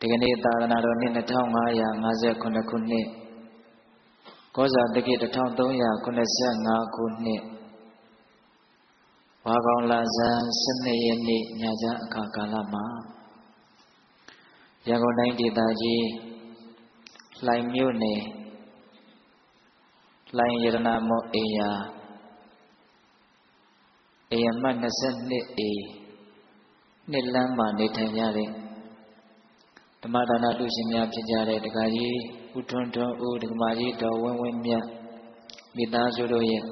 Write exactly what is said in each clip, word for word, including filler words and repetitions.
ဒီကနေ့သာသနာတော်နှစ်၂၅၅၉ခုနှစ်ကောဇာတက္ကီတစ်ထောင်သုံးရာခုနှစ်ဆယ့်ငါးခုနှစ်ဝါကောင်လဆန်းဆယ့်နှစ်ရက်နေ့ညချမ်းအခါကာလမှာရန်ကုန်တိုင်းဒေသကြီးလှိုင်မြို့နယ်လှိုင်ရတနာမောအိမ်ယာအိမ်ယာမှ၂၂အေနှစ်လမ်းမှာနေထိုင်ကြတဲ့ဓမ္မဒါနလူရှင်များဖြစ်ကြတဲ့ဒကာကြီးဦးထွန်းထွန်းဦးဒကမာကြီးတော်ဝင်းဝင်းမြတ်မိသားစုတို့ရဲ့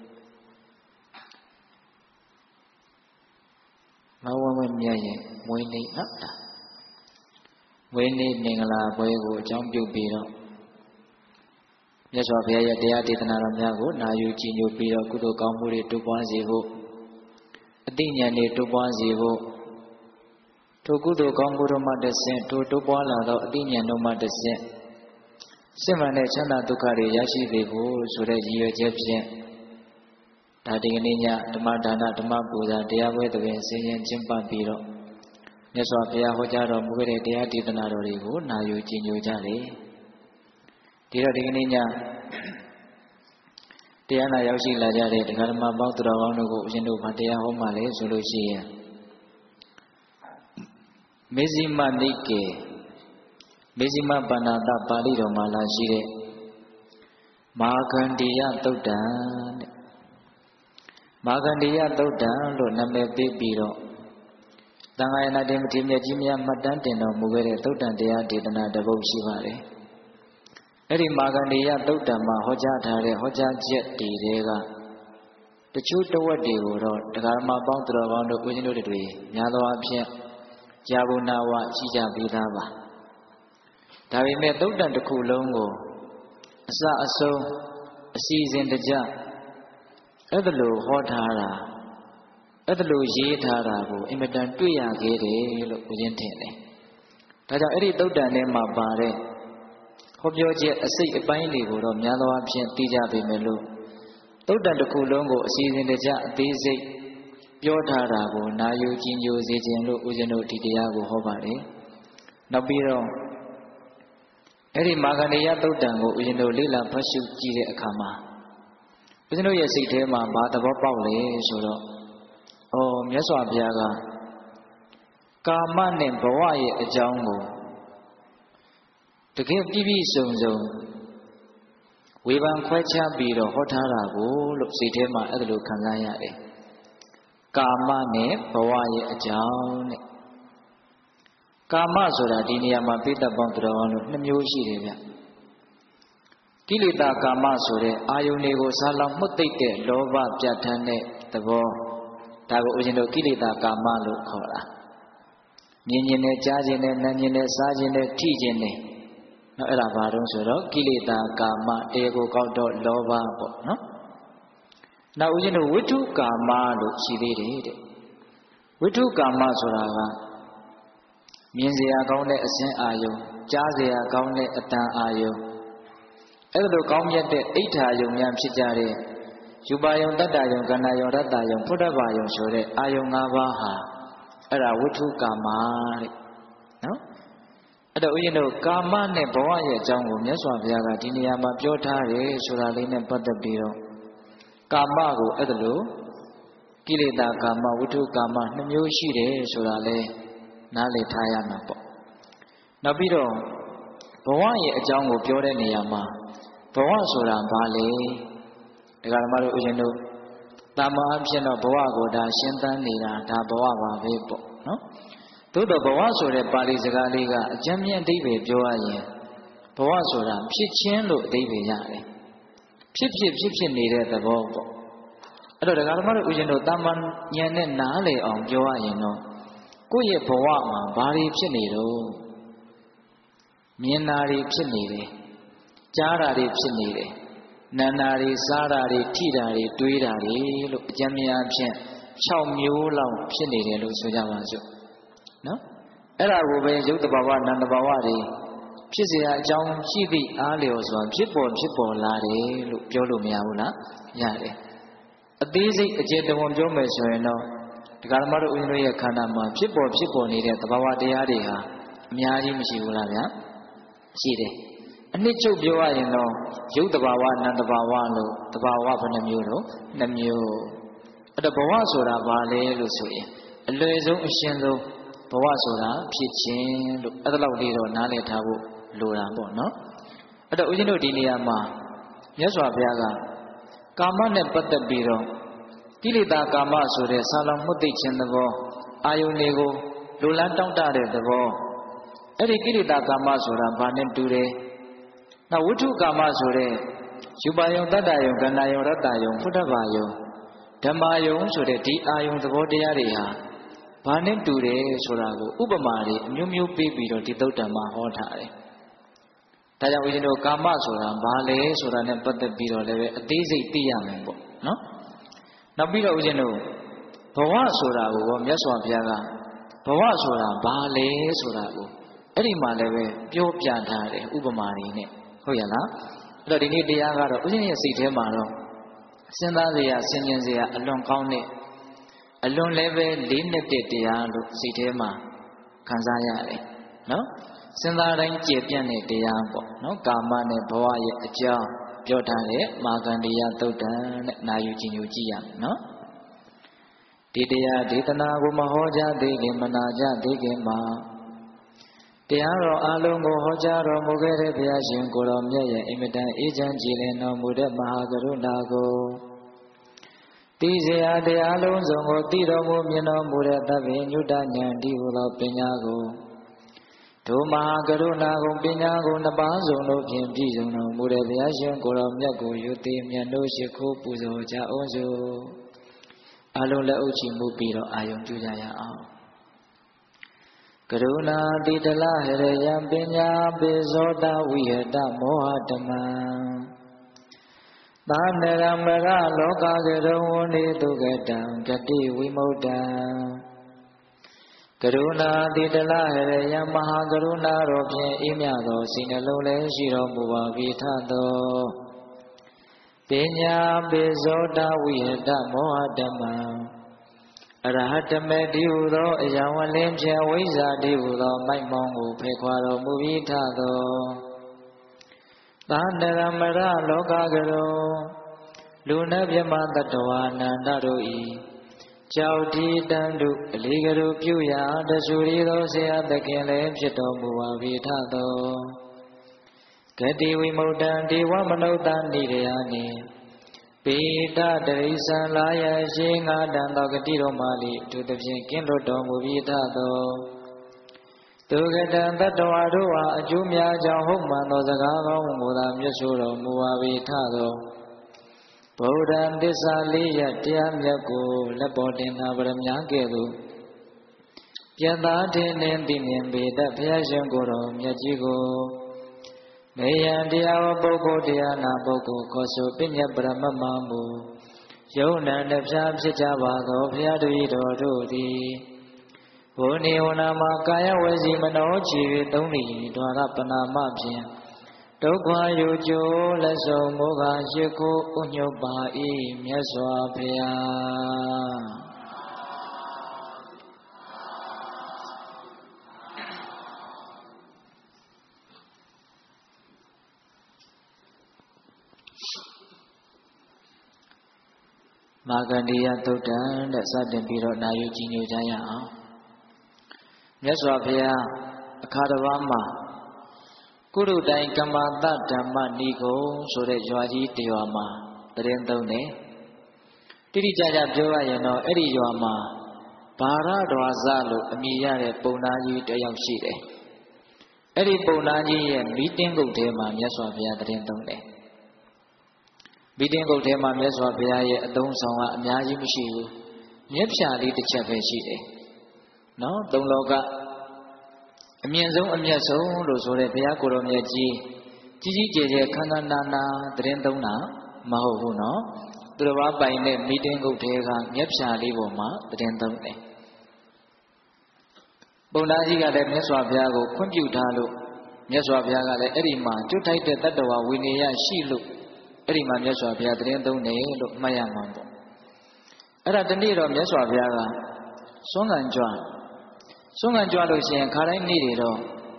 မဝင်းဝင်းမြတ်ရဲ့မွေးနေ့နော်မွေးနေ့မင်္ဂလာပွဲကိုအကြောင်းပြုပြီးတော့မြတ်စွာဘုရားရဲ့တရားဒေသနာတော်များကိုနာယူကြည်ညိုပြီးတော့ကုသိုလ်ကောင်းမှုတွေတိုးပွားစေဖို့အသိဉာဏ်တွေတိုးပွားစေဖို့ထိုကုသိုလ်ကောင်းမှုတို့မှတဆင့်ထိုတိုးပွားလာသောအသိဉာဏ်တို့မှတဆင့်စစ်မှန်တဲ့ချမ်းသာဒုက္ခတွေရရှိစေဖို့ဆိုတဲ့ရည်ရွယ်ချက်ဖြင့်ဒါဒီကနေ့ညဓမ္မဒါနဓမ္မပူဇာတရားပွဲသဘင်ဆင်ရင်ကျင်းပပြီးတော့မြတ်စွာဘုရားဟောကြားတော်မူခဲ့တဲ့တရားဒေသနာတော်တွေကိုနာယူကြည်ညိုကြတယ်ဒီတော့ဒီကနေ့ညတရားနာရောက်ရှိလာကြတဲ့တရားဓမ္မပေါင်းသူတော်ကောင်းတို့ကိုဦးဇင်းတို့ဗာတရားဟောမှလဲဆိုလို့ရှိရင်မေဇိမနိကေမေဇိမပါဏာတပါဠိတော်မှာလာရှိတဲ့မာဂန္ဒီယသုတ်တံတဲ့မာဂန္ဒီယသုတ်တံလို့နာမည်ပေးပြီးတော့သံဃာယနာတိမထေရမြတ်ကြီးများမှတ်တမ်းတင်တော်မူခဲ့တဲ့သုတ်တံတရားဒေသနာတစ်ပုဒ်ရှိပါတယ်အဲ့ဒီမာဂန္ဒီယသုတ်တံမှာဟောကြားထားတဲ့ဟောကြားချက်တွေတွေကတချို့တဝက်တွေကိုတော့တရားဓမ္မပေါင်းသူတော်ကောင်းတို့ဦးဇင်းတို့တွေများသောအားဖြင့်ကြာဘုနာဝရှိကြပြီးသားပါဒါပေမဲ့သုတ်တံတစ်ခုလုံးကိုအစအဆုံးအစီအစဉ်တကျအဲ့ဒါလိုဟောထားတာအဲ့ဒါလိုရေးထားတာကိုအင်မတန်တွေ့ရခဲ့တယ်လို့ဦးဇင်းထင်တယ်ဒါကြောင့်အဲ့ဒီသုတ်တံထဲမှာပါတဲ့ဟောပြောချက်အစိတ်အပိုင်းတွေကိုတော့များသောအားဖြင့်သိကြပေမဲ့လို့သုတ်တံတစ်ခုလုံးကိုအစီအစဉ်တကျအသေးစိတ်ပြောထားတာကိုနာယူကြည်ညိုစေခြင်းလို့ဦးဇင်းတို့ဒီတရားကိုဟောပါတယ်နောက်ပြီးတော့အဲ့ဒီမာဂန္ဒီယသုတ်တံကိုဦးဇင်းတို့လေ့လာဖတ်ရှုကြည့်တဲ့အခါမှာဦးဇင်းတို့ရဲ့စိတ်ထဲမှာဘာသဘောပေါက်လဲဆိုတော့အော်မြတ်စွာဘုရားကကာမနဲ့ဘဝရဲ့အကြောင်းကိုတကယ်ပြည့်ပြည့်စုံစုံဝေဖန်ခွဲခြားပြီးတော့ဟောထားတာကိုလို့စိတ်ထဲမှာအဲ့ဒါလိုခံစားရတယ်ကာမနဲ့ဘဝရဲ့အကြောင်းတဲ့ကာမဆိုတာဒီနေရာမှာပိဋကပေါင်းသူတော်ကောင်းတို့နှစ်မျိုးရှိတယ်ဗျကိလေသာကာမဆိုတဲ့အာယုန်တွေကိုစားလောင်မှုတ်သိမ့်တဲ့လောဘပြဋ္ဌာန်းတဲ့သဘောဒါကိုဦးဇင်းတို့ကိလေသာကာမလို့ခေါ်တာမြင်မြင်နဲ့ကြားခြင်းနဲ့နားခြင်းနဲ့စားခြင်းနဲ့ထိခြင်းနဲ့နော်အဲ့ဒါဘာတုံးဆိုတော့ကိလေသာကာမတရားကိုကောက်တော့လောဘပေါ့နော်နောက်ဦးဇင်းတို့ဝိတုကာမလို့ရှိသေးတယ်တဲ့ဝိတုကာမဆိုတာကမြင်စရာကောင်းတဲ့အစဉ်အာယုံကြားစရာကောင်းတဲ့အတန်အာယုံအဲ့လိုကောင်းမြတ်တဲ့အိဋ္ဌာယုံများဖြစ်ကြတဲ့ယူပါယုံတတ္တယုံကန္နာယုံရတ္တယုံဖုဒ္ဓဘာယုံဆိုတဲ့အာယုံ၅ပါးဟာအဲ့ဒါဝိတုကာမတဲ့နော်အဲ့တော့ဦးဇင်းတို့ကာမနဲ့ဘဝရဲ့အကြောင်းကိုမြတ်စွာဘုရားကဒီနေရာမှာပြောထားတယ်ဆိုတာလေးနဲ့ပတ်သက်ပြီးတော့ကာမကိုအဲ့ဒါလို့ကိလေသာကာမဝိတုကာမနှစ်မျိုးရှိတယ်ဆိုတာလဲနားလည်ထားရမှာပေါ့နောက်ပြီးတော့ဘဝရဲ့အကြောင်းကိုပြောတဲ့နေရာမှာဘဝဆိုတာဘာလဲဒကာဓမ္မတို့ဦးဇင်းတို့တာမန်အဖြစ်တော့ဘဝကိုဒါရှင်းသန်းနေတာဒါဘဝပါပဲပေါ့နော်သို့တော့ဘဝဆိုတဲ့ပါဠိစကားလေးကအကျဉ်းမြင့်အဓိပ္ပာယ်ပြောရရင်ဘဝဆိုတာဖြစ်ခြင်းလို့အဓိပ္ပာယ်ရတယ်ဖြစ်ဖြစ်ဖြစ်ဖြစ်နေတဲ့သဘောပေါ့အဲ့တော့ဒကာဓမ္မတို့ဦးဇင်းတို့တာမန်ဉာဏ်နဲ့နားလည်အောင်ပြောရရင်တော့ကိုယ့်ရဲ့ဘဝမှာဘာတွေဖြစ်နေတော့မြင်တာတွေဖြစ်နေတယ်ကြားတာတွေဖြစ်နေတယ်နာတာတွေစားတာတွေထိတာတွေတွေးတာတွေလို့အကျဉ်းများဖြင့်၆မျိုးလောက်ဖြစ်နေတယ်လို့ဆိုကြပါစို့နော်အဲ့ဒါကိုပဲရုပ်တဘာဝနာမ်တဘာဝတွေဖြစ်เสียအကြောင်းရှိသည့်အားလျော်စွာဖြစ်ပေါ်ဖြစ်ပေါ်လာတယ်လို့ပြောလို့မရဘူးလားရတယ်အသေးစိတ်အကျေတဝန်ပြောမယ်ဆိုရင်တော့ဒကာဓမ္မတို့ဦးဇင်းတို့ရဲ့ခန္ဓာမှာဖြစ်ပေါ်ဖြစ်ပေါ်နေတဲ့သဘာဝတရားတွေဟာအများကြီးမရှိဘူးလားဗျာရှိတယ်အနှစ်ချုပ်ပြောရရင်တော့ရုပ်တဘာဝနံတဘာဝလို့တဘာဝဘယ်နှမျိုးလို့နှမျိုးအဲ့တော့ဘဝဆိုတာဘာလဲလို့ဆိုရင်အလွယ်ဆုံးအရှင်းဆုံးဘဝဆိုတာဖြစ်ခြင်းလို့အဲ့ဒါလောက်လေးတော့နားလည်ထားဖို့လိုတာပေါ့နော်အဲ့တော့ဦးဇင်းတို့ဒီနေရာမှာမြတ်စွာဘုရားကကာမနဲ့ပတ်သက်ပြီးတော့ကိလေသာကာမဆိုတဲ့ဆာလောင်မှုသိခြင်းသဘောအာယုန်တွေကိုလိုလားတောင့်တတဲ့သဘောအဲ့ဒီကိလေသာကာမဆိုတာဘာနဲ့တူတယ်နောက်ဝိထုကာမဆိုတဲ့ယူပါယုံတတ္တယုံကန္နာယုံရတ္တယုံဖုဒ္ဓဘာယုံဓမ္မာယုံဆိုတဲ့ဒီအာယုန်သဘောတရားတွေဟာဘာနဲ့တူတယ်ဆိုတာကိုဥပမာတွေအမျိုးမျိုးပေးပြီးတော့ဒီသုတ္တံမှာဟောထားတယ်ဒါကြောင့်ဦးဇင်းတို့ကာမဆိုတာဘာလဲဆိုတာနဲ့ပတ်သက်ပြီးတော့လည်းပဲအသေးစိတ်သိရမယ်ပေါ့နော်နောက်ပြီးတော့ဦးဇင်းတို့ဘဝဆိုတာကိုမြတ်စွာဘုရားကဘဝဆိုတာဘာလဲဆိုတာကိုအဲ့ဒီမှာလည်းပဲပြောပြထားတယ်ဥပမာတွေနဲ့ဟုတ်ရလားအဲ့တော့ဒီနေ့တရားကတော့ဦးဇင်းရဲ့စိတ်ထဲမှာတော့စဉ်းစားစရာဆင်ခြင်စရာအလွန်ကောင်းတဲ့အလွန်လည်းပဲလေးနက်တဲ့တရားလို့စိတ်ထဲမှာခံစားရတယ်နော်စဉ်းစားတိုင်းကျေပြန့်တဲ့တရားပေါ့နော်ကာမနဲ့ဘဝရဲ့အကြောင်းပြောထားတဲ့မာဂန္ဒီယသုတ်တံနဲ့နာယူကြည်ညိုကြည့်ရမယ်နော်ဒီတရားဒေသနာကိုမဟောကြားသေးခင်မနာကြသေးခင်မှာတရားတော်အလုံးကိုဟောကြားတော်မူခဲ့တဲ့ဘုရားရှင်ကိုယ်တော်မြတ်ရဲ့အင်မတန်အေးချမ်းကြည်လင်တော်မူတဲ့မဟာကရုဏာကိုသိเสียတရားလုံးစုံကိုသိတော်မူမြင်တော်မူတဲ့သဗ္ဗညုတဉာဏ်ဒီဟူသောပညာကိုဒုမဟာကရုဏာကိုပညာကိုနှစ်ပါးစုံတို့ဖြင့်ပြည့်စုံတော်မူတဲ့ဘုရားရှင်ကိုယ်တော်မြတ်ကိုယုတိမြတ်တို့ရှိခိုးပူဇော်ကြအောင်စို့အလုံးလက်အုပ်ချီမှုပြီးတော့အာယုံပြုကြရအောင်ကရုဏာတိတလဟရယံပညာပိဇောတဝိဟတမောဟတမံသာနရမရလောကကရုံဝဏိတုကတံဂတိဝိမု क्त ံကရုဏာတိတလဟရယံမဟာကရုဏာတော်ဖြင့်အေးမြသောစိတ်နှလုံးလည်းရှိတော်မူပါ၏ထသောပညာပိဇောတဝိဟတမောဟတမံအရဟတမေတိဟုသောအယံဝလင်းဖြင့်ဝိဇ္ဇာတိဟုသောမိုက်မောင်းကိုဖေခွာတော်မူ၏ထသောသာနရမရလောကကရုံလူနတ်မြမတ္တဝါနန္ဒတို့ဤကြောက်ဒီတန်တုအလေးကရုပြုရာတဆူရီသောဆရာသခင်လည်းဖြစ်တော်မူပါ၏ထသောဂတိဝိမု क्त ံဒေဝမနုဿနိရယနိပေတတရိစ္ဆန်လာယရှိငါတန်သောဂတိတော်မာလိသူသဖြင့်ကင်းလွတ်တော်မူ၏ထသောသူကတံတတ္တဝါတို့ဟာအကျိုးများကြောင့်ဟုတ်မှန်သောစကားကောင်းကိုသာမြတ်ဆိုတော်မူပါ၏ထသောဗုဒ္ဓံသစ္စာလေးရတရားမြတ်ကိုလက်ပေါ်တင်နာဗရမ ्या ကဲ့သို့ပြတ်သားထင်းထင်းသိမြင်ပေတတ်ဘုရားရှင်ကိုယ်တော်မြတ်ကြီးကိုမေယံတရားဝပုဂ္ဂိုလ်တရားနာပုဂ္ဂိုလ်ခေါ်ဆိုပညတ်ပရမမမူယုံနံတပြားဖြစ်ကြပါသောဘုရားတပည့်တော်တို့သည်ဘုနေဝနာမှာကာယဝစီမနောချီ၍သုံးလီဒွါရပနာမဖြင့်ဒုက္ခယူကျိုးလက်ဆုံးမောဃရှိခိုးဥညုတ်ပါ၏မြတ်စွာဘုရားမာဂန္ဒီယသုတ်တံတဲ့စတင်ပြီးတော့နာယူကြည်ညိုကြရအောင်မြတ်စွာဘုရားအခါတစ်ပါးမှာကုရုတိုင်ကမ္မတဓမ္မနိဂုံဆိုတဲ့ရွာကြီးတရွာမှာတရင်သုံးတယ်တိတိကျကျပြောရရင်တော့အဲ့ဒီရွာမှာဘာရဒွါဇလို့အမည်ရတဲ့ပုံနာကြီးတစ်ယောက်ရှိတယ်အဲ့ဒီပုံနာကြီးရဲ့မီတင်းကုတ်ထဲမှာမြတ်စွာဘုရားတရင်သုံးတယ်မီတင်းကုတ်ထဲမှာမြတ်စွာဘုရားရဲ့အသုံးဆောင်ကအများကြီးမရှိဘူးမြက်ဖြာလေးတစ်ချက်ပဲရှိတယ်နော်သုံးလောကအမြင့်ဆုံးအမြတ်ဆုံးလို့ဆိုတဲ့ဘုရားကိုယ်တော်မြတ်ကြီးကြီးကြီးကျယ်ကျယ်ခမ်းခမ်းနာနာတရင်သုံးတာမဟုတ်ဘူးနော်သူတော်ဘာပိုင်တဲ့မီတင်းကုတ်ထဲကမြက်ဖြာလေးပေါ်မှာတရင်သုံးတယ်ပုံသားကြီးကလည်းမြတ်စွာဘုရားကိုခွင့်ပြုထားလို့မြတ်စွာဘုရားကလည်းအဲ့ဒီမှာကျွတ်ထိုက်တဲ့တတ္တဝါဝိနည်းရှိလို့အဲ့ဒီမှာမြတ်စွာဘုရားတရင်သုံးတယ်လို့မှတ်ရမှာပေါ့အဲ့ဒါတနေ့တော့မြတ်စွာဘုရားကစွန့်ခံကြွစွန့်ခံကြွလို့ရှိရင်ခါတိုင်းနေ့တွေတော့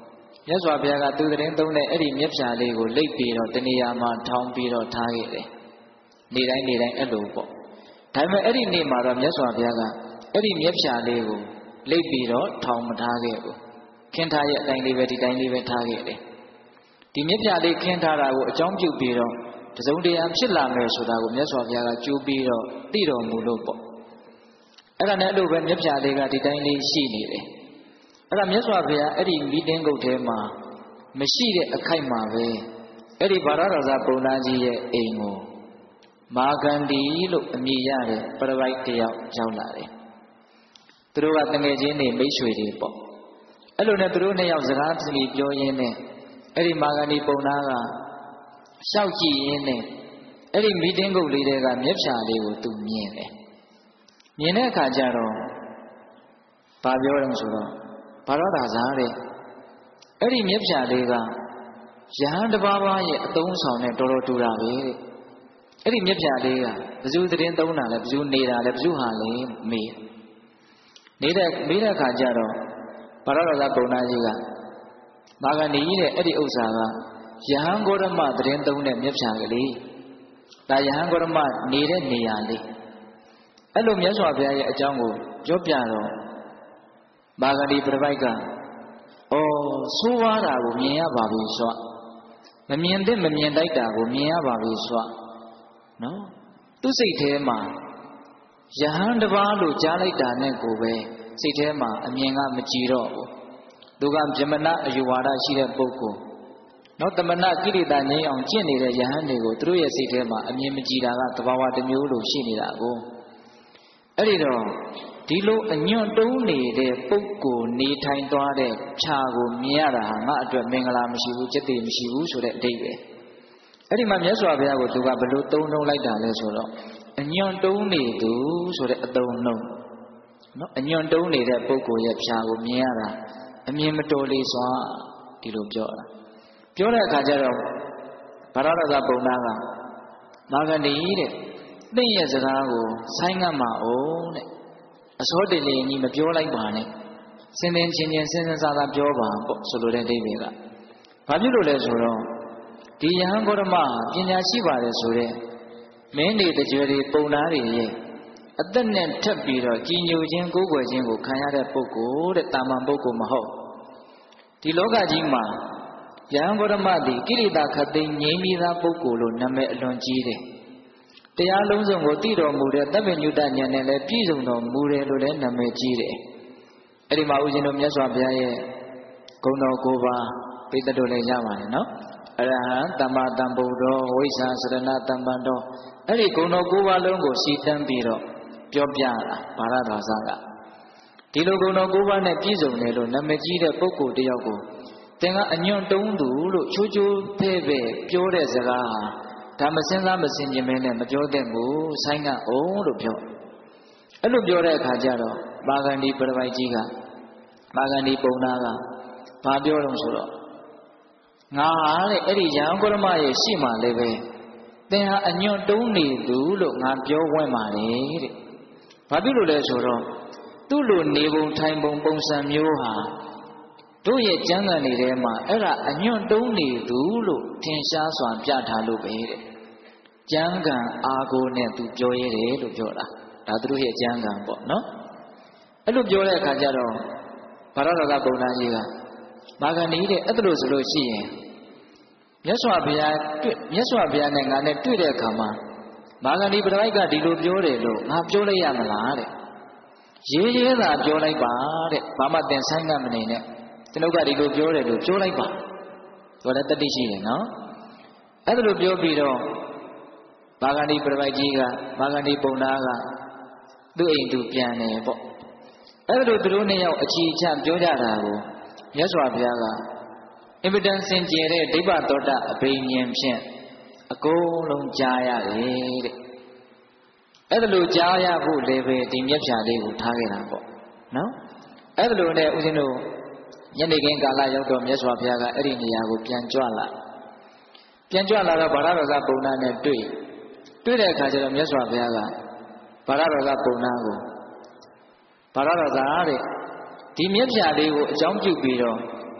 မြတ်စွာဘုရားကသူသတင်းသုံးတဲ့အဲ့ဒီမြက်ဖြာလေးကိုလိပ်ပြီးတော့တဏှာမှာထောင်းပြီးတော့ထားခဲ့တယ်နေ့တိုင်းနေ့တိုင်းအဲ့လိုပေါ့ဒါပေမဲ့အဲ့ဒီနေ့မှာတော့မြတ်စွာဘုရားကအဲ့ဒီမြက်ဖြာလေးကိုလိပ်ပြီးတော့ထောင်းမထားခဲ့ဘူးခင်းထားရဲ့အတိုင်းလေးပဲဒီတိုင်းလေးပဲထားခဲ့တယ်ဒီမြက်ဖြာလေးခင်းထားတာကိုအကြောင်းပြုပြီးတော့တစုံတရာဖြစ်လာမယ်ဆိုတာကိုမြတ်စွာဘုရားကကြိုးပြီးတော့သိတော်မူလို့ပေါ့အဲ့ဒါနဲ့အဲ့လိုပဲမြက်ဖြာလေးကဒီတိုင်းလေးရှိနေတယ်အဲ့ဒါမြတ်စွာဘုရားအဲ့ဒီမီတင်းကုတ်ထဲမှာမရှိတဲ့အခိုက်မှာပဲအဲ့ဒီဗာရတော်သာပုံသားကြီးရဲ့အိမ်ကိုမာဂန္ဒီလို့အမည်ရတဲ့ပရပိုက်တယောက်ရောက်လာတယ်သူတို့ကတငယ်ချင်းတွေမိတ်ဆွေတွေပေါ့အဲ့လိုနဲ့သူတို့နှစ်ယောက်စကားစီပြောရင်းနဲ့အဲ့ဒီမာဂန္ဒီပုံသားကရှောက်ကြည့်ရင်းနဲ့အဲ့ဒီမီတင်းကုတ်လေးတွေကမြက်ဖြာလေးကိုသူမြင်တယ်မြင်တဲ့အခါကျတော့ဘာပြောတယ်ဆိုတော့ဘာလို့ဒါစားတဲ့အဲ့ဒီမြက်ဖြာလေးကယဟန်တစ်ပါးပါးရဲ့အသုံးဆောင်နဲ့တော်တော်တူတာပဲတဲ့အဲ့ဒီမြက်ဖြာလေးကဘယ်သူသတင်းသုံးတာလဲဘယ်သူနေတာလဲဘယ်သူဟာလဲမေးနေတဲ့မေးတဲ့အခါကျတော့ဘာလို့ဒါပုံနာကြီးကမာဂန္ဒီကြီးတဲ့အဲ့ဒီဥစ္စာကယဟန်ဂေါရမသတင်းသုံးတဲ့မြက်ဖြာကလေးဒါယဟန်ဂေါရမနေတဲ့နေရာလေးအဲ့လိုမြတ်စွာဘုရားရဲ့အကြောင်းကိုပြောပြတော့မာဂန္ဒီပြပိုက်ကအော်ဆိုးဝါးတာကိုမြင်ရပါပြီဆိုမမြင်တဲ့မမြင်တိုက်တာကိုမြင်ရပါပြီဆိုနော်သူစိတ်ထဲမှာယဟန်တစ်ပါးလို့ကြားလိုက်တာနဲ့ကိုပဲစိတ်ထဲမှာအမြင်ကမကြည်တော့ဘူးသူကဗြဟ္မဏအယူဝါဒရှိတဲ့ပုဂ္ဂိုလ်နော်တမဏကိလေသာငြိမ်းအောင်ကျင့်နေတဲ့ယဟန်တွေကိုသူတို့ရဲ့စိတ်ထဲမှာအမြင်မကြည်တာကသဘာဝတစ်မျိုးလိုရှိနေတာကိုအဲ့ဒီတော့ဒီလိုအညွန့်တုံးနေတဲ့ပုဂ္ဂိုလ်နေထိုင်သွားတဲ့ဖြာကိုမြင်ရတာဟာငါအတွက်မင်္ဂလာမရှိဘူးจิตတိမရှိဘူးဆိုတဲ့အဓိပ္ပာယ်အဲ့ဒီမှာမြတ်စွာဘုရားကိုသူကဘယ်လိုသုံးနှုံးလိုက်တာလဲဆိုတော့အညွန့်တုံးနေသူဆိုတဲ့အသုံးနှုံးနော်အညွန့်တုံးနေတဲ့ပုဂ္ဂိုလ်ရဲ့ဖြာကိုမြင်ရတာအမြင်မတော်လေစွာဒီလိုပြောတာပြောတဲ့အခါကျတော့ဗာရဒသပုံနာကမာဂန္ဒီတဲ့သင်ရဲ့စကားကိုဆိုင်းငံ့မအောင်တဲ့အစောတလျင်ကြီးမပြောလိုက်ပါနဲ့စင်စင်ချင်းချင်းစင်စင်စားစားပြောပါပေါ့ဆိုလိုတဲ့အဓိပ္ပာယ်ကဘာဖြစ်လို့လဲဆိုတော့ဒီယဟန်ဂေါရမပညာရှိပါတယ်ဆိုတဲ့မင်းတွေတကြွတွေပုံသားတွေရဲ့အသက်နဲ့ထပ်ပြီးတော့ကြီးညိုခြင်းကိုးကွယ်ခြင်းကိုခံရတဲ့ပုဂ္ဂိုလ်တဲ့တာမန်ပုဂ္ဂိုလ်မဟုတ်ဒီလောကကြီးမှာယဟန်ဂေါရမသည်ကိရိတာခတ်သိမ်းငြိမ်းပြီးသားပုဂ္ဂိုလ်လို့နာမည်အလွန်ကြီးတယ်တရားလုံးစုံကိုသိတော်မူတဲ့သဗ္ဗညုတဉာဏ်နဲ့လည်းပြည့်စုံတော်မူတယ်လို့လည်းနာမည်ကြီးတယ်။အဲ့ဒီမှာဦးဇင်းတို့မြတ်စွာဘုရားရဲ့ဂုဏ်တော်ကိုးပါးပိဋကတို့လည်းရပါတယ်နော်။အရဟံသမ္မာသမ္ဗုဒ္ဓောဝိဇ္ဇာစရဏသမ္ပန္တောအဲ့ဒီဂုဏ်တော်ကိုးပါးလုံးကိုစီတန်းပြီးတော့ပြောပြတာဗာရတော်ဆာကဒီလိုဂုဏ်တော်ကိုးပါးနဲ့ပြည့်စုံတယ်လို့နာမည်ကြီးတဲ့ပုဂ္ဂိုလ်တယောက်ကိုသင်ကအညွန့်တုံးသူလို့ချိုးချိုးဖဲ့ဖဲ့ပြောတဲ့စကားဟာဒါမစင်စားမစင်ကြင်မဲနဲ့မပြောတဲ့ဘူးဆိုင်းကအောင်လို့ပြောအဲ့လိုပြောတဲ့အခါကျတော့မာဂန္ဒီပရပိုက်ကြီးကမာဂန္ဒီပုံနာကဘာပြောတော့ဆိုတော့ငါဟာတဲ့အဲ့ဒီယဟန်ဂေါရမရဲ့ရှေ့မှာလည်းပဲသင်ဟာအညွန့်တုံးနေသူလို့ငါပြောဝဲပါတယ်တဲ့ဘာဖြစ်လို့လဲဆိုတော့သူ့လိုနေပုံထိုင်ပုံပုံစံမျိုးဟာတို့ရဲ့ကျမ်းဂန်တွေထဲမှာအဲ့ဒါအညွန့်တုံးနေသူလို့ထင်ရှားစွာပြထားလို့ပဲတဲ့ကျမ်းဂန်အာကိုနဲ့သူပြောရတယ်လို့ပြောတာဒါသူတို့ရဲ့ကျမ်းဂန်ပေါ့နော်အဲ့လိုပြောတဲ့အခါကျတော့ဗာရတော်ကပုံနာကြီးကမာဂန္ဒီတဲ့အဲ့ဒါလို့ဆိုလို့ရှိရင်မြတ်စွာဘုရားတွေ့မြတ်စွာဘုရားနဲ့ငါနဲ့တွေ့တဲ့အခါမှာမာဂန္ဒီပရိကဒီလိုပြောတယ်လို့ငါပြောလိုက်ရမလားတဲ့ရေးရဲသာပြောလိုက်ပါတဲ့ဘာမှသင်ဆိုင်ကမနေနဲ့ကျွန်ုပ်ကဒီလိုပြောတယ်လို့ပြောလိုက်ပါဆိုတော့တတိရှိတယ်နော်အဲ့ဒါလိုပြောပြီးတော့မာဂန္ဒီပရိကြီးကမာဂန္ဒီပုံနာကသူ့အိမ်သူပြန်တယ်ပေါ့အဲ့ဒါလိုသူတို့နှစ်ယောက်အချီချပြောကြတာကိုမြတ်စွာဘုရားကအင်ပဒန်စင်ကြယ်တဲ့ဒိဗ္ဗသောတအဘိညာဉ်ဖြင့်အကုန်လုံးကြားရတယ်တဲ့အဲ့ဒါလိုကြားရဖို့လည်းပဲဒီမြတ်ဖြာလေးကိုထားခဲ့တာပေါ့နော်အဲ့ဒါလိုနဲ့ဦးဇင်းတို့ညနေခင်းကာလရောက်တော့မြတ်စွာဘုရားကအဲ့ဒီနေရာကိုပြန်ကြွလာပြန်ကြွလာတော့ဗာရတော်ကပုံနာနဲ့တွေ့တွေ့တဲ့အခါကျတော့မြတ်စွာဘုရားကဗာရတော်ကပုံနာကိုဗာရတော်ကတဲ့ဒီမြတ်ဖြာလေးကိုအကြောင်းပြုပြီးတော့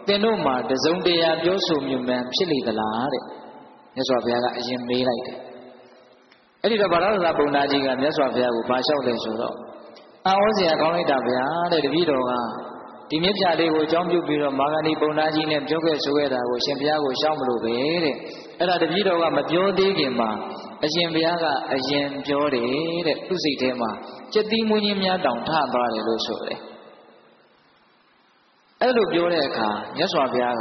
သင်တို့မှာတစုံတရာပြောဆိုမြမှန်ဖြစ်လေသလားတဲ့မြတ်စွာဘုရားကအရင်မေးလိုက်တယ်အဲ့ဒီတော့ဗာရဒပုံနာကြီးကမြတ်စွာဘုရားကိုဘာလျှောက်လဲဆိုတော့အာဝဇ္ဇရာကောင်းလိုက်တာဗျာတဲ့တပည့်တော်ကဒီမြစ်ပြလေးကိုအကြောင်းပြုပြီးတော့မာဂန္ဒီပုံနာကြီးနဲ့ပြောခဲ့ဆိုခဲ့တာကိုရှင်ဘုရားကိုရှောက်မလို့ပဲတဲ့အဲ့ဒါတပည့်တော်ကမပြောသေးခင်မှာအရှင်ဘုရားကအရင်ပြောတယ်တဲ့သူ့စိတ်ထဲမှာစက်တိမွင်းကြီးများတောင်ထသွားတယ်လို့ဆိုတယ်အဲ့လိုပြောတဲ့အခါမြတ်စွာဘုရားက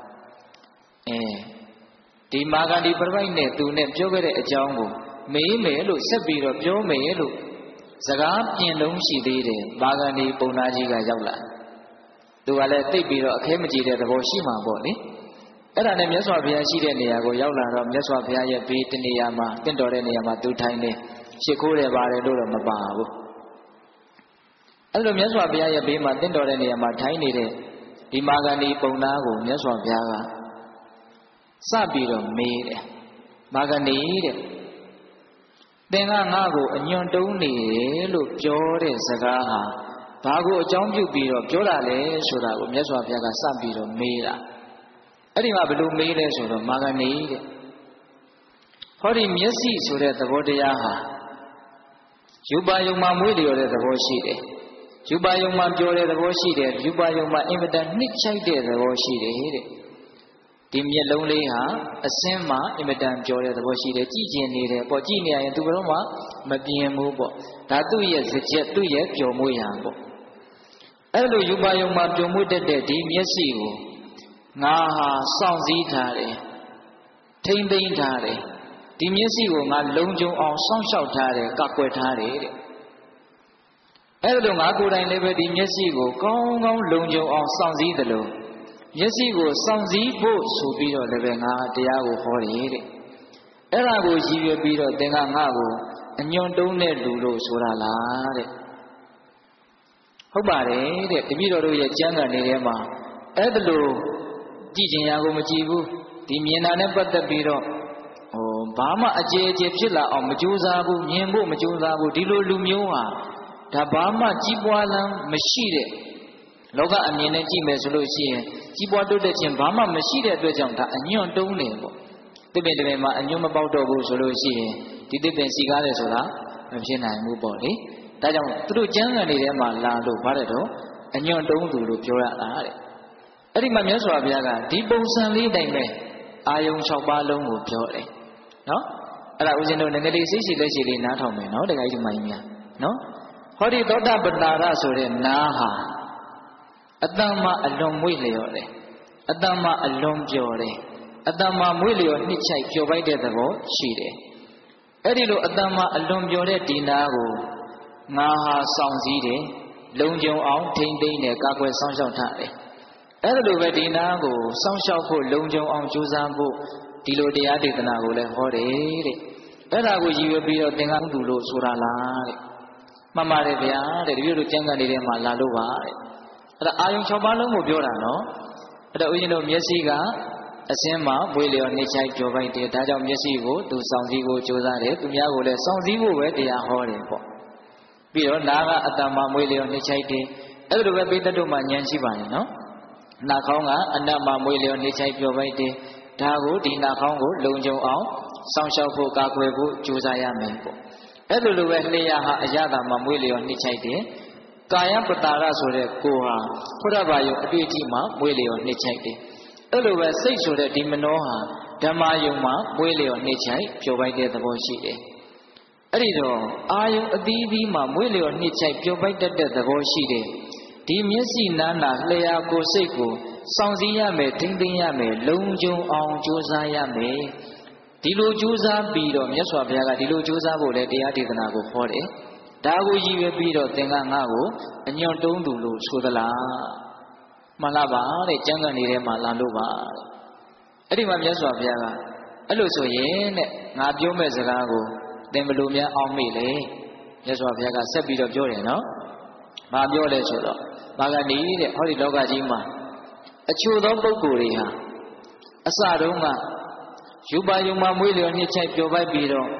အဲဒီမာဂန္ဒီပရိပိုက်နဲ့သူနဲ့ပြောခဲ့တဲ့အကြောင်းကိုမေးမယ်လို့ဆက်ပြီးတော့ပြောမယ်လို့စကားပြင်လုံးရှိသေးတယ်မာဂန္ဒီပုံနာကြီးကရောက်လာသူကလည်းသိပြီးတော့အခဲမကြည့်တဲ့သဘောရှိမှာပေါ့လေအဲ့ဒါနဲ့မြတ်စွာဘုရားရှိတဲ့နေရာကိုရောက်လာတော့မြတ်စွာဘုရားရဲ့ဘေးတနေရာမှာတင့်တော်တဲ့နေရာမှာသူထိုင်နေရှ िख ိုးတယ်ပါတယ်လို့တော့မပါဘူးအဲ့လိုမြတ်စွာဘုရားရဲ့ဘေးမှာတင့်တော်တဲ့နေရာမှာထိုင်နေတဲ့ဒီမာဂန္ဒီပုံနာကိုမြတ်စွာဘုရားကစပြီးတော့မေးတယ်မာဂန္ဒီတဲ့သင်ကငါ့ကိုအညွန့်တုံးနေတယ်လို့ပြောတဲ့စကားဟာဘာကိုအကြောင်းပြုပြီးတော့ပြောတာလဲဆိုတာကိုမြတ်စွာဘုရားကစပြီးတော့မေးတာအဲ့ဒီမှာဘယ်လိုမေးလဲဆိုတော့မာဂန္ဒီတဲ့ဟောဒီမျက်စိဆိုတဲ့သဘောတရားဟာယူပါယုံမှာမွေးလျော်တဲ့သဘောရှိတယ်ယူပါယုံမှာပြောတဲ့သဘောရှိတယ်ယူပါယုံမှာအင်မတန်နှိမ့်ချိုက်တဲ့သဘောရှိတယ်တဲ့ဒီမျက်လုံးလေးဟာအစင်းမှာအင်မတန်ပြောတဲ့သဘောရှိတယ်ကြည်ကျင်နေတယ်ပေါ့ကြည်နေရရင်သူဘယ်တော့မှမပြင်းဘူးပေါ့ဒါသူ့ရဲ့စကြက်သူ့ရဲ့ပျော်မွေ့ရံပေါ့အဲ့လိုယူပါယုံမှာပျော်မွေ့တတ်တဲ့ဒီမျက်စိကိုငါဟာစောင့်စည်းထားတယ်ထိမ့်သိမ်းထားတယ်ဒီမျက်စိကိုငါလုံခြုံအောင်စောင့်ရှောက်ထားတယ်ကာကွယ်ထားတယ်တဲ့အဲ့လိုငါကိုယ်တိုင်လည်းပဲဒီမျက်စိကိုကောင်းကောင်းလုံခြုံအောင်စောင့်စည်းသလိုမျက်စိကိုစောင့်စည်းဖို့ဆိုပြီးတော့လည်းပဲငါတရားကိုဟောတယ်တဲ့အဲ့ဒါကိုရည်ရွယ်ပြီးတော့သင်ကငါ့ကိုအညွန့်တုံးတဲ့လူလို့ဆိုတာလားတဲ့ဟုတ်ပါတယ်တဲ့တပည့်တော်တို့ရဲ့ကျမ်းဂန်တွေထဲမှာအဲ့ဒါလို့ကြည်ကျင်ရာကိုမကြည်ဘူးဒီမြင်တာနဲ့ပတ်သက်ပြီးတော့ဟိုဘာမှအကျေအကျေဖြစ်လာအောင်မကြိုးစားဘူးမြင်ဖို့မကြိုးစားဘူးဒီလိုလူမျိုးဟာဒါဘာမှကြီးပွားလမ်းမရှိတဲ့လောကအမြင်နဲ့ကြည့်မယ်ဆိုလို့ရှိရင်ကြီးပွားတိုးတက်ခြင်းဘာမှမရှိတဲ့အတွက်ကြောင့်ဒါအညွန့်တုံးနေပေါ့တစ်ပင်တစ်ပင်မှာအညွန့်မပေါက်တော့ဘူးဆိုလို့ရှိရင်ဒီတစ်ပင်စီကားတယ်ဆိုတာမဖြစ်နိုင်ဘူးပေါ့လေဒါကြောင့်သူတို့ကျမ်းဂန်တွေထဲမှာလာလို့ဗါတဲ့တော့အညွန့်တုံးသူလို့ပြောရတာတဲ့အဲ့ဒီမှာမြတ်စွာဘုရားကဒီပုံစံလေးတိုင်းပဲအာယုံ၆ပါးလုံးကိုပြောတယ်နော်အဲ့ဒါဦးဇင်းတို့ငကလေးစိတ်ရှိလက်ရှိလေးနားထောင်မယ်နော်တခါကြီးဒီမိုင်းများနော်ဟောဒီသောတာပတ္တာရဆိုတဲ့နားဟာအတ္တမအလွန်မွေ့လျော်တယ်အတ္တမအလွန်ပျော်တယ်အတ္တမမွေ့လျော်နှစ်ချိုက်ပျော်ပိုက်တဲ့သဘောရှိတယ်အဲ့ဒီလိုအတ္တမအလွန်ပျော်တဲ့ဒီနားကိုငါဟာစောင့်စည်းတယ်လုံခြုံအောင်ထိမ့်သိမ့်နဲ့ကာကွယ်စောင့်ရှောက်ထားတယ်အဲ့လိုပဲဒီနာကိုစောင့်ရှောက်ဖို့လုံခြုံအောင်ကြိုးစားဖို့ဒီလိုတရားဒေသနာကိုလည်းဟောတယ်တဲ့အဲ့ဒါကိုရည်ရွယ်ပြီးတော့သင်္ကန်းသူလို့ဆိုတာလားတဲ့မှန်ပါတယ်ဗျာတဲ့တပည့်တို့ကျမ်းဂန်တွေထဲမှာလာလို့ပါတဲ့အဲ့ဒါအာယုံ၆ပါးလုံးကိုပြောတာနော်အဲ့ဒါဦးဇင်းတို့မျက်စိကအစင်းမှာမွေးလျော်နှိမ့်ချိုက်ကြောပိုက်တယ်ဒါကြောင့်မျက်စိကိုသူစောင့်စည်းဖို့ကြိုးစားတယ်သူများကိုလည်းစောင့်စည်းဖို့ပဲတရားဟောတယ်ပေါ့ပြီးတော့နာကအတ္တမမွေးလျော်နှိမ့်ချိုက်တယ်အဲ့လိုပဲပိဋကတို့မှာဉာဏ်ရှိပါတယ်နော်နှာခေါင်းကအနတ်မှာမွေးလျော်နှိမ့်ချိုက်ပြောပိုက်တယ်ဒါကိုဒီနှာခေါင်းကိုလုံခြုံအောင်စောင့်ရှောက်ဖို့ကာကွယ်ဖို့ကြိုးစားရမယ်ပေါ့အဲ့လိုလိုပဲလျှာဟာအရသာမှာမွေးလျော်နှိမ့်ချိုက်တယ်ကာယပတာရဆိုတဲ့ကိုဟာဖုဒ္ဓဘာယုံအတွေ့အထိမှာမွေးလျော်နှိမ့်ချိုက်တယ်အဲ့လိုပဲစိတ်ဆိုတဲ့ဒီမနောဟာဓမ္မယုံမှာမွေးလျော်နှိမ့်ချိုက်ပြောပိုက်တဲ့သဘောရှိတယ်အဲ့ဒီတော့အာယုံအသီးသီးမှာမွေးလျော်နှိမ့်ချိုက်ပြောပိုက်တတ်တဲ့သဘောရှိတယ်ဒီမျက်စိနာနာလျှာကိုစိတ်ကိုစောင့်စည်းရမယ်ထိမ့်သိမ်းရမယ်လုံခြုံအောင်ကြိုးစားရမယ်ဒီလိုကြိုးစားပြီးတော့မြတ်စွာဘုရားကဒီလိုကြိုးစားဖို့လဲတရားဒေသနာကိုဟောတယ်ဒါကိုရည်ရွယ်ပြီးတော့သင်္ကငါ့ကိုအညွန့်တုံးသူလို့ဆိုသလားမှန်လားပါတဲ့ကျမ်းဂန်တွေထဲမှာလာလို့ပါတဲ့အဲ့ဒီမှာမြတ်စွာဘုရားကအဲ့လိုဆိုရင်တဲ့ငါပြောမဲ့စကားကိုသင်ဘယ်လိုများအောက်မေ့လဲမြတ်စွာဘုရားကဆက်ပြီးတော့ပြောတယ်နော်မပြောလဲဆိုတော့မာဂန္ဒီတဲ့ဟောဒီလောကကြီးမှာအချို့သောပုဂ္ဂိုလ်တွေဟာအစတုန်းကယူပါယုံမှာမွေးလျော်နှိမ့်ချိုက်ပျော်ပိုက်ပြီးတော့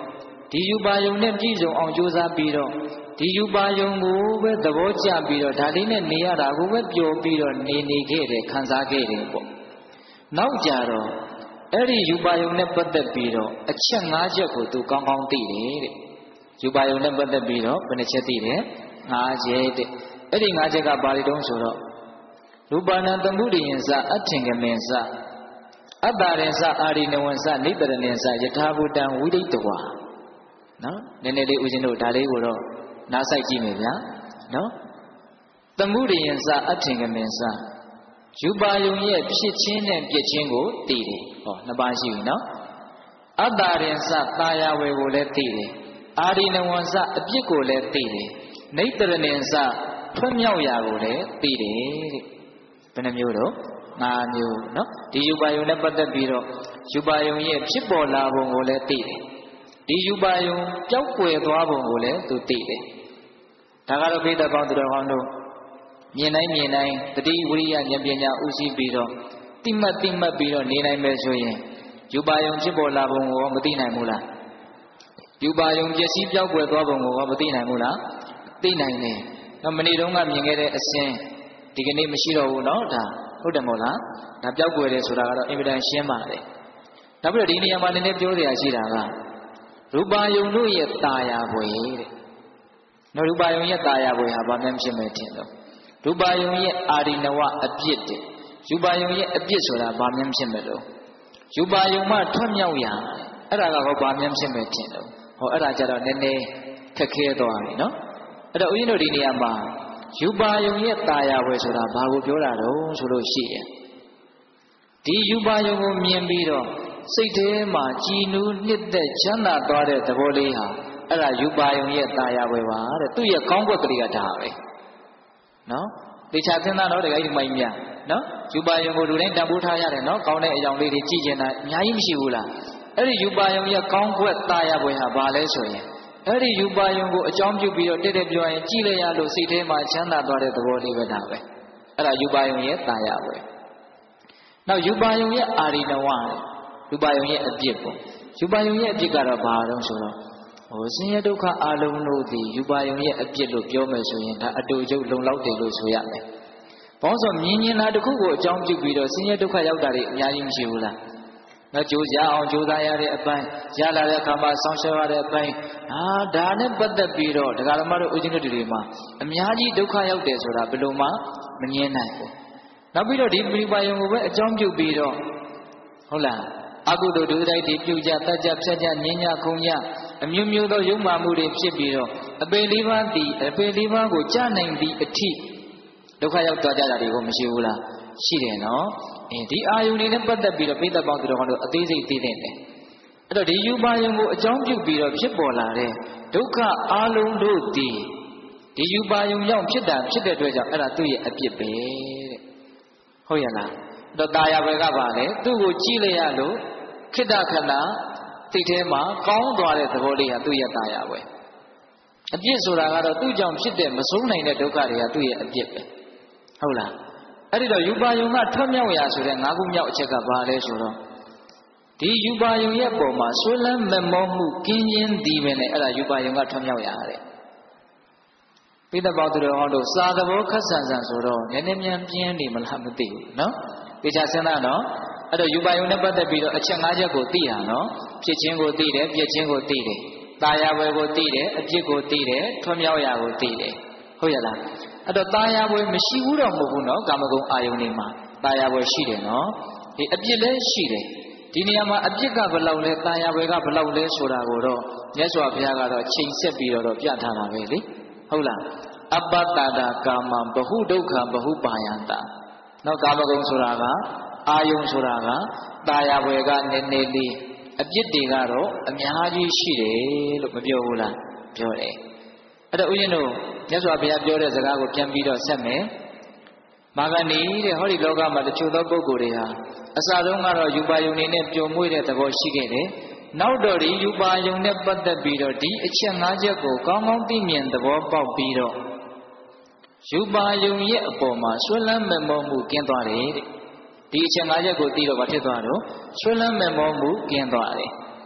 ဒီယူပါယုံနဲ့ပြည့်စုံအောင်ကြိုးစားပြီးတော့ဒီယူပါယုံကိုပဲသဘောကျပြီးတော့ဒါလေးနဲ့နေရတာကိုပဲပျော်ပြီးတော့နေနေခဲ့တယ်ခံစားခဲ့တယ်ပေါ့နောက်ကြတော့အဲ့ဒီယူပါယုံနဲ့ပတ်သက်ပြီးတော့အချက်၅ချက်ကိုသူကောင်းကောင်းသိတယ်တဲ့ယူပါယုံနဲ့ပတ်သက်ပြီးတော့ဘယ်နှချက်သိတယ်၅ချက်တဲ့အဲ့ဒီ၅ချက်ကဘာတွေတုံးဆိုတော့ရူပနာသမှုရိယင်္စအထင်ကမင်္စအတ္တရင်္စအာရိနဝံ္စနိတ္တရဏင်္စယထာဘူတံဝိရိတဝါနော်နည်းနည်းလေးဦးဇင်းတို့ဒါလေးကိုတော့နားဆိုင်ကြည့်မယ်ဗျာနော်သမှုရိယင်္စအထင်ကမင်္စယူပါယုံရဲ့ဖြစ်ချင်းနဲ့ပြည့်ချင်းကိုသိတယ်ဟောနှစ်ပါးရှိပြီနော်အတ္တရင်္စတာယာဝေကိုလည်းသိတယ်အာရိနဝံ္စအပြစ်ကိုလည်းသိတယ်နိတ္တရဏင်္စထွတ်မြောက်ရာကိုလည်းသိတယ်တဲ့ဘယ်နှမျိုးတော့၅မျိုးနော်ဒီယူပါယုံနဲ့ပတ်သက်ပြီးတော့ယူပါယုံရဲ့ဖြစ်ပေါ်လာပုံကိုလည်းသိတယ်ဒီယူပါယုံပျောက်ကွယ်သွားပုံကိုလည်းသူသိတယ်ဒါကတော့ပိဋကပေါင်းသူတော်ကောင်းတို့မြင်တိုင်းမြင်တိုင်းတတိဝိရိယဉာဏ်ပညာဥသိပြီးတော့တိမှတ်တိမှတ်ပြီးတော့နေနိုင်မယ်ဆိုရင်ယူပါယုံဖြစ်ပေါ်လာပုံကိုမသိနိုင်ဘူးလားယူပါယုံပျက်စီးပျောက်ကွယ်သွားပုံကိုမသိနိုင်ဘူးလားသိနိုင်တယ်နော်မနေ့တုန်းကမြင်ခဲ့တဲ့အစဉ်ဒီကနေ့မရှိတော့ဘူးနော်ဒါဟုတ်တယ်မို့လားဒါပျောက်ကွယ်တယ်ဆိုတာကတော့အင်မတန်ရှင်းပါတယ်နောက်ပြီးတော့ဒီနေရာမှာနည်းနည်းပြောစရာရှိတာကရူပါယုံတို့ရဲ့ตาယာဘွယ်တဲ့နော်ရူပါယုံရဲ့ตาယာဘွယ်ဟာဘာမှမဖြစ်မဲ့ထင်တော့ရူပါယုံရဲ့အာရိနဝအပြစ်တဲ့ရူပါယုံရဲ့အပြစ်ဆိုတာဘာမှမဖြစ်မဲ့လို့ရူပါယုံမှထွက်မြောက်ရအဲ့ဒါကဟောဘာမှမဖြစ်မဲ့ထင်တော့ဟောအဲ့ဒါကြတော့နည်းနည်းခက်ခဲသွားပြီနော်အဲ့တော့ဦးဇင်းတို့ဒီနေရာမှာယူပါယုံရဲ့ตาယာဘွယ်ဆိုတာဘာကိုပြောတာတော့ဆိုလို့ရှိရင်ဒီယူပါယုံကိုမြင်ပြီးတော့စိတ်ထဲမှာကြည်နူးနှစ်သက်ချမ်းသာသွားတဲ့သဘောလေးဟာအဲ့ဒါယူပါယုံရဲ့ตาယာဘွယ်ပါတဲ့သူ့ရဲ့ကောင်းကွက်ကလေးကဒါပဲနော်တေချာသင်္သာတော့တကယ်ဒီမိုင်းများနော်ယူပါယုံကိုလူတိုင်းတန်ဖိုးထားရတယ်နော်ကောင်းတဲ့အကြောင်းလေးတွေကြည့်ကျင်တာအများကြီးမရှိဘူးလားအဲ့ဒီယူပါယုံရဲ့ကောင်းကွက်ตาယာဘွယ်ဟာဘာလဲဆိုရင်အဲ့ဒီယူပါယုံကိုအကြောင်းပြုပြီးတော့တက်တက်ပြောရင်ကြည်လိုက်ရလို့စိတ်ထဲမှာချမ်းသာသွားတဲ့သဘောလေးပဲဒါပဲအဲ့ဒါယူပါယုံရဲ့ตาယာပဲနောက်ယူပါယုံရဲ့အာရိနဝယူပါယုံရဲ့အပြစ်ပေါ့ယူပါယုံရဲ့အပြစ်ကတော့ဘာလို့ဆိုတော့ဟိုဆင်းရဲဒုက္ခအလုံးတို့ဒီယူပါယုံရဲ့အပြစ်လို့ပြောမယ်ဆိုရင်ဒါအတူတူလုံလောက်တယ်လို့ဆိုရမယ်ဘာလို့ဆိုမြင်မြင်လာတစ်ခုကိုအကြောင်းပြုပြီးတော့ဆင်းရဲဒုက္ခရောက်တာတွေအများကြီးမရှိဘူးလားနော်ကြိုးစားအောင်ကြိုးစားရတဲ့အပိုင်းရလာတဲ့အခါမှာဆောင်းရှောရတဲ့အပိုင်းဟာဒါနဲ့ပတ်သက်ပြီးတော့ဒကာဓမ္မတို့ဦးဇင်းတို့တွေမှာအများကြီးဒုက္ခရောက်တယ်ဆိုတာဘယ်လိုမှမငြင်းနိုင်ဘူးနောက်ပြီးတော့ဒီပြိပါယုံကိုပဲအကြောင်းပြုပြီးတော့ဟုတ်လားအကုသိုလ်ဒုစရိုက်တွေပြုကြတတ်ကြဖြတ်ကြငြင်းကြခုံကြအမျိုးမျိုးသောယုံမှမှုတွေဖြစ်ပြီးတော့အပေလေးပါးတည်အပေလေးပါးကိုကြားနိုင်သည့်အထိဒုက္ခရောက်သွားကြတာတွေကိုမရှိဘူးလားရှိတယ်နော်အဲဒီအာယုန်တွေနဲ့ပတ်သက်ပြီးတော့ပိဋကပေါင်းသူတော်ကောင်းတို့အသေးစိတ်သိတဲ့တယ်အဲ့တော့ဒီယူပါယုံကိုအကြောင်းပြုပြီးတော့ဖြစ်ပေါ်လာတဲ့ဒုက္ခအလုံးတို့တည်ဒီယူပါယုံကြောင့်ဖြစ်တာဖြစ်တဲ့အတွက်ကြောင့်အဲ့ဒါသူ့ရဲ့အပြစ်ပဲတဲ့ဟုတ်ရဲ့လားတော့ตาယာဘယ်ကပါလဲသူ့ကိုကြည့်လိုက်ရလို့ခိတ္တခဏစိတ်ထဲမှာကောင်းသွားတဲ့သဘောလေးဟာသူ့ရဲ့ตาယာပဲအပြစ်ဆိုတာကတော့သူ့ကြောင့်ဖြစ်တဲ့မဆုံးနိုင်တဲ့ဒုက္ခတွေကသူ့ရဲ့အပြစ်ပဲဟုတ်လားအဲ့ဒီတော့ယူပါယုံကထွက်မြောက်ရာဆိုတဲ့၅ခုမြောက်အချက်ကဘာလဲဆိုတော့ဒီယူပါယုံရဲ့ပုံမှာဆွေးလန်းမမောမှုကင်းခြင်းဒီပဲနဲ့အဲ့ဒါယူပါယုံကထွက်မြောက်ရာတဲ့ပိဋကပေါင်းသူတော်ဟောတို့စာသဘောခက်ဆန်ဆန်ဆိုတော့နည်းနည်းမြန်ပြင်းနေမလားမသိဘူးနော်တေချာစဉ်းစားနော်အဲ့တော့ယူပါယုံနဲ့ပတ်သက်ပြီးတော့အချက်၅ချက်ကိုသိရနော်ဖြစ်ခြင်းကိုသိတယ်ပြည့်ခြင်းကိုသိတယ်ตาယာဘွယ်ကိုသိတယ်အပြစ်ကိုသိတယ်ထွက်မြောက်ရာကိုသိတယ်ဟုတ်ရဲ့လားအဲ့တော့ตาယာဘွယ်မရှိဘူးတော့မဟုတ်ဘူးနော်ကာမဂုဏ်အာယုန်တွေမှာตาယာဘွယ်ရှိတယ်နော်ဒီအပြစ်လည်းရှိတယ်ဒီနေရာမှာအပြစ်ကဘယ်လောက်လဲตาယာဘွယ်ကဘယ်လောက်လဲဆိုတာကိုတော့မြတ်စွာဘုရားကတော့ချိန်ဆက်ပြီးတော့ပြထားတာပဲလေဟုတ်လားအပ္ပတ္တာကာမံဘဟုဒုက္ခဘဟုပါယန္တာနော်ကာမဂုဏ်ဆိုတာကအာယုန်ဆိုတာကตาယာဘွယ်ကနည်းနည်းလေးအပြစ်တွေကတော့အများကြီးရှိတယ်လို့မပြောဘူးလားပြောတယ်အဲ့တော့ဦးဇင်းတို့မြတ်စွာဘုရားပြောတဲ့စကားကိုပြန်ပြီးတော့ဆက်မယ်မာဂဏီတဲ့ဟောဒီလောကမှာတချို့သောပုဂ္ဂိုလ်တွေဟာအစတုန်းကတော့ယူပါယုံနေနဲ့ပျော်မွေ့တဲ့သဘောရှိခဲ့တယ်နောက်တော့ဒီယူပါယုံနဲ့ပတ်သက်ပြီးတော့ဒီအချက်၅ချက်ကိုကောင်းကောင်းသိမြင်သဘောပေါက်ပြီးတော့ယူပါယုံရဲ့အပေါ်မှာဆွဲလန်းမမောမှုကင်းသွားတယ်တဲ့ဒီအချက်၅ချက်ကိုသိတော့ဘာဖြစ်သွားတော့ဆွဲလန်းမမောမှုကင်းသွားတယ်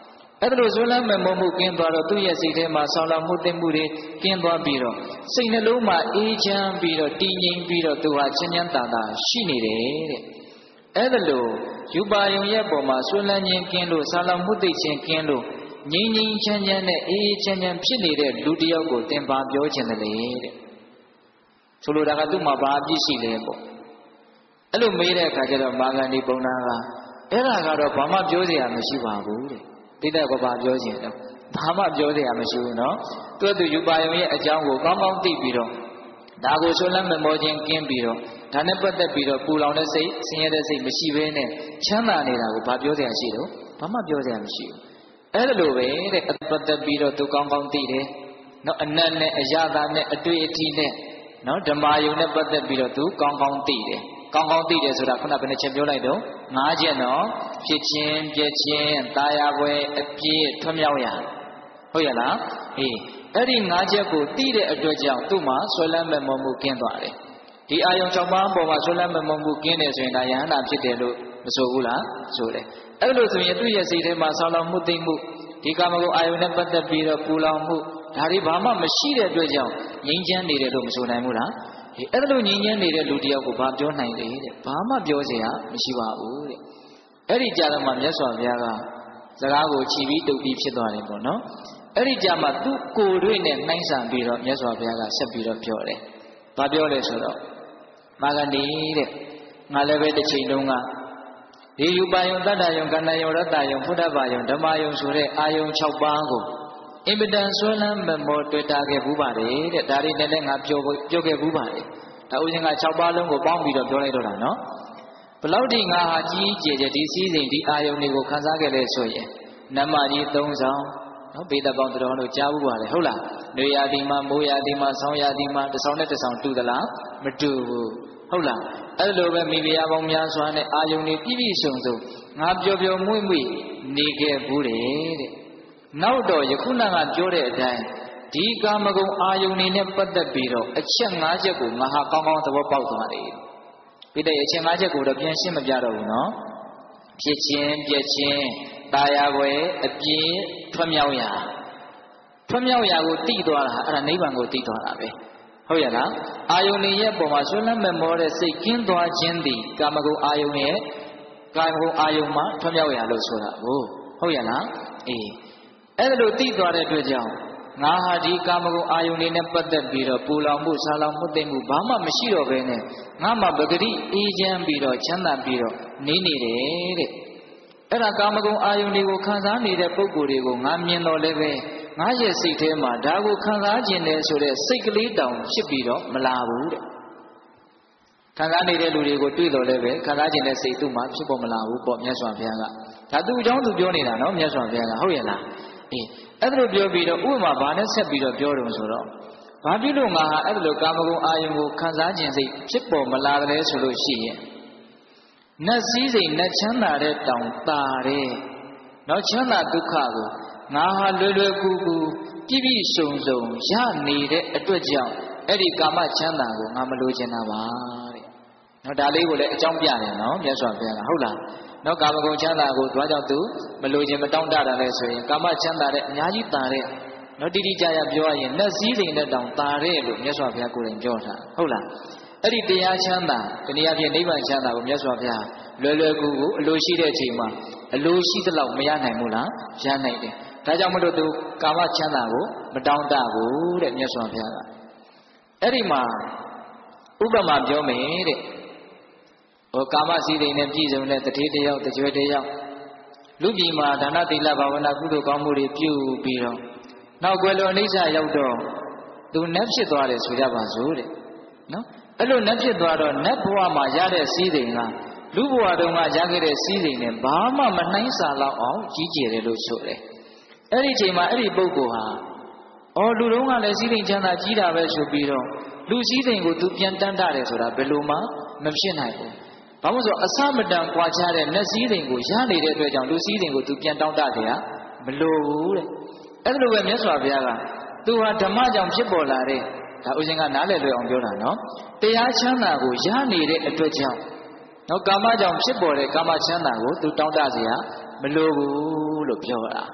အဲ့ဒါလို့ဇွဲလန်းမဲ့မမှုကင်းသွားတော့သူ့ရဲ့စိတ်ထဲမှာဆောင်းလာမှုသိမှုတွေကင်းသွားပြီးတော့စိတ်နှလုံးမှာအေးချမ်းပြီးတော့တည်ငြိမ်ပြီးတော့သူဟာချမ်းချမ်းသာသာရှိနေတယ်တဲ့အဲ့ဒါလို့ယူပါယုံရဲ့ပေါ်မှာဇွဲလန်းခြင်းကင်းလို့ဆောင်းလာမှုသိခြင်းကင်းလို့ငြိမ်ငြိမ်ချမ်းချမ်းနဲ့အေးအေးချမ်းချမ်းဖြစ်နေတဲ့လူတစ်ယောက်ကိုသင်ပါပြောခြင်းတယ်လေတဲ့ဆိုလိုတာကသူ့မှာဘာအပြစ်ရှိလဲပေါ့အဲ့လိုမေးတဲ့အခါကျတော့မာဂန္ဒီပုံနာကအဲ့ဒါကတော့ဘာမှပြောစရာမရှိပါဘူးတဲ့တိတဲ့ကဘာပြောခြင်းလဲဘာမှပြောစရာမရှိဘူးเนาะသူ့သူယူပါယုံရဲ့အကြောင်းကိုကောင်းကောင်းသိပြီးတော့ဒါကိုဆွလန်းမမောခြင်းကင်းပြီးတော့ဒါနဲ့ပတ်သက်ပြီးတော့ပူလောင်တဲ့စိတ်ဆင်းရဲတဲ့စိတ်မရှိဘဲနဲ့ချမ်းသာနေတာကိုဘာပြောစရာရှိတော့ဘာမှပြောစရာမရှိဘူးအဲ့ဒါလိုပဲတဲ့ပတ်သက်ပြီးတော့သူကောင်းကောင်းသိတယ်เนาะအနတ်နဲ့အရသာနဲ့အတွေ့အထိနဲ့เนาะဓမ္မယုံနဲ့ပတ်သက်ပြီးတော့သူကောင်းကောင်းသိတယ်ကောင်းကောင်းသိတယ်ဆိုတာခုနဘယ်နှချက်ပြောလိုက်တော့ငါးချက်နော်ဖြစ်ခြင်းပြည့်ခြင်းတာယာပွဲအပြည့်ထွမြောက်ရဟုတ်ရလားအေးအဲ့ဒီငါးချက်ကိုသိတဲ့အတွက်ကြောင့်သူ့မှာဆွဲလန်းမဲ့မမှုကင်းသွားတယ်ဒီအာယုံ၆ပါးပေါ်မှာဆွဲလန်းမဲ့မမှုကင်းတယ်ဆိုရင်ဒါယဟန္တာဖြစ်တယ်လို့မဆိုဘူးလားဆိုတယ်အဲ့လိုဆိုရင်သူ့ရဲ့စိတ်ထဲမှာဆောင်းလောင်မှုသိမှုဒီကာမဂုဏ်အာယုံနဲ့ပတ်သက်ပြီးတော့ပူလောင်မှုဒါတွေဘာမှမရှိတဲ့အတွက်ကြောင့်ငြိမ်းချမ်းနေတယ်လို့မဆိုနိုင်ဘူးလားဒီအဲ့လိုငြိမ်းချမ်းနေတဲ့လူတယောက်ကိုဘာပြောနိုင်လဲတဲ့ဘာမှပြောစရာမရှိပါဘူးတဲ့အဲ့ဒီကြာတော့မှမြတ်စွာဘုရားကစကားကိုခြီးပြီးတုပ်ပြီးဖြစ်သွားတယ်ပေါ့နော်အဲ့ဒီကြာမှသူ့ကိုယ်တွေ့နဲ့နှိုင်းဆန်ပြီးတော့မြတ်စွာဘုရားကဆက်ပြီးတော့ပြောတယ်ဘာပြောလဲဆိုတော့မာဂန္ဒီတဲ့ငါလည်းပဲတစ်ချိန်တုန်းကဒီယူပါယုံတတ္တယုံကန္တယုံရတ္တယုံဖုဒ္ဓဘာယုံဓမ္မယုံဆိုတဲ့အာယုံ၆ပါးကိုအင်ပဒံဆွလန်းမမောတွေ့တာခဲ့ဘူးပါတယ်တဲ့ဒါတွေနဲ့လည်းငါပြောပြောခဲ့ဘူးပါတယ်ဒါဥစဉ်က၆ပါးလုံးကိုပေါင်းပြီးတော့ပြောလိုက်တော့တာနော်ဘလောက်ဒီငါဟာကြီးကျယ်ကျယ်ဒီစည်းစိမ်ဒီအာယုံတွေကိုခန်းစားခဲ့လဲဆိုရင်နမကြီး၃ဆောင်နော်ဘေးသက်ပေါင်းတော်တို့ကြားဘူးပါတယ်ဟုတ်လားနေရာဒီမှာမိုးရာဒီမှာဆောင်းရာဒီမှာတစ်ဆောင်နဲ့တစ်ဆောင်တူသလားမတူဘူးဟုတ်လားအဲ့လိုပဲမိဖုရားပေါင်းများစွာနဲ့အာယုန်တွေပြည့်ပြည့်စုံစုံငါပျော်ပျော်မွေ့မွေ့နေခဲ့ဘူးတယ်တဲ့နောက်တော့ယခုနကပြောတဲ့အတိုင်းဒီကာမဂုဏ်အာယုန်တွေနဲ့ပတ်သက်ပြီးတော့အချက်၅ချက်ကိုငါဟာကောင်းကောင်းသဘောပေါက်သွားတယ်ပြီးတဲ့အချက်၅ချက်ကိုတော့ပြန်ရှင်းမပြတော့ဘူးနော်ဖြစ်ခြင်းပြည့်ခြင်းတာယာွယ်အပြည့်ထွတ်မြောက်ရာထွတ်မြောက်ရာကိုတိသွားတာအဲ့ဒါနိဗ္ဗာန်ကိုတိသွားတာပဲဟုတ်ရလားအာယုန်ရဲ့ပုံမှာဆွလန်းမဲ့မောတဲ့စိတ်ကင်းသွားခြင်းသည်ကာမဂုဏ်အာယုန်ရဲ့ကာမဂုဏ်အာယုန်မှာထွတ်မြောက်ရာလို့ဆိုတာဟုတ်ဟုတ်ရလားအေးအဲ့ဒါလို့တိသွားတဲ့အတွက်ကြောင့်ငါဟာဒီကာမဂုဏ်အာယုန်နဲ့ပတ်သက်ပြီးတော့ပူလောင်မှုဆာလောင်မှုသိမ့်မှုဘာမှမရှိတော့ဘဲနဲ့ငါမှပဂတိအေးချမ်းပြီးတော့ချမ်းသာပြီးတော့နေနေတယ်တဲ့အဲ့ဒါကာမဂုဏ်အာယုန်တွေကိုခံစားနေတဲ့ပုံကိုယ်တွေကိုငါမြင်တော့လည်းပဲငါရဲ့စိတ်ထဲမှာဒါကိုခံစားခြင်းတယ်ဆိုတဲ့စိတ်ကလေးတောင်ဖြစ်ပြီးတော့မလာဘူးတဲ့ခံစားနေတဲ့လူတွေကိုတွေ့တော့လည်းပဲခံစားခြင်းတဲ့စိတ်သူ့မှာဖြစ်ပေါ်မလာဘူးပေါ့မြတ်စွာဘုရားကဒါသူ့အကြောင်းသူပြောနေတာနော်မြတ်စွာဘုရားကဟုတ်ရဲ့လားအေးအဲ့ဒါလိုပြောပြီးတော့ဥပမာဘာနဲ့ဆက်ပြီးတော့ပြောတယ်ဆိုတော့ဘာဖြစ်လို့ငါဟာအဲ့ဒါလိုကာမဂုဏ်အာယုန်ကိုခံစားခြင်းစိတ်ဖြစ်ပေါ်မလာတယ်ဆိုလို့ရှိရင်နတ်စည်းစိမ်နတ်ချမ်းသာတဲ့တောင်တာတဲ့နောက်ချမ်းသာဒုက္ခကိုငါဟာလွယ်လွယ်ကူကူပြည့်ပြည့်စုံစုံရနေတဲ့အတွက်ကြောင့်အဲ့ဒီကာမချမ်းသာကိုငါမလိုချင်တာပါတဲ့နော်ဒါလေးကိုလည်းအကြောင်းပြတယ်နော်မြတ်စွာဘုရားကဟုတ်လားနော်ကာမဂုဏ်ချမ်းသာကိုဘာကြောင့်သူမလိုချင်မတောင်းတတာလဲဆိုရင်ကာမချမ်းသာတဲ့အများကြီးတာတဲ့နော်တိတိကျကျပြောရရင်နတ်စည်းစိမ်တဲ့တောင်တာတဲ့လို့မြတ်စွာဘုရားကိုယ်တိုင်ပြောတာဟုတ်လားအဲ့ဒီတရားချမ်းသာတနည်းအားဖြင့်နိဗ္ဗာန်ချမ်းသာကိုမြတ်စွာဘုရားလွယ်လွယ်ကူကူအလိုရှိတဲ့အချိန်မှာအလိုရှိသလောက်မရနိုင်ဘူးလားရနိုင်တယ်ဒါကြောင့်မလို့သူကာမချမ်းသာကိုမတောင်းတဘူးတဲ့မြတ်စွာဘုရားကအဲ့ဒီမှာဥပမာပြောမယ်တဲ့ဟောကာမစည်းစိမ်နဲ့ပြည့်စုံတဲ့တတိတယောက်တကြွတယောက်လူပြည်မှာဒါနသီလဘာဝနာကုသိုလ်ကောင်းမှုတွေပြုပြီးတော့နောက်ကွယ်လွန်အိဋ္ဌရောက်တော့သူနတ်ဖြစ်သွားတယ်ဆိုကြပါစို့တဲ့နော်အဲ့လိုနတ်ဖြစ်သွားတော့နတ်ဘဝမှာရတဲ့စည်းစိမ်ကလူဘဝတုန်းကရခဲ့တဲ့စည်းစိမ်နဲ့ဘာမှမနှိုင်းစာလောက်အောင်ကြီးကျယ်တယ်လို့ဆိုတယ်အဲ့ဒီအချိန်မှာအဲ့ဒီပုဂ္ဂိုလ်ဟာအော်လူတုန်းကလည်းစည်းစိမ်ချမ်းသာကြီးတာပဲဆိုပြီးတော့လူစည်းစိမ်ကိုသူပြန်တန်းတာတယ်ဆိုတာဘယ်လိုမှမဖြစ်နိုင်ဘူးဘာလို့ဆိုအစမတန်ကွာခြားတဲ့နတ်စည်းစိမ်ကိုရနေတဲ့အတွက်ကြောင့်လူစည်းစိမ်ကိုသူပြန်တောင်းတကြရမလိုဘူးတဲ့အဲ့လိုပဲမြတ်စွာဘုရားကသူဟာဓမ္မကြောင့်ဖြစ်ပေါ်လာတဲ့ဒါဥစဉ်ကနားလည်လွယ်အောင်ပြောတာနော်တရားချမ်းသာကိုရနေတဲ့အတွက်ကြောင့်နော်ကာမကြောင့်ဖြစ်ပေါ်တဲ့ကာမချမ်းသာကိုသူတောင်းတเสียမလိုဘူးလို့ပြောတာဟ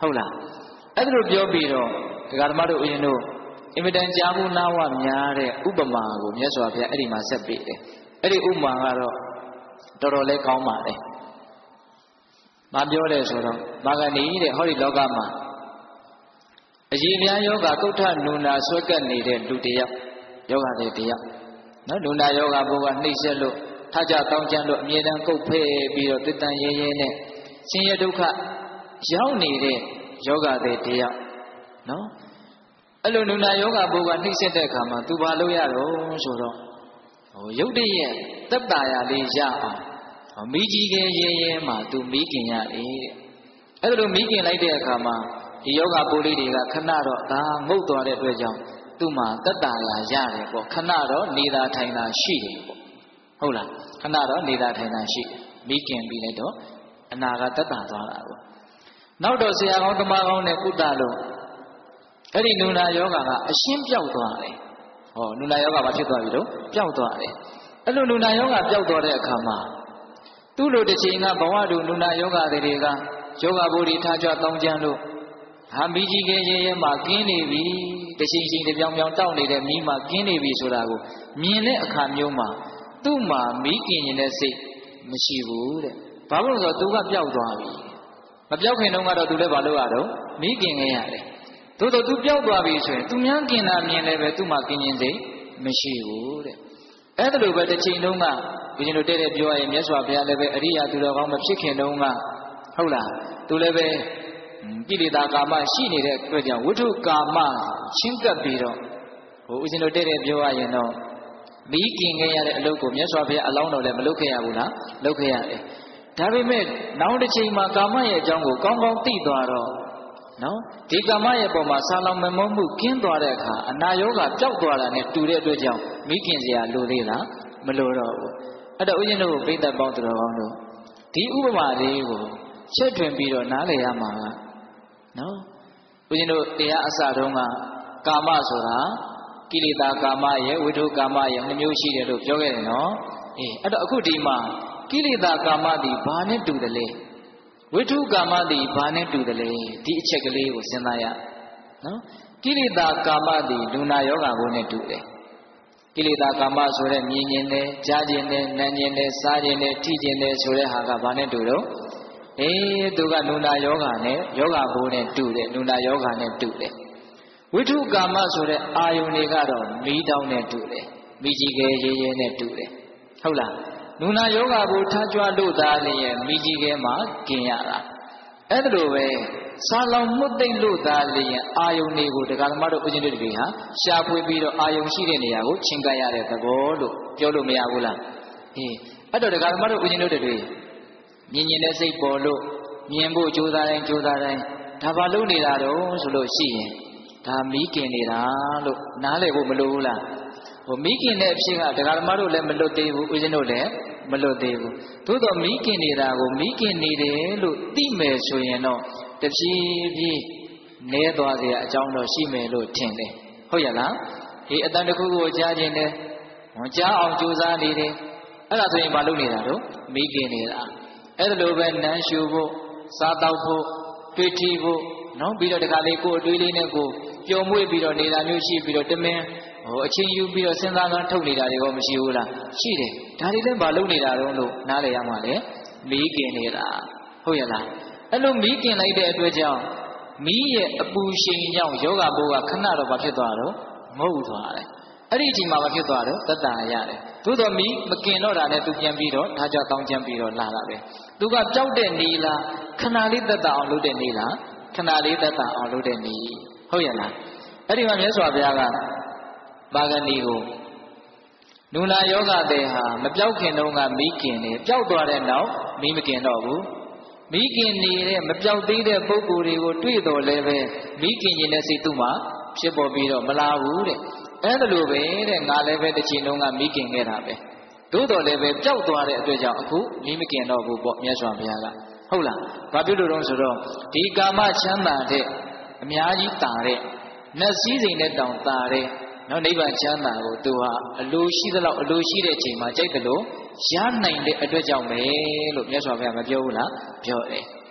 ဟုတ်လားအဲ့ဒါလိုပြောပြီးတော့ဒကာဓမ္မတို့ဦးဇင်းတို့အင်မတန်ကြားမှုနာဝများတဲ့ဥပမာကိုမြတ်စွာဘုရားအဲ့ဒီမှာဆက်ပေးတယ်အဲ့ဒီဥပမာကတော့တော်တော်လေးကောင်းပါတယ်မပြောတယ်ဆိုတော့မာဂဏီတဲ့ဟောဒီလောကမှာအကြီးများယောဂကုဋ္ဌနုနာဆွဲကပ်နေတဲ့လူတယောက်ယောဂတဲ့တယောက်နော်နုနာယောဂဘုရားနှိမ့်ဆက်လို့ထကြတောင်းကြလို့အမြဲတမ်းကုတ်ဖဲ့ပြီးတော့တည်တန်ရဲရဲနဲ့ဆင်းရဲဒုက္ခရောက်နေတဲ့ယောဂတဲ့တယောက်နော်အဲ့လိုနုနာယောဂဘုရားနှိမ့်ဆက်တဲ့အခါမှာသူဘာလုပ်ရတော့ဆိုတော့ဟိုရုပ်တရက်သက်တာရလေးရအောင်မိကြီးကရဲရဲမှာသူမိခင်ရတယ်တဲ့အဲ့ဒါလိုမိခင်လိုက်တဲ့အခါမှာဒီယောဂပိုးလေးတွေကခဏတော့ဒါငုတ်သွားတဲ့အတွက်ကြောင့်သူ့မှာသက်တာရရတယ်ပေါ့ခဏတော့နေတာထိုင်တာရှိတယ်ပေါ့ဟုတ်လားခဏတော့နေတာထိုင်တာရှိတယ်မိခင်ပြီးလိုက်တော့အနာကသက်တာသွားတာပေါ့နောက်တော့ဆရာကောင်းတမကောင်းနဲ့ကုသလို့အဲ့ဒီနုနာယောဂကအရှင်းပြောက်သွားတယ်ဟောနုနာယောဂဘာဖြစ်သွားပြီတော့ပျောက်သွားတယ်အဲ့လိုနုနာယောဂပျောက်သွားတဲ့အခါမှာသူ့လိုတစ်ချိန်ကဘဝတူနုနာယောဂတွေကယောဂဘုရားထားကြတောင်းကြလို့ဟာမိကြီးကရဲရဲမှာကင်းနေပြီတစ်ချိန်ချိန်တစ်ပြောင်ပြောင်တောက်နေတဲ့မိမှာကင်းနေပြီဆိုတာကိုမြင်တဲ့အခါမျိုးမှာသူ့မှာမိခင်ရင်တဲ့စိတ်မရှိဘူးတဲ့ဘာလို့လဲဆိုတော့သူကပျောက်သွားပြီမပျောက်ခင်တုန်းကတော့သူလည်းဘာလို့ရတော့မိခင်ခဲ့ရတယ်သို့တော့သူပျောက်သွားပြီဆိုရင်သူများกินတာမြင်လည်းပဲသူ့မှာกินခြင်းစိတ်မရှိဘူးတဲ့အဲ့ဒါလိုပဲတစ်ချိန်တုန်းကဘုရင်တို့တဲ့တဲ့ပြောရရင်မြတ်စွာဘုရားလည်းပဲအရိယာသူတော်ကောင်းမဖြစ်ခင်တုန်းကဟုတ်လားသူလည်းပဲကိလေသာကာမရှိနေတဲ့အတွက်ကြောင့်ဝိထုကာမချင်းကပ်ပြီးတော့ဟိုဦးဇင်းတို့တဲ့တဲ့ပြောရရင်တော့မိခင်ခဲ့ရတဲ့အလုပ်ကိုမြတ်စွာဘုရားအလောင်းတော်လည်းမလုပ်ခဲ့ရဘူးလားလုပ်ခဲ့ရတယ်ဒါပေမဲ့နောက်တစ်ချိန်မှာကာမရဲ့အကြောင်းကိုကောင်းကောင်းသိသွားတော့နော်ဒီကာမရဲ့ပုံမှာဆာလောင်မမုန်းမှုကင်းသွားတဲ့အခါအနာယောဂပျောက်သွားတာနဲ့တူတဲ့အတွက်ကြောင့်မိခင်စရာလိုသေးလားမလိုတော့ဘူးအဲ့တော့ဦးဇင်းတို့ပိဋကပေါင်းတော်ကောင်းတို့ဒီဥပမာလေးကိုချက်တွင်ပြီးတော့နားလည်ရမှာကနော်ဦးဇင်းတို့တရားအစတုန်းကကာမဆိုတာကိလေသာကာမရဲ့ဝိထုကာမရဲ့နှမျိုးရှိတယ်လို့ပြောခဲ့တယ်နော်အေးအဲ့တော့အခုဒီမှာကိလေသာကာမသည်ဘာနဲ့တူတယ်လဲဝိထုကာမသည်ဘာနဲ့တူတယ်လဲဒီအချက်ကလေးကိုစဉ်းစားရနော်ကိလေသာကာမသည်လူနာယောဂကိုနဲ့တူတယ်ကိလေသာကာမဆိုတဲ့မြင်ခြင်းနဲ့ကြားခြင်းနဲ့နားခြင်းနဲ့စားခြင်းနဲ့ထိခြင်းနဲ့ဆိုတဲ့ဟာကဘာနဲ့တူတော့အေးသူကလူနာယောဂနဲ့ယောဂဘိုးနဲ့တူတယ်လူနာယောဂနဲ့တူတယ်ဝိထုကာမဆိုတဲ့အာယုန်တွေကတော့မီးတောင်းနဲ့တူတယ်မိကြီးကဲရဲရဲနဲ့တူတယ်ဟုတ်လားလူနာယောဂဘိုးထားကြွလို့သားလျင်မိကြီးကဲမှာกินရတာအဲ့ဒါလိုပဲစာလောင်မှုသိမ့်လို့သားလျင်အာယုန်တွေကိုတရားဓမ္မတို့ဦးဇင်းတို့တပည့်ဟာရှာဖွေပြီးတော့အာယုန်ရှိတဲ့နေရာကိုချင်းကပ်ရတဲ့သဘောလို့ပြောလို့မရဘူးလားဟေးအဲ့တော့တရားဓမ္မတို့ဦးဇင်းတို့တပည့်မြင်မြင်တဲ့စိတ်ပေါ်လို့မြင်ဖို့ကြိုးစားတိုင်းကြိုးစားတိုင်းဒါဘာလုပ်နေတာတော့ဆိုလို့ရှိရင်ဒါမိခင်နေတာလို့နားလည်ဖို့မလိုဘူးလားဟိုမိခင်တဲ့အဖြစ်ကတရားဓမ္မတို့လည်းမလွတ်သေးဘူးဦးဇင်းတို့လည်းမလွတ်သေးဘူးသို့တော့မိခင်နေတာကိုမိခင်နေတယ်လို့သိမယ်ဆိုရင်တော့တဖြည်းဖြည်းနည်းသွားစရာအကြောင်းတော့ရှိမယ်လို့ထင်တယ်ဟုတ်ရလားဒီအတန်တစ်ခုကိုကြားခြင်းနဲ့ကြားအောင်ကြိုးစားနေတယ်အဲ့ဒါဆိုရင်မလုပ်နေတာတော့မိခင်နေတာအဲ့ဒါလိုပဲနမ်းရှူဖို့စားတောက်ဖို့တွေ့ထီဖို့နော်ပြီးတော့တခါလေးကိုယ်အတွေးလေးနဲ့ကိုပျော်မွေ့ပြီးတော့နေတာမျိုးရှိပြီးတော့တမင်ဟိုအချင်းယူပြီးတော့စဉ်းစားကန်းထုတ်နေတာတွေကမရှိဘူးလားရှိတယ်ဒါတွေလည်းမလုပ်နေတာတော့လို့နားလည်ရမှာလေမိခင်နေတာဟုတ်ရလားအဲ့လိုမိခင်လိုက်တဲ့အတွက်ကြောင့်မိရဲ့အပူရှိန်ကြောင့်ယောဂဘိုးကခဏတော့ဘာဖြစ်သွားတော့ငုတ်သွားတယ်အဲ့ဒီအချိန်မှာဘာဖြစ်သွားတော့သက်တာရတယ်သို့တော်မိမกินတော့တာနဲ့သူပြန်ပြီးတော့ထားကြတောင်းချမ်းပြီးတော့လာတာပဲသူကကြောက်တဲ့နေလားခဏလေးသက်တာအောင်လုပ်တဲ့နေလားခဏလေးသက်တာအောင်လုပ်တဲ့နေဟုတ်ရလားအဲ့ဒီမှာမြတ်စွာဘုရားကပါဂဏီကိုနုနာယောဂတဲ့ဟာမပြောက်ခင်တုန်းကမိခင်နေပျောက်သွားတဲ့နောက်မိမခင်တော့ဘူးမိခင်နေတဲ့မပြောက်သေးတဲ့ပုဂ္ဂိုလ်တွေကိုတွေ့တော်လဲပဲမိခင်ရင်တဲ့စိတ်သူ့မှာဖြစ်ပေါ်ပြီးတော့မလာဘူးတဲ့အဲ့ဒါလိုပဲတဲ့ငါလည်းပဲတစ်ချိန်လုံးကမိခင်ခဲ့တာပဲသို့တော်လည်းပဲပျောက်သွားတဲ့အတွက်ကြောင့်အခုမိမခင်တော့ဘူးပေါ့မြတ်စွာဘုရားကဟုတ်လားဘာဖြစ်လို့တော့ဆိုတော့ဒီကာမချမ်းသာတဲ့အများကြီးတာတဲ့နတ်စည်းစိမ်နဲ့တောင်တာတဲ့နော်နိဗ္ဗာန်ချမ်းသာကိုသူဟာအလိုရှိသလောက်အလိုရှိတဲ့အချိန်မှာကြိုက်တယ်လို့ရနိုင်တဲ့အတွက်ကြောင့်ပဲလို့မြတ်စွာဘုရားမပြောဘူးလားပြောတယ်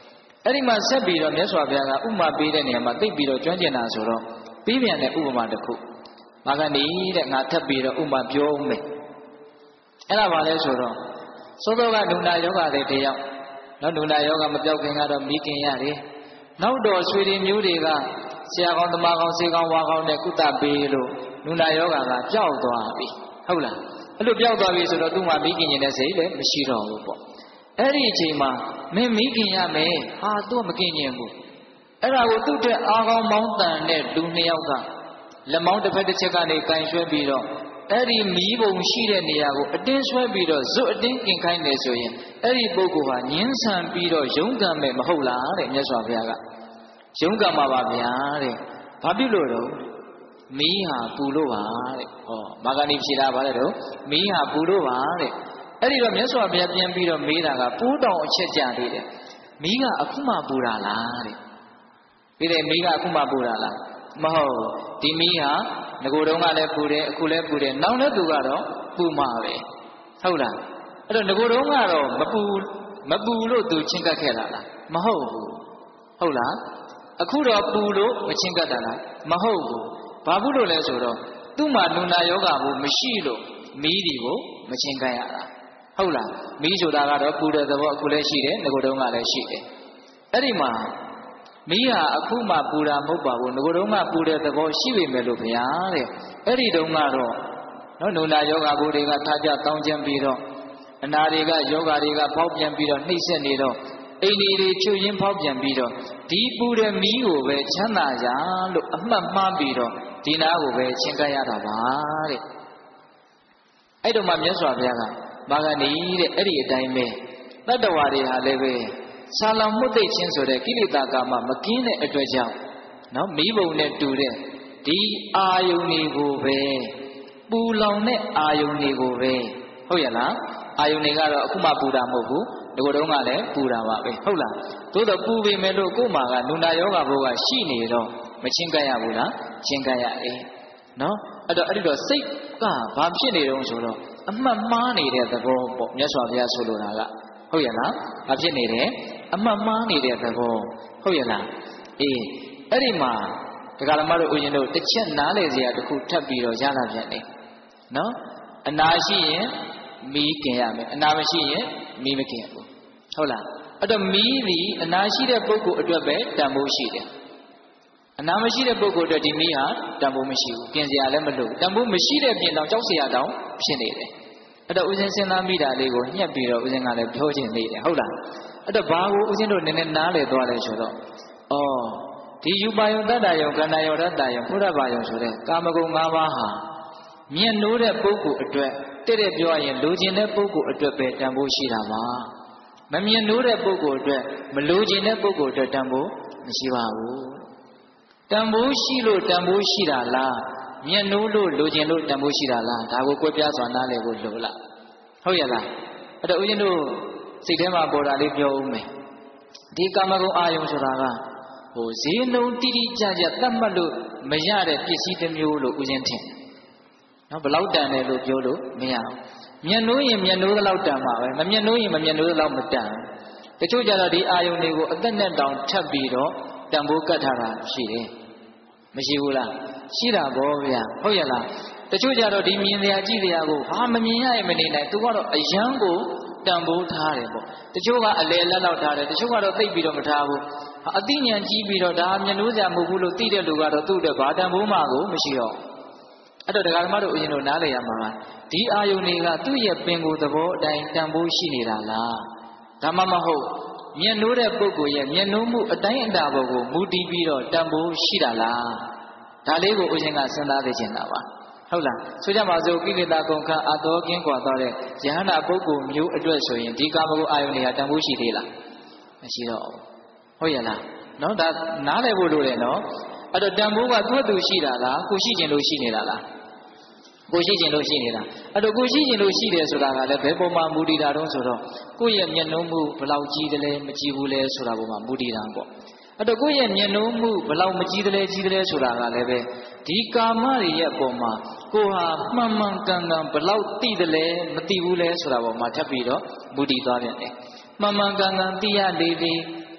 အဲ့ဒီမှာဆက်ပြီးတော့မြတ်စွာဘုရားကဥမာပေးတဲ့နေရာမှာသိပြီးတော့ကျွမ်းကျင်တာဆိုတော့ပြီးပြန်တဲ့ဥပမာတစ်ခုမာဂန္ဒီတဲ့ငါထပ်ပြီးတော့ဥမာပြောဦးမယ်အဲ့ဒါဘာလဲဆိုတော့သောသောကဒုနာယောဂတဲ့တယောက်နော်ဒုနာယောဂမပြောက်ခင်ကတော့မိခင်ရတယ်နောက်တော့ဆွေတွေမျိုးတွေကဆရာကောင်းသမားကောင်းစေကောင်းဝါကောင်းနဲ့ကုသပေးလို့ဒုနာယောဂကပျောက်သွားပြီဟုတ်လားအဲ့လိုပျောက်သွားပြီဆိုတော့သူ့မှာမိခင်ရင်တဲ့စိတ်လည်းမရှိတော့ဘူးပေါ့အဲ့ဒီအချိန်မှာမင်းမိခင်ရမယ်ဟာသူကမกินရင်ဘူးအဲ့ဒါကိုသူ့တဲ့အာကောင်းမောင်းတန်တဲ့လူနှစ်ယောက်ကလက်မောင်းတစ်ဖက်တစ်ချက်ကနေကန်ရွှဲပြီးတော့အဲ့ဒီမီးပုံရှိတဲ့နေရာကိုအတင်းဆွဲပြီးတော့ဇွတ်အတင်းกินခိုင်းတယ်ဆိုရင်အဲ့ဒီပုဂ္ဂိုလ်ဟာညှင်းဆန်ပြီးတော့ရုန်းကန်မဲ့မဟုတ်လားတဲ့မြတ်စွာဘုရားကရုန်းကန်ပါပါဗျာတဲ့ဘာဖြစ်လို့တော့မီးဟာပူလို့ပါတဲ့ဟောမာဂန္ဒီဖြေတာဗါလဲတော့မီးဟာပူလို့ပါတဲ့အဲ့ဒီတော့မြတ်စွာဘုရားပြန်ပြီးတော့မေးတာကပိုးတောင်အချက်ကြသေးတယ်မီးကအခုမှပူတာလားတဲ့ပြီးတယ်မီးကအခုမှပူတာလားမဟုတ်ဒီမီးဟာငကိုတုံးကလည်းပူတယ်အခုလည်းပူတယ်နောက်လည်းသူကတော့ပူမှာပဲဟုတ်လားအဲ့တော့ငကိုတုံးကတော့မပူမပူလို့သူချင်းကပ်ခဲ့တာလားမဟုတ်ဘူးဟုတ်လားအခုတော့ပူလို့မချင်းကပ်တာလားမဟုတ်ဘူးဘာဘူးလို့လဲဆိုတော့သူ့မှာနုနာယောဂဘူးမရှိလို့မီးဒီကိုမချင်းကပ်ရတာဟုတ်လားမီးဆိုတာကတော့ပူတဲ့သဘောအခုလည်းရှိတယ်ငကိုတုံးကလည်းရှိတယ်အဲ့ဒီမှာမီးဟာအခုမှပူတာမဟုတ်ပါဘူးငကိုတုံးကပူတဲ့သဘောရှိပေမဲ့လို့ဗျာတဲ့အဲ့ဒီတုန်းကတော့နော်နုနာယောဂဘုတွေကထားကြတောင်းကျမ်းပြီးတော့အနာတွေကယောဂတွေကဖောက်ပြန်ပြီးတော့နှိမ့်ဆက်နေတော့အိန္ဒိတွေချွတ်ရင်းဖောက်ပြန်ပြီးတော့ဒီပူတဲ့မီးကိုပဲချမ်းသာကြလို့အမှတ်မှားပြီးတော့ဒီနာကိုပဲချင်းကပ်ရတာပါတဲ့အဲ့တော့မှမြတ်စွာဘုရားကမာဂန္ဒီတဲ့အဲ့ဒီအတိုင်းပဲတတ္တဝါတွေဟာလည်းပဲဆာလောင်မှုသိချင်းဆိုတဲ့ကိလေသာကာမမကင်းတဲ့အတွက်ကြောင့်နော်မီးပုံနဲ့တူတဲ့ဒီအာယုန်တွေကိုပဲပူလောင်တဲ့အာယုန်တွေကိုပဲဟုတ်ရလားအာယုန်တွေကတော့အခုမှပူတာမဟုတ်ဘူးဒီလိုတုန်းကလည်းပူတာပါပဲဟုတ်လားသို့တော့ပူပေမဲ့လို့ကို့မှာကနုနာယောဂဘိုးကရှိနေတော့မချင်းကပ်ရဘူးလားချင်းကပ်ရတယ်နော်အဲ့တော့အဲ့ဒီတော့စိတ်ကဘာဖြစ်နေတုံးဆိုတော့အမှတ်မှားနေတဲ့သဘောပေါ့မြတ်စွာဘုရားဆိုလိုတာကဟုတ်ရလားဘာဖြစ်နေတယ်အမှတ်မှားနေတဲ့သဘောဟုတ်ရလားအေးအဲ့ဒီမှာဒကာဓမ္မတို့ဦးဇင်းတို့တစ်ချက်နားလေစရာတစ်ခုထပ်ပြီးတော့ရလာပြန်တယ်နော်အနာရှိရင်မီးกินရမယ်အနာမရှိရင်မီးမกินဘူးဟုတ်လားအဲ့တော့မီးဒီအနာရှိတဲ့ပုဂ္ဂိုလ်အတွက်ပဲတန်ဖိုးရှိတယ်အနာမရှိတဲ့ပုဂ္ဂိုလ်အတွက်ဒီမီးဟာတန်ဖိုးမရှိဘူးกินစရာလည်းမလိုတန်ဖိုးမရှိတဲ့ပြင်တော့ကြောက်စရာတောင်ဖြစ်နေတယ်အဲ့တော့ဦးဇင်းစဉ်းစားမိတာလေးကိုညှက်ပြီးတော့ဦးဇင်းကလည်းပြောချင်သေးတယ်ဟုတ်လားအဲ့တော့ဘာကိုဦးဇင်းတို့နည်းနည်းနားလည်သွားလဲဆိုတော့အော်ဒီယူပါယုံတတ္တယုံကန္တယုံရတ္တယုံဘုရားဘာယုံဆိုတဲ့ကာမဂုဏ်၅ပါးဟာမြင့်နိုးတဲ့ပုဂ္ဂိုလ်အတွက်တဲ့တဲ့ပြောရင်လိုချင်တဲ့ပုဂ္ဂိုလ်အတွက်ပဲတန်ဖိုးရှိတာပါမမြင့်နိုးတဲ့ပုဂ္ဂိုလ်အတွက်မလိုချင်တဲ့ပုဂ္ဂိုလ်အတွက်တန်ဖိုးမရှိပါဘူးတန်ဖိုးရှိလို့တန်ဖိုးရှိတာလားမြင့်နိုးလို့လိုချင်လို့တန်ဖိုးရှိတာလားဒါကိုကွဲပြားစွာနားလည်ဖို့လိုလားဟုတ်ရဲ့လားအဲ့တော့ဦးဇင်းတို့စိတ်ထဲမှာပေါ်တာလေးပြောဦးမယ်ဒီကာမဂုဏ်အာယုံဆိုတာကဟိုဈေးနှုန်းတိတိကျကျသတ်မှတ်လို့မရတဲ့ပစ္စည်းတစ်မျိုးလို့ဦးဇင်းထင်နော်ဘလောက်တန်တယ်လို့ပြောလို့မရဘူးမျက်နှိုးရင်မျက်နှိုးသလောက်တန်မှာပဲမမျက်နှိုးရင်မမျက်နှိုးသလောက်မတန်တချို့ကြတော့ဒီအာယုန်တွေကိုအသက်နဲ့တောင်ထပ်ပြီးတော့တန်ဖိုးကတ်ထားတာရှိတယ်မရှိဘူးလားရှိတာဗောဗျာဟုတ်ရဲ့လားတချို့ကြတော့ဒီမြင်စရာကြည့်စရာကိုဟာမမြင်ရရင်မနေနိုင်သူကတော့အယံကိုတန်ဖိုးထားတယ်ပေါ့တချို့ကအလေလက်လောက်ထားတယ်တချို့ကတော့သိပ်ပြီးတော့မထားဘူးအသိဉာဏ်ကြီးပြီးတော့ဒါမျက်နှိုးစရာမဟုတ်ဘူးလို့သိတဲ့လူကတော့သူ့အတွက်ဘာတန်ဖိုးမှကိုမရှိတော့အဲ့တော့ဒကာဓမ္မတို့ဦးဇင်းတို့နားလည်ရမှာပါဒီအာယုန်တွေကသူ့ရဲ့ပင်ကိုယ်သဘောအတိုင်းတန်ဖိုးရှိနေတာလားဒါမှမဟုတ်မျက်နှိုးတဲ့ပုဂ္ဂိုလ်ရဲ့မျက်နှိုးမှုအတိုင်းအတာပေါ်ကိုမူတည်ပြီးတော့တန်ဖိုးရှိတာလားဒါလေးကိုဦးဇင်းကစဉ်းစားသိချင်တာပါဟုတ်လားဆိုကြပါစို့ကိလေသာကုန်ခန်းအတော်ကင်းကွာသွားတဲ့ယဟန္တာပုဂ္ဂိုလ်မျိုးအတွက်ဆိုရင်ဒီကာမဂုဏ်အာယုန်တွေကတန်ဖိုးရှိသေးလားမရှိတော့ဘူးဟုတ်ရဲ့လားနော်ဒါနားလည်ဖို့လိုတယ်နော်အဲ့တော့တန်ဖိုးကသူ့အတူရှိတာလားကိုရှိခြင်းလို့ရှိနေတာလားကိုရှိခြင်းလို့ရှိနေတာအဲ့တော့ကိုရှိခြင်းလို့ရှိတယ်ဆိုတာကလည်းဘယ်ပုံမှာမူတည်တာတုံးဆိုတော့ကိုယ့်ရဲ့မျက်နှာမှုဘယ်လောက်ကြီးတယ်လဲမကြီးဘူးလဲဆိုတာပုံမှာမူတည်တာပေါ့အဲ့တော့ကိုယ့်ရဲ့မျက်နှာမှုဘယ်လောက်မကြီးတယ်လဲကြီးတယ်လဲဆိုတာကလည်းပဲဒီကာမတွေရဲ့ပုံမှာကိုဟာမှန်မှန်ကန်ကန်ဘယ်လောက်သိတယ်လဲမသိဘူးလဲဆိုတာပုံမှာထပ်ပြီးတော့မူတည်သွားပြန်တယ်မှန်မှန်ကန်ကန်သိရလေလေ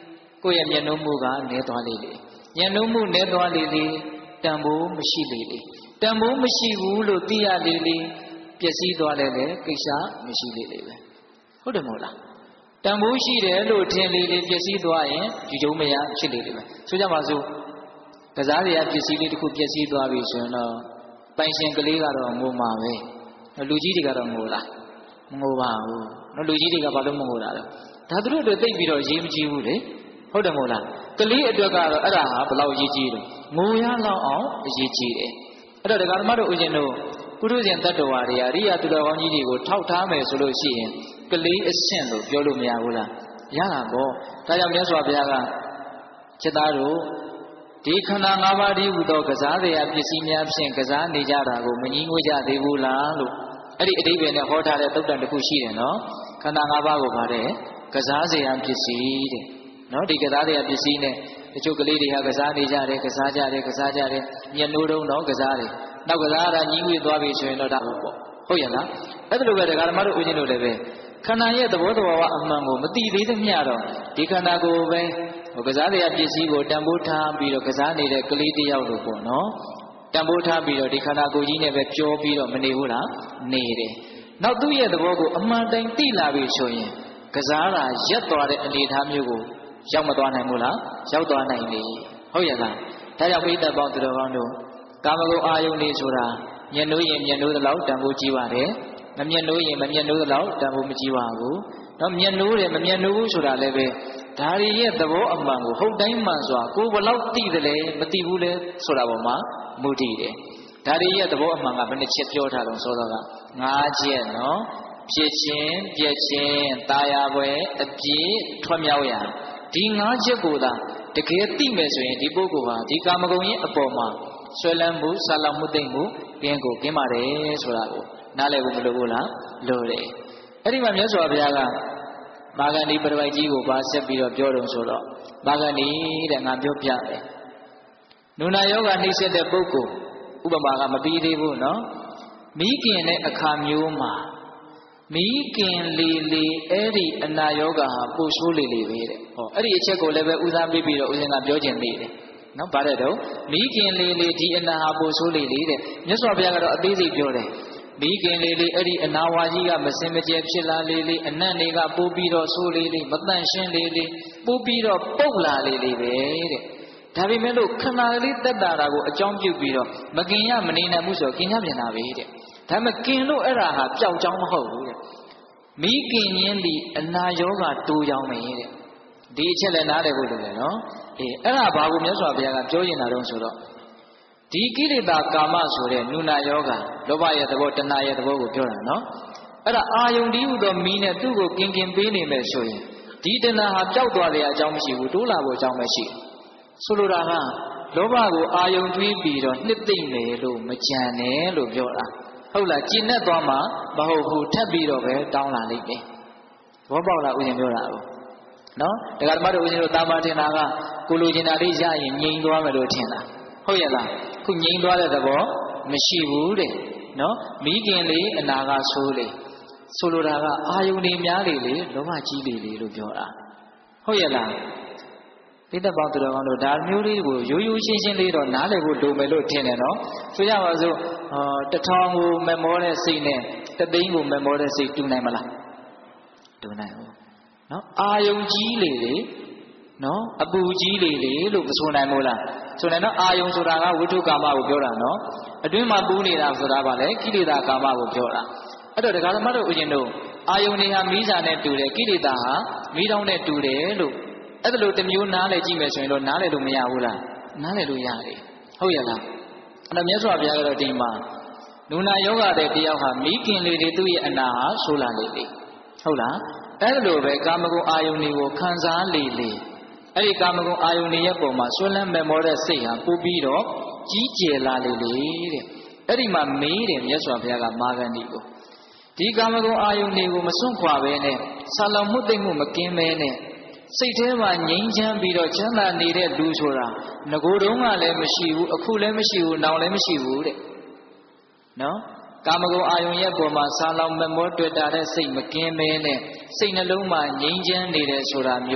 ကိုယ့်ရဲ့မျက်နှာမူကနဲသွားလေလေမျက်နှာမူနဲသွားလေလေတန်ဖိုးမရှိလေလေတန်ဖိုးမရှိဘူးလို့သိရလေလေပျက်စီးသွားတယ်လေကိစ္စမရှိလေလေပဲဟုတ်တယ်မဟုတ်လားတန်ဖိုးရှိတယ်လို့ထင်လေလေပျက်စီးသွားရင်ဒီတုံးမရဖြစ်လေလေပဲဆိုကြပါစို့ကစားစရာပစ္စည်းလေးတစ်ခုပျက်စီးသွားပြီဆိုရင်တော့ပိုင်ရှင်ကလေးကတော့ငိုမှာပဲလူကြီးတွေကတော့ငိုလားမငိုပါဘူးနော်လူကြီးတွေကဘာလို့မငိုတာလဲဒါသူတို့အတွက်သိပြီးတော့ရေးမကြည့်ဘူးလေဟုတ်တယ်မဟုတ်လားကလေးအတွက်ကတော့အဲ့ဒါဟာဘယ်လောက်ရေးကြည့်လို့ငိုရလောက်အောင်အရေးကြီးတယ်အဲ့တော့ဒကာဓမ္မတို့ဦးဇင်းတို့ကုထုဇဉ်တတ္တဝါတွေအရိယာသူတော်ကောင်းကြီးတွေကိုထောက်ထားမယ်ဆိုလို့ရှိရင်ကလေးအဆင့်လို့ပြောလို့မရဘူးလားရတာပေါ့ဒါကြောင့်မြတ်စွာဘုရားကจิตသားတို့ဒီခန္ဓာ၅ပါးဒီဟူသောကစားတရားပစ္စည်းများဖြင့်ကစားနေကြတာကိုမငြင်းငွေ့ကြသေးဘူးလားလို့အဲ့ဒီအဓိပ္ပာယ်နဲ့ဟောထားတဲ့သုတ်တန်တစ်ခုရှိတယ်နော်ခန္ဓာ၅ပါးကိုဗါတဲ့ကစားစရာပစ္စည်းတဲ့နော်ဒီကစားစရာပစ္စည်းနဲ့တချို့ကလေးတွေဟာကစားနေကြတယ်ကစားကြတယ်ကစားကြတယ်မျက်နှိုးတုံးတော့ကစားတယ်နောက်ကစားရတာညီးငွေ့သွားပြီဆိုရင်တော့ဒါဟုတ်ပေါ့ဟုတ်ရလားအဲ့ဒါလိုပဲဒကာဓမ္မတို့ဦးဇင်းတို့လည်းပဲခန္ဓာရဲ့သဘောတဘာဝအမှန်ကိုမသိသေးသမျှတော့ဒီခန္ဓာကိုယ်ပဲကစားစရာပစ္စည်းကိုတန်ဖိုးထားပြီးတော့ကစားနေတဲ့ကလေးတစ်ယောက်လို့ပေါ့နော်တန်ဖိုးထားပြီးတော့ဒီခန္ဓာကိုယ်ကြီးနဲ့ပဲကြောပြီးတော့မနေဘူးလားနေတယ်နောက်သူ့ရဲ့သဘောကိုအမှန်တိုင်းသိလာပြီဆိုရင်ကစားတာရက်သွားတဲ့အနေအထားမျိုးကိုရောက်မသွားနိုင်ဘူးလားရောက်သွားနိုင်လေဟုတ်ရဲ့လားဒါကြောင့်ပိဋကပေါင်းသူတော်ကောင်းတို့ကာမဂုဏ်အာယုန်တွေဆိုတာမျက်နှိုးရင်မျက်နှိုးသလောက်တန်ဖိုးကြီးပါတယ်မမျက်နှိုးရင်မမျက်နှိုးသလောက်တန်ဖိုးမကြီးပါဘူးနော်မျက်နှိုးတယ်မမျက်နှိုးဘူးဆိုတာလည်းပဲဒါရီရဲ့သဘောအမှန်ကိုဟုတ်တိုင်းမှန်စွာကိုယ်ဘလောက်သိတယ်လဲမသိဘူးလဲဆိုတာပေါ်မှာမူတည်တယ်ဒါရီရဲ့သဘောအမှန်ကဘယ်နှချက်ပြောထားတော့ဆိုတော့ကငါးချက်နော်ဖြစ်ခြင်းပြည့်ခြင်းတာယာပွဲအပြည့်ထွက်မြောက်ရာဒီငါးချက်ကိုသာတကယ်သိမယ်ဆိုရင်ဒီပုဂ္ဂိုလ်ဟာဒီကာမဂုဏ်ရဲ့အပေါ်မှာဆွဲလန်းမှုဆာလောင်မှုသိမ့်မှုကင်းကိုကင်းပါတယ်ဆိုတာကိုနားလည်ဖို့မလိုဘူးလားလိုတယ်အဲ့ဒီမှာမြတ်စွာဘုရားကမာဂန္ဒီပရပိုက်ကြီးကိုပါဆက်ပြီးတော့ပြောတော့ဆိုတော့မာဂန္ဒီတဲ့ငါပြောပြတယ်နုနာယောဂနှိမ့်ဆက်တဲ့ပုဂ္ဂိုလ်ဥပမာကမပြီးသေးဘူးနော်မိခင်တဲ့အခါမျိုးမှာမိခင်လေလေအဲ့ဒီအနာယောဂဟာပို့ဆိုးလေလေပဲတဲ့ဟောအဲ့ဒီအချက်ကိုလည်းပဲဦးစားပေးပြီးတော့ဦးဇင်ကပြောခြင်းသေးတယ်နော်ဗါတဲ့တော့မိခင်လေလေဒီအနာဟာပို့ဆိုးလေလေတဲ့မြတ်စွာဘုရားကတော့အသေးစိတ်ပြောတယ်မိခင်လေးလေးအဲ့ဒီအနာဝါကြီးကမစင်မကြဲဖြစ်လာလေးလေးအနတ်တွေကပိုးပြီးတော့ဆိုးလေးလေးမတန့်ရှင်းလေးလေးပိုးပြီးတော့ပုတ်လာလေးလေးပဲတဲ့ဒါပေမဲ့လို့ခဏလေးတက်တာတာကိုအကြောင်းပြုပြီးတော့မกินရမနေနိုင်ဘူးဆိုတော့กินရပြန်တာပဲတဲ့ဒါပေမဲ့กินလို့အဲ့ဒါဟာပျောက်ကြောင်းမဟုတ်ဘူးတဲ့မိခင်ရင်းဒီအနာယောဂတိုးကြောင်းပဲတဲ့ဒီအချက်လည်းနားလည်ဖို့လိုတယ်နော်အေးအဲ့ဒါဘာကိုမြတ်စွာဘုရားကပြောရင်တာတော့ဆိုတော့ဒီကိလေသာကာမဆိုတဲ့နုနာယောဂလောဘရဲ့သဘောတဏှာရဲ့သဘောကိုပြောတာနော်အဲ့ဒါအာယုန်ဒီဟုသောမီးနဲ့သူ့ကိုကင်ကင်ပေးနေမယ်ဆိုရင်ဒီတဏှာဟာပျောက်သွားတဲ့အကြောင်းမရှိဘူးတိုးလာဖို့အကြောင်းပဲရှိဆိုလိုတာကလောဘကိုအာယုန်တွေးပြီးတော့နှစ်သိမ့်မယ်လို့မကြံနဲ့လို့ပြောတာဟုတ်လားကျင့်နဲ့သွားမှမဟုတ်ဘူးထပ်ပြီးတော့ပဲတောင်းလာလိမ့်မယ်ဘောပေါက်လားဦးဇင်ပြောတာကိုနော်ဒကာဓမ္မတို့ဦးဇင်တို့တာမထင်တာကကိုလိုချင်တာလေးရရင်ငြိမ်သွားမယ်လို့ထင်တာဟုတ်ရဲ့လားခုငြိမ်သွားတဲ့သဘောမရှိဘူးတဲ့နော်မိခင်လေးအနာကဆိုးလေဆိုလိုတာကအာယုန်တွေများလေလေလောဘကြီးလေလေလို့ပြောတာဟုတ်ရဲ့လားသိတဲ့ပေါင်းသူတော်ကောင်းတို့ဒါမျိုးလေးကိုရိုးရိုးရှင်းရှင်းလေးတော့နားလည်ဖို့လိုမယ်လို့ထင်တယ်နော်ဆိုကြပါစို့တထောင်ကိုမမောတဲ့စိတ်နဲ့တသိန်းကိုမမောတဲ့စိတ်တူနိုင်မလားတူနိုင်ဘူးနော်အာယုန်ကြီးလေလေနော်အပူကြီးလေလေလို့မဆိုနိုင်ဘူးလားဆိုရင်တော့အာယုံဆိုတာကဝိထုကာမကိုပြောတာနော်အတွင်းမှာပူးနေတာဆိုတာဗာလေကိလေသာကာမကိုပြောတာအဲ့တော့ဒကာသမားတို့ဦးဇင်းတို့အာယုံတွေဟာမိစာနဲ့တူတယ်ကိလေသာဟာမိတောင်းနဲ့တူတယ်လို့အဲ့ဒါလို့တစ်မျိုးနားလည်ကြည့်မယ်ဆိုရင်တော့နားလည်လို့မရဘူးလားနားလည်လို့ရတယ်ဟုတ်ရဲ့လားအဲ့တော့မြတ်စွာဘုရားကတော့ဒီမှာနုနာယောဂတဲ့တယောက်ဟာမိခင်လေးတွေသူ့ရဲ့အနာဟာဆိုးလာလေလေဟုတ်လားအဲ့ဒါလို့ပဲကာမဂုဏ်အာယုံတွေကိုခံစားလေလေအဲ့ဒီကာမဂုဏ်အာယုန်ရဲ့ပုံမှာဆွလန်းမဲ့မောတဲ့စိတ်ဟာပို့ပြီးတော့ကြီးကျယ်လာလေလေတဲ့အဲ့ဒီမှာမေးတယ်မြတ်စွာဘုရားကမာဂန္ဒီကိုဒီကာမဂုဏ်အာယုန်တွေကိုမစွန့်ခွာဘဲနဲ့ဆာလောင်မှုသိမ့်မှုမကင်းဘဲနဲ့စိတ်ထဲမှာငြိမ်းချမ်းပြီးတော့ချမ်းသာနေတဲ့လူဆိုတာငကိုယ်တုံးကလည်းမရှိဘူးအခုလည်းမရှိဘူးနောက်လည်းမရှိဘူးတဲ့နော်ကာမဂုဏ်အာယုန်ရဲ့ပုံမှာဆာလောင်မဲ့မောတွေ့တာတဲ့စိတ်မကင်းဘဲနဲ့စိတ်နှလုံးမှာငြိမ်းချမ်းနေတယ်ဆိုတာမျိုး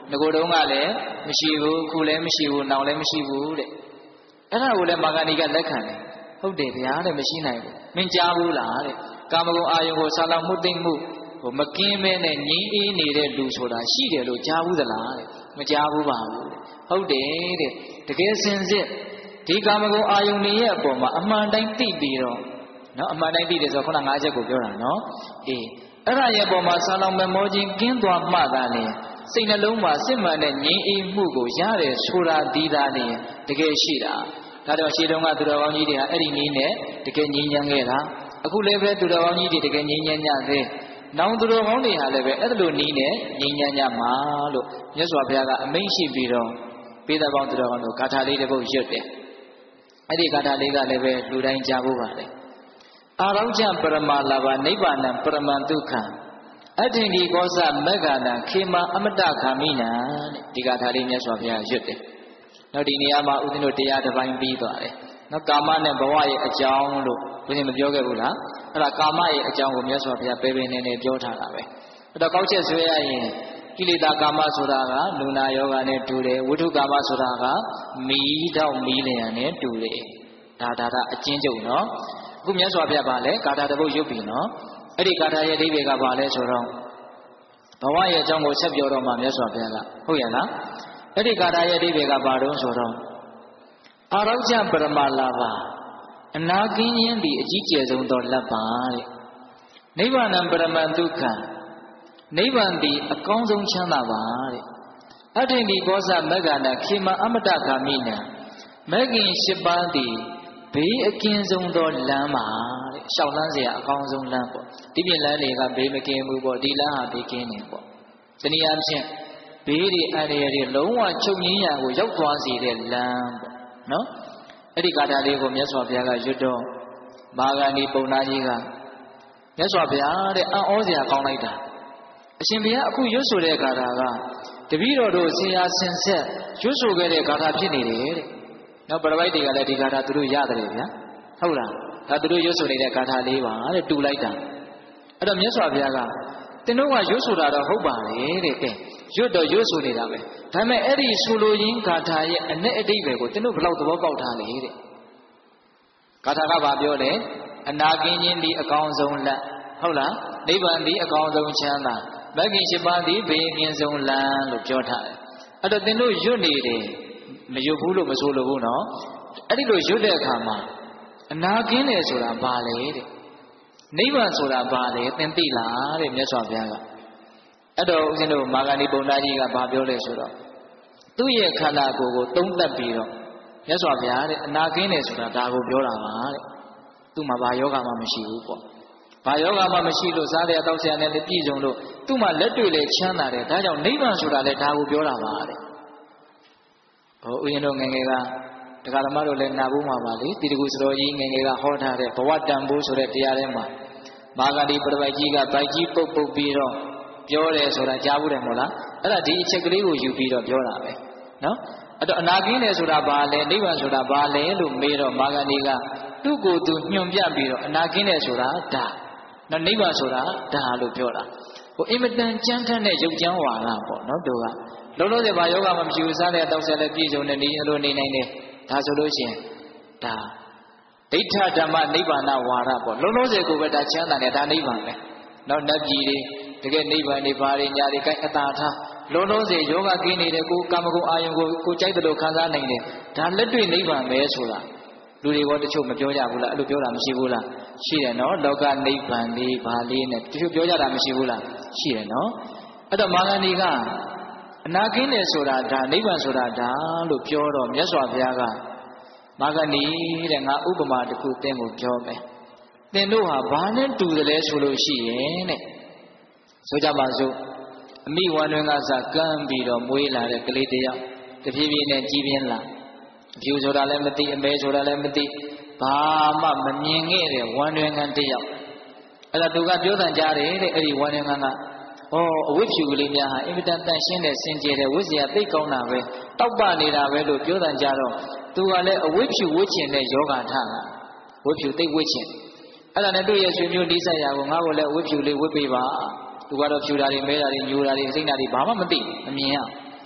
ငကိုတုံးကလည်းမရှိဘူးခုလည်းမရှိဘူးနောင်လည်းမရှိဘူးတဲ့အဲ့ဒါကိုလည်းမာဂန္ဒီကလက်ခံတယ်ဟုတ်တယ်ဗျာတဲ့မရှိနိုင်ဘူးမင်းကြားဘူးလားတဲ့ကာမဂုဏ်အာယုံကိုဆာလောင်မှုသိမ့်မှုဟိုမကင်းမဲနဲ့ငြင်းအေးနေတဲ့လူဆိုတာရှိတယ်လို့ကြားဘူးသလားတဲ့မကြားဘူးပါဘူးတဲ့ဟုတ်တယ်တဲ့တကယ်စင်စစ်ဒီကာမဂုဏ်အာယုန်တွေရဲ့အပေါ်မှာအမှန်တိုင်းသိပြီးတော့နော်အမှန်တိုင်းသိတယ်ဆိုတော့ခုနငါးချက်ကိုပြောတာနော်အေးအဲ့ဒါရဲ့အပေါ်မှာဆာလောင်မမောခြင်းကင်းသွားမှသာလေစိတ်နှလုံးမှာစစ်မှန်တဲ့ငြိမ်းအေးမှုကိုရတယ်ဆိုတာဒီသာလေတကယ်ရှိတာဒါတော့ရှေးတုန်းကသူတော်ကောင်းကြီးတွေဟာအဲ့ဒီနည်းနဲ့တကယ်ငြိမ်းချမ်းခဲ့တာအခုလည်းပဲသူတော်ကောင်းကြီးတွေတကယ်ငြိမ်းချမ်းကြသေးနောင်သူတော်ကောင်းတွေဟာလည်းပဲအဲ့လိုနည်းနဲ့ငြိမ်းချမ်းကြမှာလို့မြတ်စွာဘုရားကအမိန့်ရှိပြီးတော့ပေးတဲ့ကောင်းသူတော်ကောင်းတို့ဂါထာလေးတစ်ပုဒ်ရွတ်တယ်အဲ့ဒီဂါထာလေးကလည်းပဲလူတိုင်းကြားဖို့ပါလေအာရောကျပရမလာဘနိဗ္ဗာန်ပရမန်ဒုက္ခအထင်ဒီကောသမက္ခဏခေမအမတခာမိနံတဲ့ဒီဂါထာလေးမြတ်စွာဘုရားရွတ်တယ်နောက်ဒီနေရာမှာဦးဇင်းတို့တရားတစ်ပိုင်းပြီးသွားတယ်နော်ကာမနဲ့ဘဝရဲ့အကြောင်းလို့ဦးဇင်းမပြောခဲ့ဘူးလားအဲ့ဒါကာမရဲ့အကြောင်းကိုမြတ်စွာဘုရားပေပေနေနေပြောထားတာပဲအဲ့တော့ကောက်ချက်ဆွဲရရင်ကိလေသာကာမဆိုတာကလူနာယောဂနဲ့တူတယ်ဝိထုကာမဆိုတာကမီးတော့မီးလျံနဲ့တူတယ်ဒါဒါဒါအချင်းကျုပ်နော်အခုမြတ်စွာဘုရားပါလဲဂါထာတစ်ပုဒ်ရုပ်ပြီနော်အဲ့ဒီဂါထာရဲ့အဓိပ္ပာယ်ကပါလဲဆိုတော့ဘဝရဲ့အကြောင်းကိုဆက်ပြောတော့မှမြတ်စွာဘုရားကဟုတ်ရဲ့လားအဲ့ဒီဂါထာရဲ့အဓိပ္ပာယ်ကပါတော့ဆိုတော့အာရောကျပရမလာဘအနာကင်းခြင်းသည်အကြီးကျယ်ဆုံးသောလက်ပါတဲ့နိဗ္ဗာန်ပရမန်ဒုက္ခနိဗ္ဗာန်သည်အကောင်းဆုံးချမ်းသာပါတဲ့အထင်ဒီကောသမက္ခဏခေမအမတခာမိနံမဂ္ဂင်၈ပါးသည်ဘေးအကင်းဆုံးသောလမ်းပါတဲ့ရှောက်လန်းเสียအကောင်းဆုံးလမ်းပေါ့ဒီပြင်လမ်းတွေကဘေးမကင်းဘူးပေါ့ဒီလမ်းဟာဘေးကင်းနေပေါ့ဇနီးအဖြစ်ဘေးတွေအန္တရာယ်တွေလုံးဝချုပ်ငြိမ်းရာကိုရောက်သွားစေတဲ့လမ်းပေါ့နော်အဲ့ဒီဂါထာလေးကိုမြတ်စွာဘုရားကရွတ်တော့မာဂန္ဒီပုံနာကြီးကမြတ်စွာဘုရားတဲ့အံ့ဩစရာကောင်းလိုက်တာအရှင်ဘုရားအခုရွတ်ဆိုတဲ့ဂါထာကတပည့်တော်တို့ဆရာဆင်ဆက်ရွတ်ဆိုခဲ့တဲ့ဂါထာဖြစ်နေတယ်တဲ့နောက်ပရပိုက်တွေကလည်းဒီဂါထာသူတို့ရတယ်ဗျာဟုတ်လားဒါသူတို့ရွတ်ဆိုနေတဲ့ဂါထာလေးပါတဲ့တူလိုက်တာအဲ့တော့မြတ်စွာဘုရားကသင်တို့ကရွတ်ဆိုတာတော့ဟုတ်ပါလေတဲ့ကဲရွတ်တော့ရွတ်ဆိုနေတာပဲဒါပေမဲ့အဲ့ဒီဆိုလိုရင်းဂါထာရဲ့အ내အဓိပ္ပာယ်ကိုသင်တို့ဘယ်လောက်သဘောပေါက်ထားလဲတဲ့ဂါထာကဘာပြောလဲအနာကင်းခြင်းဒီအကောင်းဆုံးလက်ဟုတ်လားနိဗ္ဗာန်ဒီအကောင်းဆုံးချမ်းသာမဂ္ဂင်၈ပါးဒီဘေးအကင်းဆုံးလမ်းလို့ပြောထားတယ်အဲ့တော့သင်တို့ရွတ်နေတယ်မရွတ်ဘူးလို့မဆိုလိုဘူးနော်အဲ့ဒီလိုရွတ်တဲ့အခါမှာအနာကင်းတယ်ဆိုတာဘာလဲတဲ့နိဗ္ဗာန်ဆိုတာဘာလဲသင်သိလားတဲ့မြတ်စွာဘုရားကအဲ့တော့ဦးဇင်းတို့မာဂန္ဒီပုံနာကြီးကဘာပြောလဲဆိုတော့သူ့ရဲ့ခန္ဓာကိုယ်ကိုသုံးသပ်ပြီးတော့မြတ်စွာဘုရားတဲ့အနာကင်းတယ်ဆိုတာဒါကိုပြောတာပါတဲ့သူ့မှာဘာယောဂမှမရှိဘူးပေါ့ဘာယောဂမှမရှိလို့စားတဲ့အတောက်ဆရာနဲ့လည်းပြည့်စုံလို့သူ့မှာလက်တွေ့လည်းချမ်းသာတယ်ဒါကြောင့်နိဗ္ဗာန်ဆိုတာလည်းဒါကိုပြောတာပါတဲ့ဟိုဦးဇင်းတို့ငယ်ငယ်ကဒကာသမားတို့လည်းနာဖို့မှာပါလေတိတကူစတော်ကြီးငယ်ငယ်ကဟောထားတဲ့ဘဝတန်ဖိုးဆိုတဲ့တရားထဲမှာမာဂန္ဒီပရပိုက်ကြီးကဗိုက်ကြီးပုတ်ပုတ်ပြီးတော့ပြောတယ်ဆိုတာကြားဘူးတယ်မို့လားအဲ့ဒါဒီအချက်ကလေးကိုယူပြီးတော့ပြောတာပဲနော်အဲ့တော့အနာကင်းတယ်ဆိုတာဘာလဲနိဗ္ဗာန်ဆိုတာဘာလဲလို့မေးတော့မာဂန္ဒီကသူ့ကိုယ်သူညွန်ပြပြီးတော့အနာကင်းတယ်ဆိုတာဒါနော်နိဗ္ဗာန်ဆိုတာဒါလို့ပြောတာဟိုအင်မတန်ကြမ်းထမ်းတဲ့ရုပ်ကြမ်းဝါဒပေါ့နော်တို့ကလုံးလုံးတဲ့ဘာယောဂမှမရှိဘူးစားတဲ့တောက်ဆက်လည်းပြည့်စုံတဲ့နေလိုနေနိုင်တယ်ဒါဆိုလို့ရှိရင်ဒါဒိဋ္ဌဓမ္မနိဗ္ဗာန်ဝါဒပေါ့လုံးလုံးစေကိုပဲဒါချမ်းသာတယ်ဒါနိဗ္ဗာန်ပဲနောက်နတ်ပြည်တွေတကယ်နိဗ္ဗာန်တွေဘာတွေညာတွေကိုက်အတာထားလုံးလုံးစေယောဂကင်းနေတဲ့ကိုကာမဂုဏ်အာယုံကိုကိုကြိုက်တယ်လို့ခံစားနိုင်တယ်ဒါလက်တွေ့နိဗ္ဗာန်ပဲဆိုတာလူတွေကတချို့မပြောကြဘူးလားအဲ့လိုပြောတာမရှိဘူးလားရှိတယ်နော်လောကနိဗ္ဗာန်လေးဘာလေးနဲ့တချို့ပြောကြတာမရှိဘူးလားရှိတယ်နော်အဲ့တော့မာဂန္ဒီကအနာကင်းတယ်ဆိုတာဒါနိဗ္ဗာန်ဆိုတာဒါလို့ပြောတော့မြတ်စွာဘုရားကမာဂန္ဒီတဲ့ငါဥပမာတစ်ခုသင်ကိုပြောမယ်သင်တို့ဟာဘာနဲ့တူတယ်လဲဆိုလို့ရှိရင်တဲ့ဆိုကြပါစို့အမိဝမ်းတွင်ကစကမ်းပြီးတော့မွေးလာတဲ့ကလေးတယောက်တဖြည်းဖြည်းနဲ့ကြီးပြင်းလာအဖြူဆိုတာလည်းမသိအမဲဆိုတာလည်းမသိဘာမှမမြင်ခဲ့တဲ့ဝမ်းတွင်ကတယောက်အဲ့ဒါသူကပြောတန်ကြတယ်တဲ့အဲ့ဒီဝမ်းတွင်ကကဩအဝိဖြူကလေးများဟာအင်မတန်တန်ရှင်းတဲ့စင်ကြယ်တဲ့ဝိဇ္ဇာသိကောင်းတာပဲတောက်ပနေတာပဲလို့ပြောတန်ကြတော့သူကလည်းအဝိဖြူဝိချင်တဲ့ယောဂါထတာဝိဖြူသိဝိချင်အဲ့ဒါနဲ့သူ့ရဲ့ဆွေမျိုးနှိစက်ရာကိုငါ့ကိုလည်းဝိဖြူလေးဝိပေးပါသူကတော့ဖြူတာတွေမဲတာတွေညူတာတွေစိမ့်တာတွေဘာမှမသိမမြင်ရ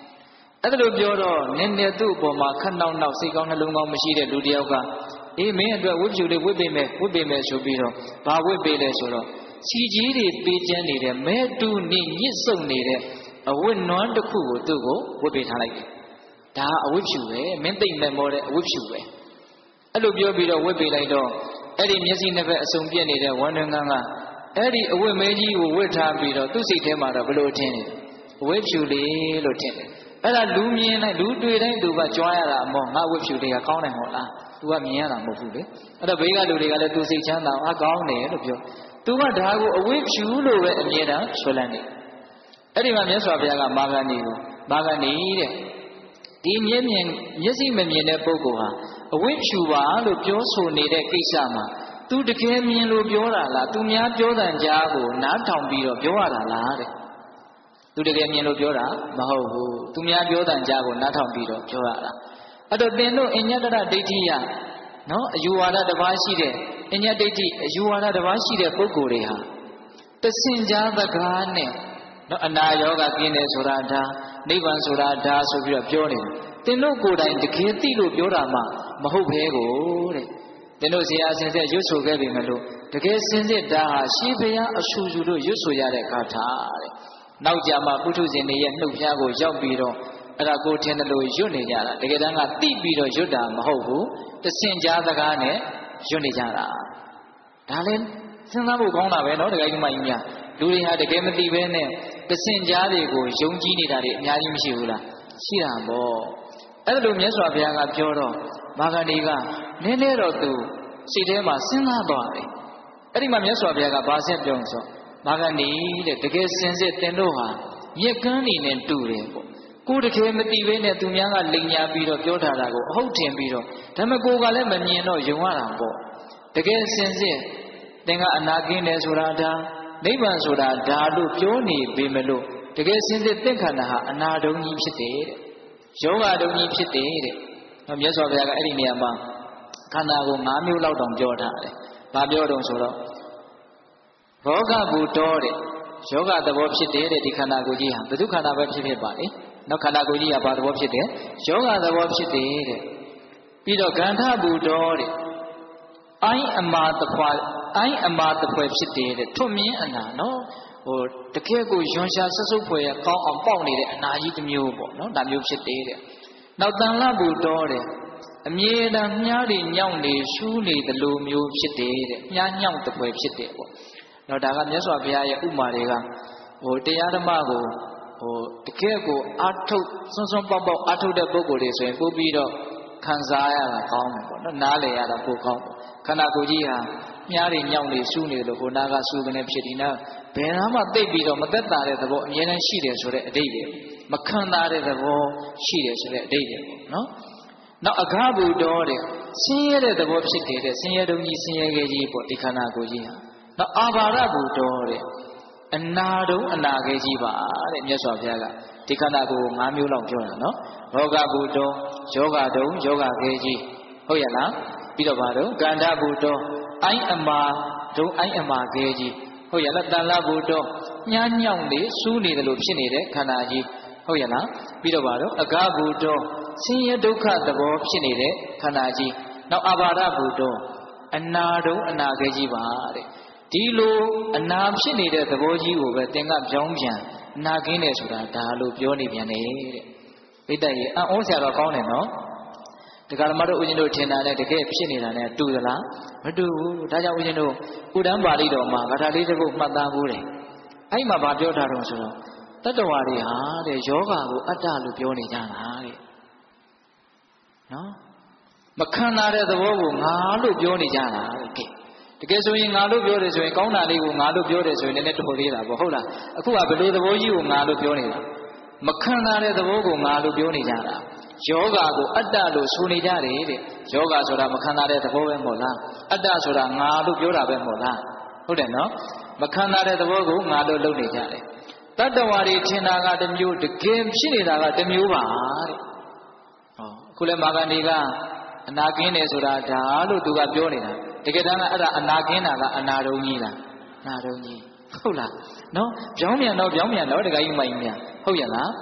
အဲ့ဒါလိုပြောတော့နည်းနည်းသူ့အပေါ်မှာခက်နောက်နောက်စိတ်ကောင်းနှလုံးကောင်းမရှိတဲ့လူတယောက်ကအေးမင်းအတွက်ဝိပ္ပယလေးဝိပ္ပေမယ်ဝိပ္ပေမယ်ဆိုပြီးတော့ဘာဝိပ္ပေလဲဆိုတော့စီကြီးတွေပေးကျန်းနေတဲ့မဲတူနေညစ်စုံနေတဲ့အဝတ်နွမ်းတစ်ခုကိုသူ့ကိုဝိပ္ပေထားလိုက်တယ်ဒါအဝတ်ဖြူပဲမင်းသိမ့်မဲ့မောတဲ့အဝတ်ဖြူပဲအဲ့လိုပြောပြီးတော့ဝိပ္ပေလိုက်တော့အဲ့ဒီမျက်စိနှစ်ဖက်အစုံပြက်နေတဲ့ဝန္ဒငန်းကအဲ့ဒီအဝတ်မဲကြီးကိုဝတ်ထားပြီးတော့သူ့စိတ်ထဲမှာတော့ဘလို့ထင်တယ်အဝတ်ဖြူလေးလို့ထင်တယ်အဲ့ဒါလူမြင်တိုင်းလူတွေ့တိုင်းသူကကြွားရတာအမောငါဝတ်ဖြူလေးကကောင်းတယ်မဟုတ်လားသူကမြင်ရတာမဟုတ်ဘူးလေအဲ့တော့ဘေးကလူတွေကလည်းသူစိတ်ချမ်းသာအောင်အကောင်းတယ်လို့ပြောသူကဒါကိုအဝတ်ဖြူလို့ပဲအမြဲတမ်းဆွလန်းနေအဲ့ဒီမှာမြတ်စွာဘုရားကမာဂန္ဒီကိုမာဂန္ဒီတဲ့ဒီမျက်မြင်မျက်စိမမြင်တဲ့ပုဂ္ဂိုလ်ဟာအဝတ်ဖြူပါလို့ပြောဆိုနေတဲ့ကိစ္စမှာသူတကယ်မြင်လို့ပြောတာလားသူများပြောတဲ့ကြားကိုနားထောင်ပြီးတော့ပြောရတာလားတဲ့သူတကယ်မြင်လို့ပြောတာမဟုတ်ဘူးသူများပြောတဲ့ကြားကိုနားထောင်ပြီးတော့ပြောရတာအဲ့တော့သင်တို့အညတရဒိဋ္ဌိယနော်အယူဝါဒတစ်ပါးရှိတဲ့အညဒိဋ္ဌိအယူဝါဒတစ်ပါးရှိတဲ့ပုဂ္ဂိုလ်တွေဟာတဆင်ကြားစကားနဲ့နော်အနာယောဂကင်းတယ်ဆိုတာဒါနိဗ္ဗာန်ဆိုတာဒါဆိုပြီးတော့ပြောနေတယ်သင်တို့ကိုယ်တိုင်တကယ်သိလို့ပြောတာမှမဟုတ်ဘဲကိုတဲ့သင်တို့ဆရာအစဉ်ဆက်ရွတ်ဆိုခဲ့ပြီမလို့တကယ်စင်စစ်ဒါဟာရှေးဘုရားအဆူဆူတို့ရွတ်ဆိုရတဲ့ဂါထာတဲ့နောက်ကြမှာပုထုဇဉ်တွေရဲ့နှုတ်ဖျားကိုရောက်ပြီးတော့အဲ့ဒါကိုထင်တယ်လို့ရွတ်နေကြတာတကယ်တမ်းကသိပြီးတော့ရွတ်တာမဟုတ်ဘူးတဆင်ကြားစကားနဲ့ရွတ်နေကြတာဒါလည်းစဉ်းစားဖို့ကောင်းတာပဲနော်တကယ်ကြီးမှကြီးများလူတွေဟာတကယ်မသိဘဲနဲ့တဆင်ကြားတွေကိုယုံကြည်နေတာတွေအများကြီးမရှိဘူးလားရှိတာပေါ့အဲ့ဒါလိုမြတ်စွာဘုရားကပြောတော့မာဂန္ဒီကနည်းနည်းတော့သူစိတ်ထဲမှာစဉ်းစားသွားတယ်အဲ့ဒီမှာမြတ်စွာဘုရားကဘာဆက်ပြောဆိုမာဂန္ဒီတဲ့တကယ်စင်စစ်သင်တို့ဟာမြက်ကန်းနေနဲ့တူတယ်ပေါ့ကိုယ်တကယ်မသိဘဲနဲ့သူများကလိန်ညာပြီးတော့ပြောထားတာကိုအဟုတ်ထင်ပြီးတော့ဒါမှကိုယ်ကလည်းမမြင်တော့ယုံရတာပေါ့တကယ်စင်စစ်သင်ကအနာကင်းတယ်ဆိုတာဒါနိဗ္ဗာန်ဆိုတာဒါလို့ပြောနေပေမလို့တကယ်စင်စစ်သင်္ခန္ဓာဟာအနာတုံကြီးဖြစ်တယ်တဲ့ယောဂတုံကြီးဖြစ်တယ်တဲ့မြတ်စွာဘုရားကအဲ့ဒီနေရာမှာခန္ဓာကို၅မျိုးလောက်တောင်ပြောထားတယ်ဘာပြောတော့ဆိုတော့ဘောဂဘူတောတဲ့ယောဂသဘောဖြစ်တယ်တဲ့ဒီခန္ဓာကိုယ်ကြီးဟာဘယ်သူခန္ဓာပဲဖြစ်ဖြစ်ပါလေနောက်ခန္ဓာကိုယ်ကြီးကဘာသဘောဖြစ်တယ်ယောဂသဘောဖြစ်တယ်တဲ့ပြီးတော့ဂန္ဓဘူတောတဲ့အိုင်းအမာတဖွာအိုင်းအမာတဖွယ်ဖြစ်တယ်တဲ့ထွတ်မြင်းအနာနော်ဟိုတကယ်ကိုယွန်ရှာဆွတ်ဆုပ်ဖွယ်ကောင်းအောင်ပေါက်နေတဲ့အနာကြီးတစ်မျိုးပေါ့နော်ဒါမျိုးဖြစ်တယ်တဲ့နောက်တန်လဘူတောတဲ့အမြဲတမ်းမြားတွေညောင်းနေရှူးနေသလိုမျိုးဖြစ်တယ်တဲ့မြားညောင်းတပွဲဖြစ်တယ်ပေါ့တော့ဒါကမြတ်စွာဘုရားရဲ့ဥမာတွေကဟိုတရားဓမ္မကိုဟိုတကယ်ကိုအာထုတ်စွန်းစွန်းပေါက်ပေါက်အာထုတ်တဲ့ပုဂ္ဂိုလ်တွေဆိုရင်ပို့ပြီးတော့ခံစားရတာကောင်းတယ်ပေါ့နော်နားလည်ရတာပိုကောင်းတယ်ခန္ဓာကိုယ်ကြီးဟာမြားတွေညောင်းနေရှူးနေလို့ဟိုနာကရှူးကနေဖြစ်ဒီနာဘယ်နာမှသိပြီးတော့မသက်သာတဲ့သဘောအမြဲတမ်းရှိတယ်ဆိုတဲ့အဓိပ္ပာယ်မခံသာတဲ့သဘောရှိတယ်ဆိုတဲ့အဓိပ္ပာယ်ပေါ့နော်နောက်အဃဘူတောတဲ့ဆင်းရဲတဲ့သဘောဖြစ်တယ်တဲ့ဆင်းရဲတုံကြီးဆင်းရဲခဲ့ကြီးပေါ့ဒီခန္ဓာကိုယ်ကြီးဟာနောက်အာဘာရဘူတောတဲ့အနာတုံအနာခဲ့ကြီးပါတဲ့မြတ်စွာဘုရားကဒီခန္ဓာကိုယ်၅မျိုးလောက်ပြောတာနော်ရောဂဘူတောယောဂတုံယောဂခဲ့ကြီးဟုတ်ရဲ့လားပြီးတော့ဘာတော့ကန္ဓဘူတောအိုင်းအမာတုံအိုင်းအမာခဲ့ကြီးဟုတ်ရဲ့လားတန်လဘူတောညှားညောင်းနေစူးနေတယ်လို့ဖြစ်နေတဲ့ခန္ဓာကြီးဟုတ်ရဲ့လားပြီးတော့ဘာတော့အဃဘူတောဆင်းရဲဒုက္ခသဘောဖြစ်နေတဲ့ခန္ဓာကြီးနောက်အဘာဒဘူတောအနာတုံအနာခဲကြီးပါတဲ့ဒီလိုအနာဖြစ်နေတဲ့သဘောကြီးကိုပဲသင်ကပြောင်းပြန်အနာကင်းတယ်ဆိုတာဒါလို့ပြောနေပြန်တယ်တဲ့ပိဋကရေအံ့ဩစရာတော့ကောင်းတယ်နော်ဒကာဓမ္မတို့ဦးဇင်းတို့ထင်တာနဲ့တကယ်ဖြစ်နေတာနဲ့တူသလားမတူဘူးဒါကြောင့်ဦးဇင်းတို့ဥဒ္ဒံပါဠိတော်မှာဂါထာလေးတစ်ခုမှတ်သားဖို့တယ်အဲ့မှာဗာပြောထားတော့ဆိုတော့တတ္တဝါတွေဟာတဲ့ယောဂကိုအတ္တလို့ပြောနေကြတာတဲ့နော်မခံနာတဲ့သဘောကိုငါလို့ပြောနေကြတာတဲ့ကဲတကယ်ဆိုရင်ငါလို့ပြောတယ်ဆိုရင်ကောင်းတာလေးကိုငါလို့ပြောတယ်ဆိုရင်လည်းတော်သေးတာပေါ့ဟုတ်လားအခုကဘယ်လိုသဘောကြီးကိုငါလို့ပြောနေတာမခံနာတဲ့သဘောကိုငါလို့ပြောနေကြတာယောဂကိုအတ္တလို့ဆိုနေကြတယ်တဲ့ယောဂဆိုတာမခံနာတဲ့သဘောပဲမဟုတ်လားအတ္တဆိုတာငါလို့ပြောတာပဲမဟုတ်လားဟုတ်တယ်နော်မခံနာတဲ့သဘောကိုငါလို့လုပ်နေကြတယ်တတ္တဝါတွေထင်တာကတစ်မျိုးတကယ်ဖြစ်နေတာကတစ်မျိုးပါတဲ့ဟောအခုလည်းမာဂန္ဒီကအနာကင်းတယ်ဆိုတာဒါလို့သူကပြောနေတာတကယ်တမ်းကအဲ့ဒါအနာကင်းတာကအနာတုံကြီးလားအနာတုံကြီးဟုတ်လားနော်ပြောင်းမြန်တော့ပြောင်းမြန်တော့တခါကြီးမိုင်မြန်ဟုတ်ရဲ့လားဒါ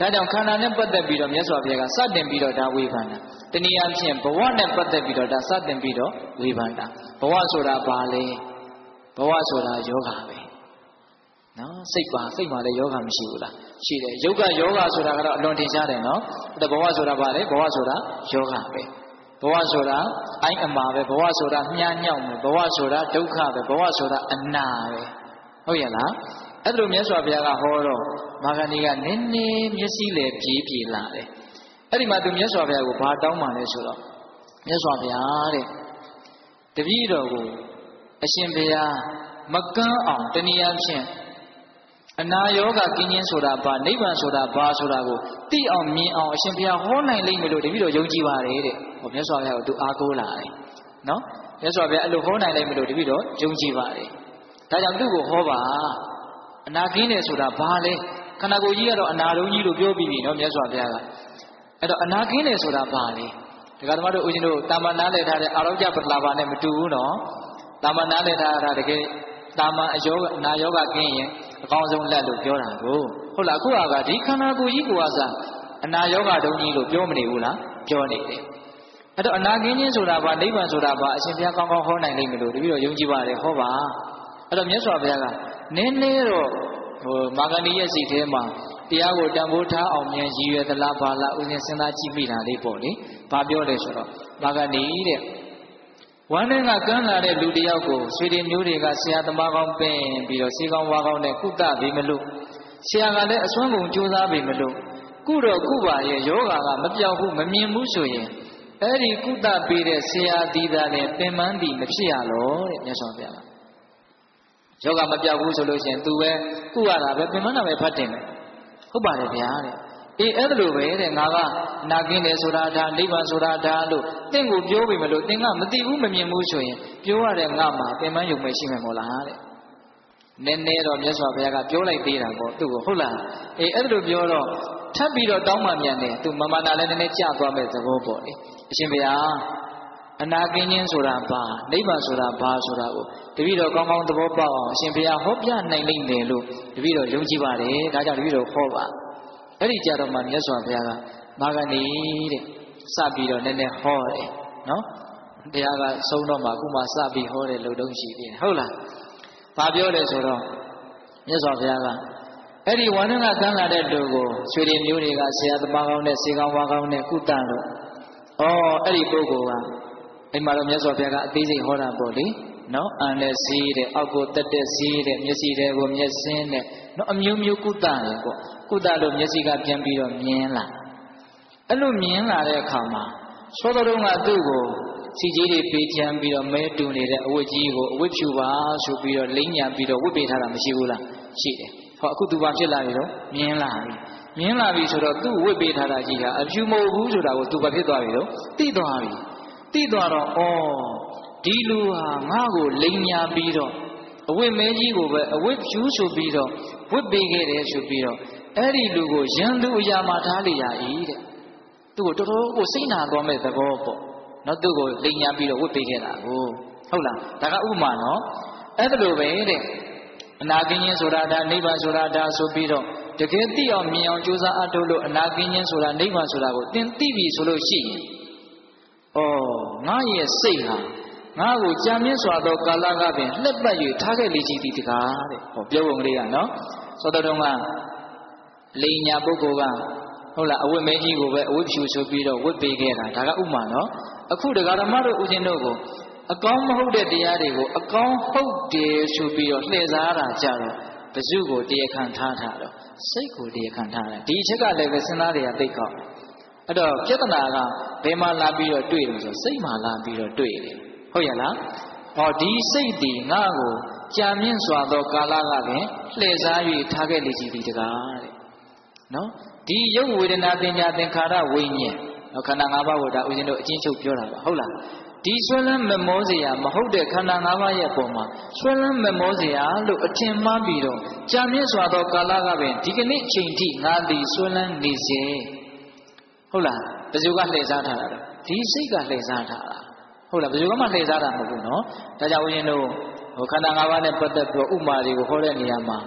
ဒါကြောင့်ခန္ဓာနဲ့ပတ်သက်ပြီးတော့မြတ်စွာဘုရားကစတင်ပြီးတော့ဒါဝေဖန်တာတနည်းအားဖြင့်ဘဝနဲ့ပတ်သက်ပြီးတော့ဒါစတင်ပြီးတော့ဝေဖန်တာဘဝဆိုတာဘာလဲဘဝဆိုတာယောဂပဲနော်စိတ်ပါစိတ်မှာလည်းယောဂမရှိဘူးလားရှိတယ်ယုတ်ကယောဂဆိုတာကတော့အလွန်ထင်ရှားတယ်နော်အဲ့ဒါဘဝဆိုတာဘာလဲဘဝဆိုတာယောဂပဲဘဝဆိုတာအိုင်းအမာပဲဘဝဆိုတာမြားညောက်ပဲဘဝဆိုတာဒုက္ခပဲဘဝဆိုတာအနာပဲဟုတ်ရဲ့လားအဲ့လိုမြတ်စွာဘုရားကဟောတော့မာဂန္ဒီကနည်းနည်းမျက်စိလေပြေးပြေးလာတယ်အဲ့ဒီမှာသူမြတ်စွာဘုရားကိုဘာတောင်းမှလဲဆိုတော့မြတ်စွာဘုရားတဲ့တပည့်တော်ကိုအရှင်ဘုရားမကန်းအောင်တနည်းအားဖြင့်အနာယောဂကင်းခြင်းဆိုတာဘာနိဗ္ဗာန်ဆိုတာဘာဆိုတာကိုသိအောင်မြင်အောင်အရှင်ဘုရားဟောနိုင်လိမ့်မယ်လို့တပည့်တော်ယုံကြည်ပါတယ်တဲ့ဟောမြတ်စွာဘုရားကိုသူအားကိုးလာတယ်နော်မြတ်စွာဘုရားအဲ့လိုဟောနိုင်လိမ့်မယ်လို့တပည့်တော်ယုံကြည်ပါတယ်ဒါကြောင့်သူ့ကိုဟောပါအနာကင်းတယ်ဆိုတာဘာလဲခန္ဓာကိုယ်ကြီးကတော့အနာတုံးကြီးလို့ပြောပြီးပြီနော်မြတ်စွာဘုရားကအဲ့တော့အနာကင်းတယ်ဆိုတာဘာလဲဒီကဓမ္မတို့ဦးဇင်းတို့တာမန်နားလည်ထားတဲ့အာရောဂပတ္တလာပါနဲ့မတူဘူးနော်တာမန်နားလည်ထားတာတကယ်တာမန်အယောအနာယောဂကင်းရင်အကောင်းဆုံးလက်လို့ပြောတာကိုဟုတ်လားအခုကဒီခန္ဓာကိုယ်ကြီးကိုအစားအနာယောဂတုံးကြီးလို့ပြောမနေဘူးလားပြောနေတယ်အဲ့တော့အနာကင်းခြင်းဆိုတာဘာနိဗ္ဗာန်ဆိုတာဘာအရှင်ဘုရားကောင်းကောင်းဟောနိုင်လိမ့်မယ်လို့တပည့်တော်ယုံကြည်ပါတယ်ဟောပါအဲ့တော့မြတ်စွာဘုရားကနည်းနည်းတော့ဟိုမာဂန္ဒီရဲ့စိတ်ထဲမှာတရားကိုတန်ဖိုးထားအောင်မြန်ရည်ရွယ်သလားဘာလားဦးဇင်းစဉ်းစားကြည့်မိတာလေးပေါ့လေဘာပြောလဲဆိုတော့မာဂန္ဒီတဲ့ဝမ်းထဲကကန်းလာတဲ့လူတယောက်ကိုဆွေတွေမျိုးတွေကဆရာသမားကောင်းပင်ပြီးတော့စေကောင်းဝါကောင်းနဲ့ကုသပေးမလို့ဆရာကလည်းအစွမ်းကုန်ကြိုးစားပေးမလို့ကုတော့ကုပါရဲ့ယောဂါကမပြောက်ဘူးမမြင်ဘူးဆိုရင်အဲ့ဒီကုသပေးတဲ့ဆရာဒီသားနဲ့ပင်ပန်းသည်မဖြစ်ရလို့တဲ့မြတ်စွာဘုရားကယောဂမပြောက်ဘူးဆိုလို့ရှိရင် तू ပဲကုရတာပဲပင်မနာပဲဖတ်တင်တယ်ဟုတ်ပါတယ်ဗျာတဲ့အေးအဲ့ဒါလိုပဲတဲ့ငါကနာကင်းတယ်ဆိုတာဒါနိဗ္ဗာန်ဆိုတာဒါလို့တင့်ကိုပြောပြီမလို့တင်ကမသိဘူးမမြင်ဘူးဆိုရင်ပြောရတဲ့ငါမှာပင်မယုံမဲ့ရှိမှာမဟုတ်လားတဲ့နည်းနည်းတော့မြတ်စွာဘုရားကပြောလိုက်သေးတာပေါ့သူ့ကိုဟုတ်လားအေးအဲ့ဒါလိုပြောတော့ထပ်ပြီးတော့တောင်းမှမြန်တယ်သူမမနာလည်းနည်းနည်းကြသွားမဲ့သဘောပေါ့လေအရှင်ဘုရားအနာကင်းခြင်းဆိုတာဘာနိဗ္ဗာန်ဆိုတာဘာဆိုတာကိုတပည့်တော်ကောင်းကောင်းသဘောပေါက်အောင်အရှင်ဘုရားဟောပြနိုင်လိမ့်မယ်လို့တပည့်တော်ယုံကြည်ပါတယ်ဒါကြောင့်တပည့်တော်ဟောပါအဲ့ဒီကြတော့မှမြတ်စွာဘုရားကမာဂန္ဒီတဲ့စပြီးတော့နည်းနည်းဟောတယ်နော်တရားကဆုံးတော့မှအခုမှစပြီးဟောတယ်လို့တုံးရှိသေးတယ်ဟုတ်လားဘာပြောလဲဆိုတော့မြတ်စွာဘုရားကအဲ့ဒီဝန္ဒနာကမ်းလာတဲ့လူကိုဆွေတွေမျိုးတွေကဆရာသမားကောင်းနဲ့စေကောင်းဝါကောင်းနဲ့ကုသလို့ဩအဲ့ဒီပုဂ္ဂိုလ်ကအိမ်မှာတော့မြတ်စွာဘုရားကအသေးစိတ်ဟောတာပေါ့လေနော်အန်နဲ့စီးတဲ့အောက်ကိုတက်တက်စီးတဲ့မျက်စိတွေကိုမျက်စင်းတဲ့နော်အမျိုးမျိုးကုသတယ်ပေါ့ကုသလို့မျက်စိကပြန်ပြီးတော့မြင်လာအဲ့လိုမြင်လာတဲ့အခါမှာသောတော်တုံးကသူ့ကိုစီကြီးတွေပေးချမ်းပြီးတော့မဲတူနေတဲ့အဝတ်ကြီးကိုအဝတ်ဖြူပါဆိုပြီးတော့လိမ့်ညာပြီးတော့ဝတ်ပေးထားတာမရှိဘူးလားရှိတယ်ဟောအခုသူဘာဖြစ်လာပြီတော့မြင်လာပြီမြင်လာပြီဆိုတော့သူ့ဝတ်ပေးထားတာကြီးကအဖြူမဟုတ်ဘူးဆိုတာကိုသူဘာဖြစ်သွားပြီတော့သိသွားပြီသိသွားတော့ဩဒီလူဟာငါ့ကိုလိမ်ညာပြီးတော့အဝတ်မဲကြီးကိုပဲအဝတ်ဖြူဆိုပြီးတော့ဝတ်ပေးခဲ့တယ်ဆိုပြီးတော့အဲ့ဒီလူကိုရန်သူအရာမှာထားလေရ၏တဲ့သူ့ကိုတော်တော်ကိုစိတ်နာသွားမဲ့သဘောပေါ့နော်သူ့ကိုလိမ်ညာပြီးတော့ဝတ်ပေးခဲ့တာကိုဟုတ်လားဒါကဥပမာနော်အဲ့ဒါလိုပဲတဲ့အနာကင်းခြင်းဆိုတာဒါနိဗ္ဗာန်ဆိုတာဒါဆိုပြီးတော့တကယ်သိအောင်မြင်အောင်ကြိုးစားအထုတ်လို့အနာကင်းခြင်းဆိုတာနိဗ္ဗာန်ဆိုတာကိုသင်သိပြီဆိုလို့ရှိရင်ဩငါရဲ့စိတ်ဟာငါ့ကိုကြာမြင့်စွာသောကာလကပင်လှက်ပတ်၍ထားခဲ့လေကြည်သည်တကားတဲ့ဟောပြောပုံကလေးကနော်သောတော်တုံးကလိန်ညာပုဂ္ဂိုလ်ကဟုတ်လားအဝတ်မဲကြီးကိုပဲအဝတ်ဖြူဆိုပြီးတော့ဝတ်ပေးခဲ့တာဒါကဥမာနော်အခုတရားဓမ္မတို့ဦးဇင်းတို့ကိုအကောင်းမဟုတ်တဲ့တရားတွေကိုအကောင်းဟုတ်တယ်ဆိုပြီးတော့လှည့်စားတာကြတော့တစုကိုတရားခံထားတာတော့စိတ်ကိုတရားခံထားတာဒီအချက်ကလည်းပဲစဉ်းစားတွေကသိကောက်အဲ့တော့ပြဿနာကဘယ်မှာလာပြီးတော့တွေ့တယ်ဆိုစိတ်မှာလာပြီးတော့တွေ့တယ်ဟုတ်ရဲ့လားဟောဒီစိတ်ဒီငါ့ကိုကြာမြင့်စွာသောကာလကပင်လှည့်စား၍ထားခဲ့လေကြည်သည်တကားတဲ့နော်ဒီရုပ်ဝေဒနာပညာသင်္ခါရဝိညာဉ်ခန္ဓာ၅ပါးကိုဒါဦးဇင်းတို့အချင်းချုပ်ပြောတာပါဟုတ်လားဒီဆွဲလန်းမမောစရာမဟုတ်တဲ့ခန္ဓာ၅ပါးရဲ့ပုံမှာဆွဲလန်းမမောစရာလို့အထင်မှားပြီးတော့ကြာမြင့်စွာသောကာလကပင်ဒီကနေ့အချိန်ထိငါသည်ဆွဲလန်းနေစေဟုတ်လားဘယ်သူကလှည့်စားထားတာလဲဒီစိတ်ကလှည့်စားထားတာဟုတ်လားဘယ်သူကမှလှည့်စားတာမဟုတ်ဘူးနော်ဒါကြောင့်ဦးဇင်းတို့ဟိုခန္ဓာ၅ပါးနဲ့ပတ်သက်ပြီးဥပမာတွေကိုဟောတဲ့နေရာမှာ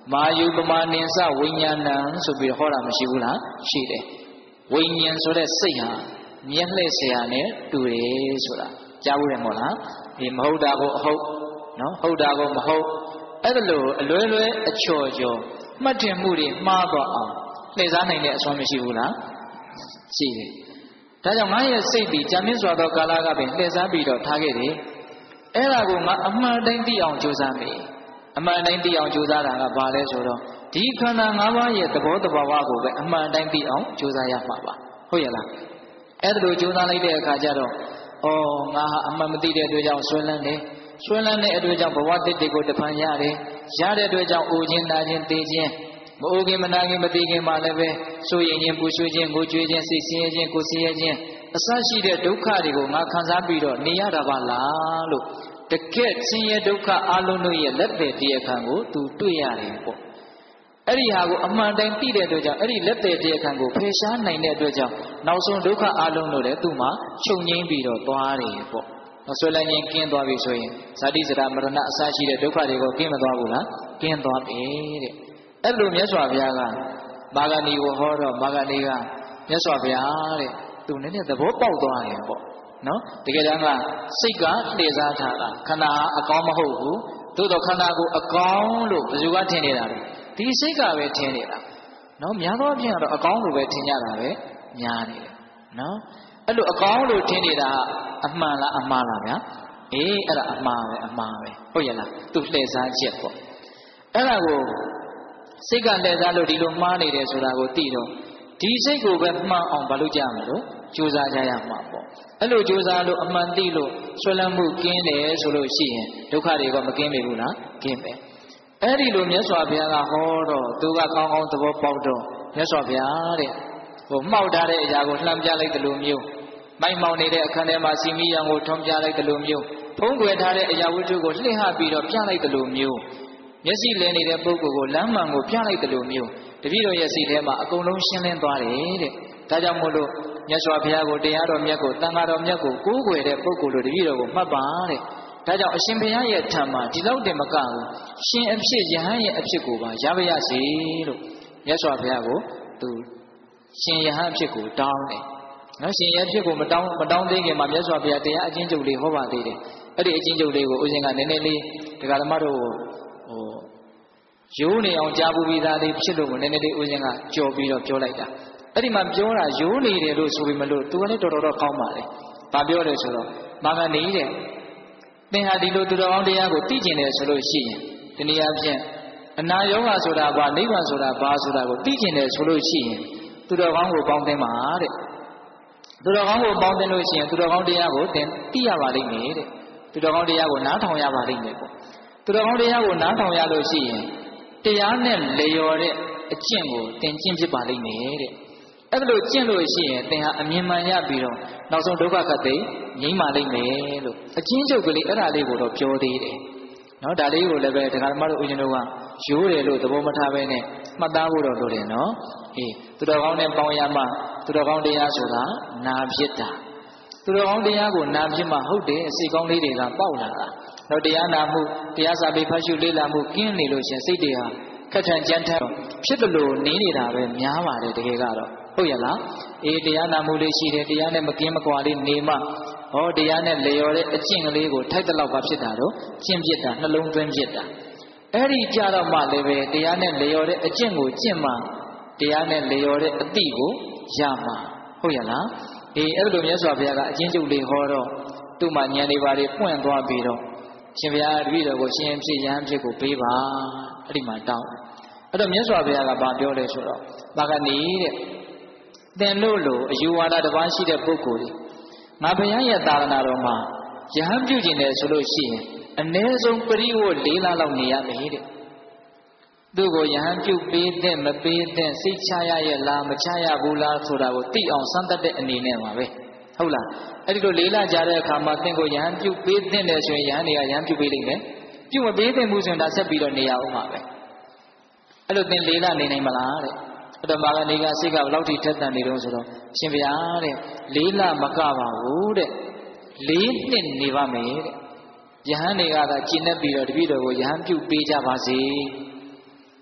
မာယုပမာနိစဝိညာဏံဆိုပြီးဟောတာမရှိဘူးလားရှိတယ်ဝိညာဉ်ဆိုတဲ့စိတ်ဟာမျက်လှည့်เสียနဲ့တူတယ်ဆိုတာကြားဘူးတယ်မဟုတ်လားဒီမဟုတ်တာကိုအဟုတ်နော်ဟုတ်တာကိုမဟုတ်အဲ့ဒါလို့အလွဲလွဲအချော်ချော်မှတ်တင်မှုတွေမှားတော့အောင်လှည့်စားနိုင်တဲ့အစွမ်းမရှိဘူးလားရှိတယ်ဒါကြောင့်ငါရဲ့စိတ်ဒီကြာမြင့်စွာသောကာလကပင်လှည့်စားပြီးတော့ထားခဲ့တယ်အဲ့ဒါကိုငါအမှန်တိုင်းသိအောင်ကြိုးစားမယ်အမှန်တိုင်းသိအောင်ကြိုးစားတာကဘာလဲဆိုတော့ဒီခန္ဓာ၅ပါးရဲ့သဘောတဘာဝကိုပဲအမှန်တိုင်းသိအောင်ကြိုးစားရမှာပါဟုတ်ရဲ့လားအဲ့ဒါလိုကြိုးစားလိုက်တဲ့အခါကျတော့ဩငါဟာအမှန်မသိတဲ့အတွက်ကြောင့်ဆွဲလန်းတယ်ဆွဲလန်းတဲ့အတွက်ကြောင့်ဘဝတစ်တွေကိုတဖန်ရတယ်ရတဲ့အတွက်ကြောင့်အိုခြင်းနာခြင်းသိခြင်းမအိုခင်မနာခင်မသိခင်မှလည်းပဲစိုးရိမ်ခြင်းပူဆွေးခြင်းငိုကြွေးခြင်းစိတ်ဆင်းရဲခြင်းကိုယ်ဆင်းရဲခြင်းအစရှိတဲ့ဒုက္ခတွေကိုငါခံစားပြီးတော့နေရတာပါလားလို့တကယ်ဆင်းရဲဒုက္ခအလုံးတို့ရဲ့လက်သေးတရားခံကိုသူတွေ့ရတယ်ပေါ့အဲ့ဒီဟာကိုအမှန်တိုင်းသိတဲ့အတွက်ကြောင့်အဲ့ဒီလက်သေးတရားခံကိုဖယ်ရှားနိုင်တဲ့အတွက်ကြောင့်နောက်ဆုံးဒုက္ခအလုံးတို့လည်းသူ့မှာချုပ်ငြိမ်းပြီးတော့သွားတယ်ပေါ့နောက်ဆွဲလန်းခြင်းကင်းသွားပြီဆိုရင်ဇာတိဇရာမရဏအစရှိတဲ့ဒုက္ခတွေကိုကင်းမသွားဘူးလားကင်းသွားပြီတဲ့အဲ့လိုမြတ်စွာဘုရားကမာဂဏီကိုဟောတော့မာဂဏီကမြတ်စွာဘုရားတဲ့သူနည်းနည်းသဘောပေါက်သွားတယ်ပေါ့နော်တကယ်တမ်းကစိတ်ကလှည့်စားထားတာခန္ဓာအကောင်းမဟုတ်ဘူးသို့တော့ခန္ဓာကိုအကောင်းလို့ဘယ်သူကထင်နေတာလဲဒီစိတ်ကပဲထင်နေတာနော်များသောအားဖြင့်တော့အကောင်းလို့ပဲထင်ကြတာပဲများနေတယ်နော်အဲ့လိုအကောင်းလို့ထင်နေတာအမှန်လားအမှားလားဗျာအေးအဲ့ဒါအမှားပဲအမှားပဲဟုတ်ရဲ့လားသူလှည့်စားချက်ပေါ့အဲ့ဒါကိုစိတ်ကလှည့်စားလို့ဒီလိုမှားနေတယ်ဆိုတာကိုသိတော့ဒီစိတ်ကိုပဲမှန်အောင်ဘာလို့ကြမလို့ကြိုးစားကြရမှာပေါ့အဲ့လိုကြိုးစားလို့အမှန်သိလို့ဆွဲလန်းမှုကင်းတယ်ဆိုလို့ရှိရင်ဒုက္ခတွေကမကင်းပေဘူးလားကင်းပဲအဲ့ဒီလိုမြတ်စွာဘုရားကဟောတော့သူကကောင်းကောင်းသဘောပေါက်တော့မြတ်စွာဘုရားတဲ့ဟိုမှောက်ထားတဲ့အရာကိုလှမ်းပြလိုက်တယ်လို့မျိုးမိုက်မောင်နေတဲ့အခန်းထဲမှာစီမီရံကိုထွန်းပြလိုက်တယ်လို့မျိုးဖုံးကွယ်ထားတဲ့အရာဝတ္ထုကိုလှည့်ဟပြီးတော့ပြလိုက်တယ်လို့မျိုးမျက်စိလည်နေတဲ့ပုဂ္ဂိုလ်ကိုလမ်းမှန်ကိုပြလိုက်တယ်လို့မျိုးတပည့်တော်ရဲ့စိတ်ထဲမှာအကုန်လုံးရှင်းလင်းသွားတယ်တဲ့ဒါကြောင့်မို့လို့မြတ်စွာဘုရားကိုတရားတော်မြတ်ကိုတန်ခါတော်မြတ်ကိုကိုးကွယ်တဲ့ပုဂ္ဂိုလ်တို့တပည့်တော်ကိုမှတ်ပါတဲ့ဒါကြောင့်အရှင်ဘုရားရဲ့ထံမှာဒီလောက်တင်မကဘူးရှင်အဖြစ်ယဟန်ရဲ့အဖြစ်ကိုပါရပါရစေလို့မြတ်စွာဘုရားကိုသူရှင်ယဟန်အဖြစ်ကိုတောင်းတယ်နော်ရှင်ယဟန်အဖြစ်ကိုမတောင်းမတောင်းသေးခင်မှာမြတ်စွာဘုရားတရားအချင်းချုပ်လေးဟောပါသေးတယ်အဲ့ဒီအချင်းချုပ်လေးကိုဦးဇင်းကနည်းနည်းလေးဒကာဓမ္မတို့ဟိုရိုးနေအောင်ကြားပူပြီးသားလေးဖြစ်လို့ကိုနည်းနည်းလေးဦးဇင်းကကြော်ပြီးတော့ပြောလိုက်တာအဲ့ဒီမှာပြောတာရိုးနေတယ်လို့ဆိုပြီးမလို့သူကလည်းတော်တော်တော့ကောင်းပါလေ။ဘာပြောလဲဆိုတော့မာဂဏီတဲ့သင်ဟာဒီလိုသူတော်ကောင်းတရားကိုသိကျင်တယ်ဆိုလို့ရှိရင်ဒီနေရာဖြင့်အနာယောဂဆိုတာဘာနိဗ္ဗာန်ဆိုတာဘာဆိုတာကိုသိကျင်တယ်ဆိုလို့ရှိရင်သူတော်ကောင်းကိုပေါင်းသင်းပါတဲ့။သူတော်ကောင်းကိုပေါင်းသင်းလို့ရှိရင်သူတော်ကောင်းတရားကိုသင်သိရပါလိမ့်မယ်တဲ့။သူတော်ကောင်းတရားကိုနားထောင်ရပါလိမ့်မယ်ပေါ့။သူတော်ကောင်းတရားကိုနားထောင်ရလို့ရှိရင်တရားနဲ့လျော်တဲ့အကျင့်ကိုသင်ကျင့်ဖြစ်ပါလိမ့်မယ်တဲ့။အဲ့လိုကျင့်လို့ရှိရင်သင်ဟာအမြင်မှန်ရပြီးတော့နောက်ဆုံးဒုက္ခခတ်သိငြိမ်းပါလိမ့်မယ်လို့အချင်းချုပ်ကလေးအဲ့ဒါလေးကိုတော့ပြောသေးတယ်နော်ဒါလေးကိုလည်းပဲဒကာဓမ္မတို့ဦးဇင်းတို့ကရိုးတယ်လို့သဘောမထားဘဲနဲ့မှတ်သားဖို့တော့လိုတယ်နော်အေးသူတော်ကောင်းနဲ့ပေါင်းရမှသူတော်ကောင်းတရားဆိုတာနာဖြစ်တာသူတော်ကောင်းတရားကိုနာဖြစ်မှဟုတ်တယ်စိတ်ကောင်းလေးတွေကပေါက်လာတာတော့တရားနာမှုတရားစာပေဖတ်ရှုလေ့လာမှုကင်းနေလို့ရှင်စိတ်တွေဟာခက်ထန်ကြမ်းထမ်းဖြစ်တယ်လို့နေနေတာပဲများပါတယ်တကယ်ကတော့ဟုတ်ရလားအေးတရားနာမှုလေးရှိတယ်တရားနဲ့မကင်းမကွာလေးနေမှဟောတရားနဲ့လျော်တဲ့အကျင့်ကလေးကိုထိုက်တဲ့လောက်ကဖြစ်တာတော့ကျင့်ဖြစ်တာနှလုံးသွင်းဖြစ်တာအဲ့ဒီကြတော့မှလည်းပဲတရားနဲ့လျော်တဲ့အကျင့်ကိုကျင့်မှတရားနဲ့လျော်တဲ့အတိကိုရမှာဟုတ်ရလားအေးအဲ့လိုမြတ်စွာဘုရားကအကျဉ်းချုပ်လေးဟောတော့သူ့မှာဉာဏ်တွေပါတွေပွင့်သွားပြီးတော့ရှင်ဘုရားတပည့်တော်ကိုရှင်ဖြစ်ရဟန်းဖြစ်ကိုပေးပါအဲ့ဒီမှာတောင်းအဲ့တော့မြတ်စွာဘုရားကဘာပြောလဲဆိုတော့မာဂဏီတဲ့သင်တို့လိုအယူဝါဒတစ်ပါးရှိတဲ့ပုဂ္ဂိုလ်တွေငါဘုရားရဲ့သာသနာတော်မှာယဟန်ပြုကျင်တယ်ဆိုလို့ရှိရင်အ ਨੇ ဆုံးပရိဝတ်၄လလောက်နေရမယ်တဲ့သူ့ကိုယဟန်ပြုပေးတဲ့မပေးတဲ့စိတ်ချရရဲ့လားမချရဘူးလားဆိုတာကိုသိအောင်စမ်းသပ်တဲ့အနေနဲ့ပါပဲဟုတ်လားအဲ့ဒီလို၄လကြာတဲ့အခါမှာသင်ကိုယဟန်ပြုပေးတဲ့တယ်ဆိုရင်ယဟန်တွေကယဟန်ပြုပေးလိမ့်မယ်ပြုမပေးတဲ့မှုဆိုရင်ဒါဆက်ပြီးတော့နေရအောင်ပါပဲအဲ့လိုသင်၄လနေနိုင်မလားတဲ့အဲ့တော့မာဂဏီကစိတ်ကဘယ်လောက်ထိထက်သန်နေတော့ဆိုတော့ရှင်ဘုရားတဲ့၄လမကပါဘူးတဲ့၄နှစ်နေပါမယ်တဲ့ယဟန်တွေကသာကျင့်နေပြီးတော့တပည့်တော်ကိုယဟန်ပြုပေးကြပါစေ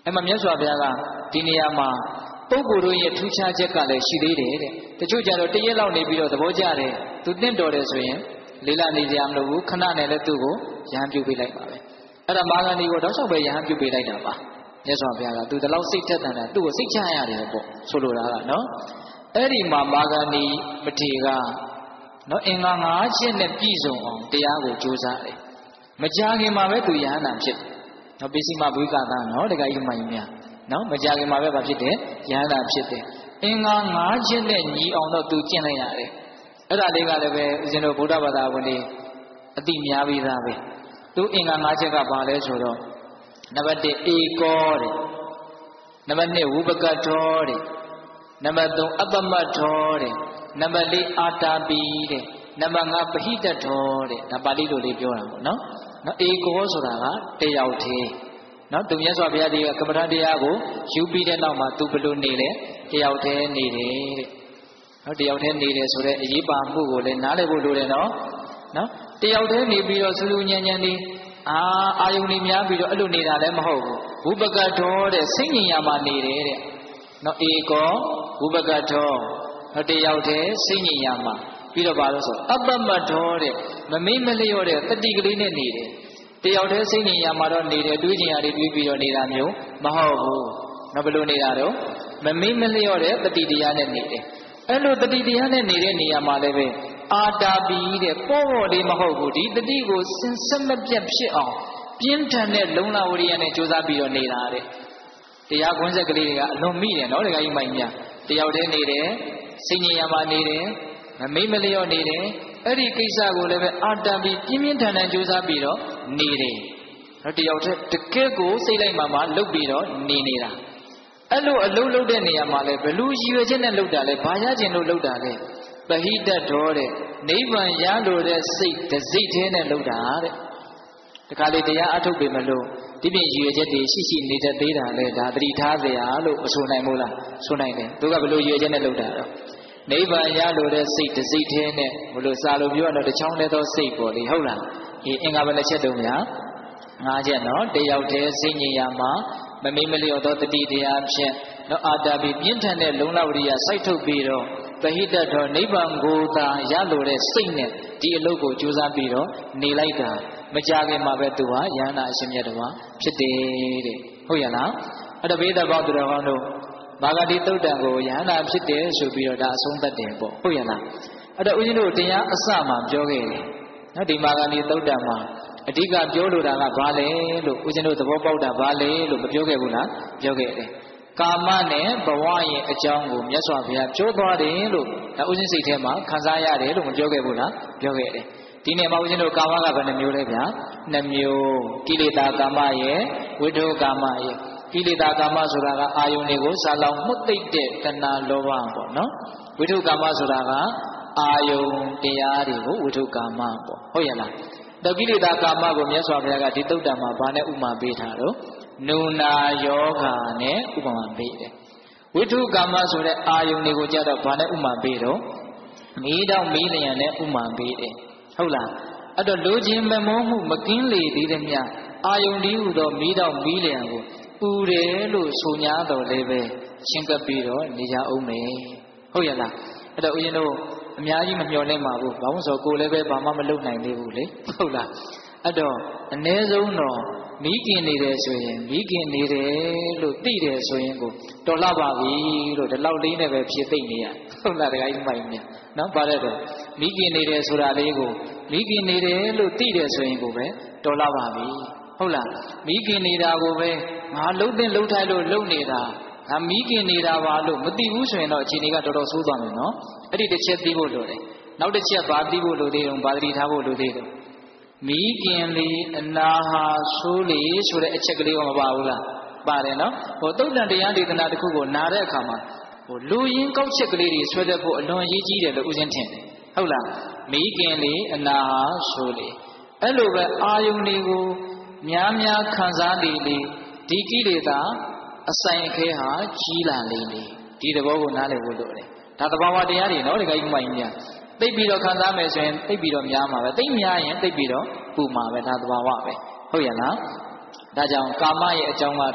အဲ့မှာမြတ်စွာဘုရားကဒီနေရာမှာပုဂ္ဂိုလ်တို့ရဲ့ထူးခြားချက်ကလည်းရှိသေးတယ်တဲ့တချို့ကြတော့တရက်လောက်နေပြီးတော့သဘောကျတယ်သူတင့်တော်တယ်ဆိုရင်လေးလာနေကြမလို့ဘူးခဏနဲ့လည်းသူ့ကိုရဟန်းပြုပေးလိုက်ပါပဲအဲ့ဒါမာဂန္ဒီကိုတော့ဆောက်ပဲရဟန်းပြုပေးလိုက်တာပါမြတ်စွာဘုရားကသူတလောက်စိတ်ထက်တန်တာသူ့ကိုစိတ်ချရတယ်ပေါ့ဆိုလိုတာကနော်အဲ့ဒီမှာမာဂန္ဒီမထေရကနော်အင်္ဂါ၅ချက်နဲ့ပြည့်စုံအောင်တရားကိုကြိုးစားတယ်မကြာခင်မှာပဲသူယဟန္တာဖြစ်တယ်နော်ပိစိမဘုရားကနော်တခါကြီးမှန်များနော်မကြာခင်မှာပဲဗာဖြစ်တယ်ယဟန္တာဖြစ်တယ်အင်္ဂါ၅ချက်နဲ့ညီအောင်တော့သူကျင့်လိုက်ရတယ်အဲ့ဒါလေးကလည်းပဲဦးဇင်းတို့ဗုဒ္ဓဘာသာဝင်တွေအတိများပြီးသားပဲသူအင်္ဂါ၅ချက်ကဘာလဲဆိုတော့နံပါတ်၁ဧကောတဲ့နံပါတ်၂ဝုပကထောတဲ့နံပါတ်၃အပ္ပမထောတဲ့နံပါတ်၄အာတာပိတဲ့နံပါတ်၅ပဟိတထောတဲ့ဒါပါဠိလိုလေးပြောတာပေါ့နော်နော်ဧကောဆိုတာကတယောက်တည်းနော်သူမြတ်စွာဘုရားဒီကမ္မဋ္ဌာန်းတရားကိုယူပြီးတဲ့နောက်မှာသူဘယ်လိုနေလဲတယောက်တည်းနေတယ်တဲ့နော်တယောက်တည်းနေတယ်ဆိုတဲ့အရေးပါမှုကိုလည်းနားလည်ဖို့လိုတယ်နော်နော်တယောက်တည်းနေပြီးတော့စလူညံညံနေအာအာယုန်နေများပြီးတော့အဲ့လိုနေတာလည်းမဟုတ်ဘူးဝုပကထောတဲ့စိတ်ညင်ရမှာနေတယ်တဲ့နော်ဧကောဝုပကထောနော်တယောက်တည်းစိတ်ညင်ရမှာပြီးတော့ဘာလို့ဆိုအပ္ပမထောတဲ့မမေ့မလျော့တဲ့တတိကလေးနဲ့နေတယ်တယောက်တည်းစိတ်ညင်ရမှာတော့နေတယ်တွေးချင်ရတွေတွေးပြီးတော့နေတာမျိုးမဟုတ်ဘူးနော်ဘယ်လိုနေတာတော့မမေ့မလျော့တဲ့တတိတရားနဲ့နေတယ်အဲ့လိုတတိတရားနဲ့နေတဲ့နေရာမှာလည်းပဲအာတာပိတဲ့ပေါ်ပေါ်လေးမဟုတ်ဘူးဒီတတိကိုစင်ဆက်မပြတ်ဖြစ်အောင်ပြင်းထန်တဲ့လုံလဝရိယနဲ့ကြိုးစားပြီးတော့နေတာတဲ့တရားကွန်းဆက်ကလေးတွေကအလွန်မိတယ်နော်တခါကြီးမိုင်များတယောက်တည်းနေတယ်စိတ်ညင်ရမှာနေတယ်မမေ့မလျော့နေတယ်အဲ့ဒီကိစ္စကိုလည်းပဲအာတာပိပြင်းပြင်းထန်ထန်ကြိုးစားပြီးတော့နေတယ်နော်တယောက်တည်းတကယ့်ကိုစိတ်လိုက်မှမှလုပ်ပြီးတော့နေနေတာအဲ့လိုအလုံးလုံးတဲ့နေရာမှာလဲဘယ်လိုရည်ရွယ်ချက်နဲ့လုပ်တာလဲဘာရခြင်းလို့လုပ်တာလဲပဟိတတော်တဲ့နိဗ္ဗာန်ရလို့တဲ့စိတ်တစိတ်သေးနဲ့လုပ်တာတဲ့တခါလေတရားအထုတ်ပေမလို့ဒီပြင်ရည်ရွယ်ချက်တွေရှိရှိနေတတ်သေးတာလဲဒါသတိထားစရာလို့မဆိုနိုင်ဘူးလားဆိုနိုင်တယ်သူကဘယ်လိုရည်ရွယ်ချက်နဲ့လုပ်တာတော့နိဗ္ဗာန်ရလို့တဲ့စိတ်တစိတ်သေးနဲ့ဘလို့စာလို့ပြောတော့တစ်ချောင်းတည်းသောစိတ်ပေါ်လေဟုတ်လားဒီအင်္ဂါဘယ်နှချက်တုံးများ၅ချက်နော်တယောက်တည်းစိတ်ညင်ရမှာမမေ့မလျော့သောတတိတရားဖြင့်နော်အာတာပိပြင်းထန်တဲ့လုံလဝရိယစိုက်ထုတ်ပြီးတော့ပဟိတတော်နိဗ္ဗာန်ကိုသာရလိုတဲ့စိတ်နဲ့ဒီအလုပ်ကိုကြိုးစားပြီးတော့နေလိုက်တာမကြခင်မှာပဲသူဟာယန္တာအရှင်မြတ်တော်ဖြစ်တယ်တဲ့ဟုတ်ရလားအဲ့တော့ဘေးသက်ပေါင်းသူတော်ကောင်းတို့မာဂတိသုတ်တံကိုယန္တာဖြစ်တယ်ဆိုပြီးတော့ဒါအဆုံးသတ်တယ်ပေါ့ဟုတ်ရလားအဲ့တော့ဦးဇင်းတို့တရားအစမှာပြောခဲ့တယ်နော်ဒီမာဂတိသုတ်တံမှာအဓိကပြောလိုတာကဘာလဲလို့ဦးဇင်းတို့သဘောပေါက်တာဘာလဲလို့မပြောခဲ့ဘူးလားပြောခဲ့တယ်ကာမနဲ့ဘဝရဲ့အကြောင်းကိုမြတ်စွာဘုရားပြောသွားတယ်လို့ဒါဦးဇင်းစိတ်ထဲမှာခံစားရတယ်လို့မပြောခဲ့ဘူးလားပြောခဲ့တယ်ဒီနေ့မှာဦးဇင်းတို့ကာမကဘယ်နှမျိုးလဲဗျာနှစ်မျိုးကိလေသာကာမရဲ့ဝိတုကာမရဲ့ကိလေသာကာမဆိုတာကအာယုန်တွေကိုစာလောင်မှုတ်သိမ့်တဲ့တဏှာလောဘပေါ့နော်ဝိတုကာမဆိုတာကအာယုန်တရားတွေကိုဝိတုကာမပေါ့ဟုတ်ရဲ့လားတကိလေသာကာမကိုမြတ်စွာဘုရားကဒီတုတ်တံမှာဘာနဲ့ဥမာပေးထားတော့နုနာယောဂာနဲ့ဥပမာပေးတယ်ဝိထုကာမဆိုတဲ့အာယုန်တွေကိုကြတော့ဘာနဲ့ဥမာပေးတော့မီးတောင်မီးလျံနဲ့ဥမာပေးတယ်ဟုတ်လားအဲ့တော့လိုချင်မမုန်းမှုမကင်းလေသေးတဲ့မြတ်အာယုန်ဒီဟုသောမီးတောင်မီးလျံကိုပူတယ်လို့ဆို냐တော့လည်းပဲရှင်းကပ်ပြီးတော့နေကြအောင်မယ်ဟုတ်ရဲ့လားအဲ့တော့ဦးဇင်းတို့အများကြီးမမျှော်လင့်ပါဘူးဘာလို့ဆိုကိုယ်လည်းပဲဘာမှမလုပ်နိုင်သေးဘူးလေဟုတ်လားအဲ့တော့အ ਨੇ ဆုံးတော့မိခင်နေတယ်ဆိုရင်မိခင်နေတယ်လို့သိတယ်ဆိုရင်ကိုတော်လှပါပြီလို့ဒီလောက်လေးနဲ့ပဲဖြစ်သိနေရဟုတ်လားတခါကြီးမိုင်မြတ်နော်ပါတယ်တော့မိခင်နေတယ်ဆိုတာလေးကိုမိခင်နေတယ်လို့သိတယ်ဆိုရင်ကိုပဲတော်လှပါပြီဟုတ်လားမိခင်နေတာကိုပဲငါလှုပ်တဲ့လှုပ်ထိုက်လို့လှုပ်နေတာငါမိခင်နေတာပါလို့မသိဘူးဆိုရင်တော့အခြေအနေကတော်တော်ဆိုးသွားမယ်နော်အဲ့ဒီတစ်ချက်သိဖို့လိုတယ်နောက်တစ်ချက်ဘာသိဖို့လိုသေးတုံးဘာသတိထားဖို့လိုသေးတုံးမိခင်လေးအနာဟာဆိုးလေဆိုတဲ့အချက်ကလေးကမပါဘူးလားပါတယ်နော်ဟိုသုတ်တန်တရားဒေသနာတစ်ခုကိုနားတဲ့အခါမှာဟိုလူရင်းကောက်ချက်ကလေးတွေဆွဲတတ်ဖို့အလွန်ရေးကြီးတယ်လို့ဦးဇင်းထင်တယ်ဟုတ်လားမိခင်လေးအနာဟာဆိုးလေအဲ့လိုပဲအာယုန်တွေကိုများများခံစားနေလေဒီကိလေသာအဆိုင်အခဲဟာကြီးလာလေလေဒီသဘောကိုနားလည်ဖို့လိုတယ်ဒါသဘာဝတရားတွေနော်ဒီကိစ္စမှန်ကြီးများသိပြီးတော့ခံစားမယ်ဆိုရင်သိပြီးတော့များမှာပဲသိများရင်သိပြီးတော့ပူမှာပဲဒါသဘာဝပဲဟုတ်ရဲ့လားဒါကြောင့်ကာမရဲ့အကြောင်းကတော့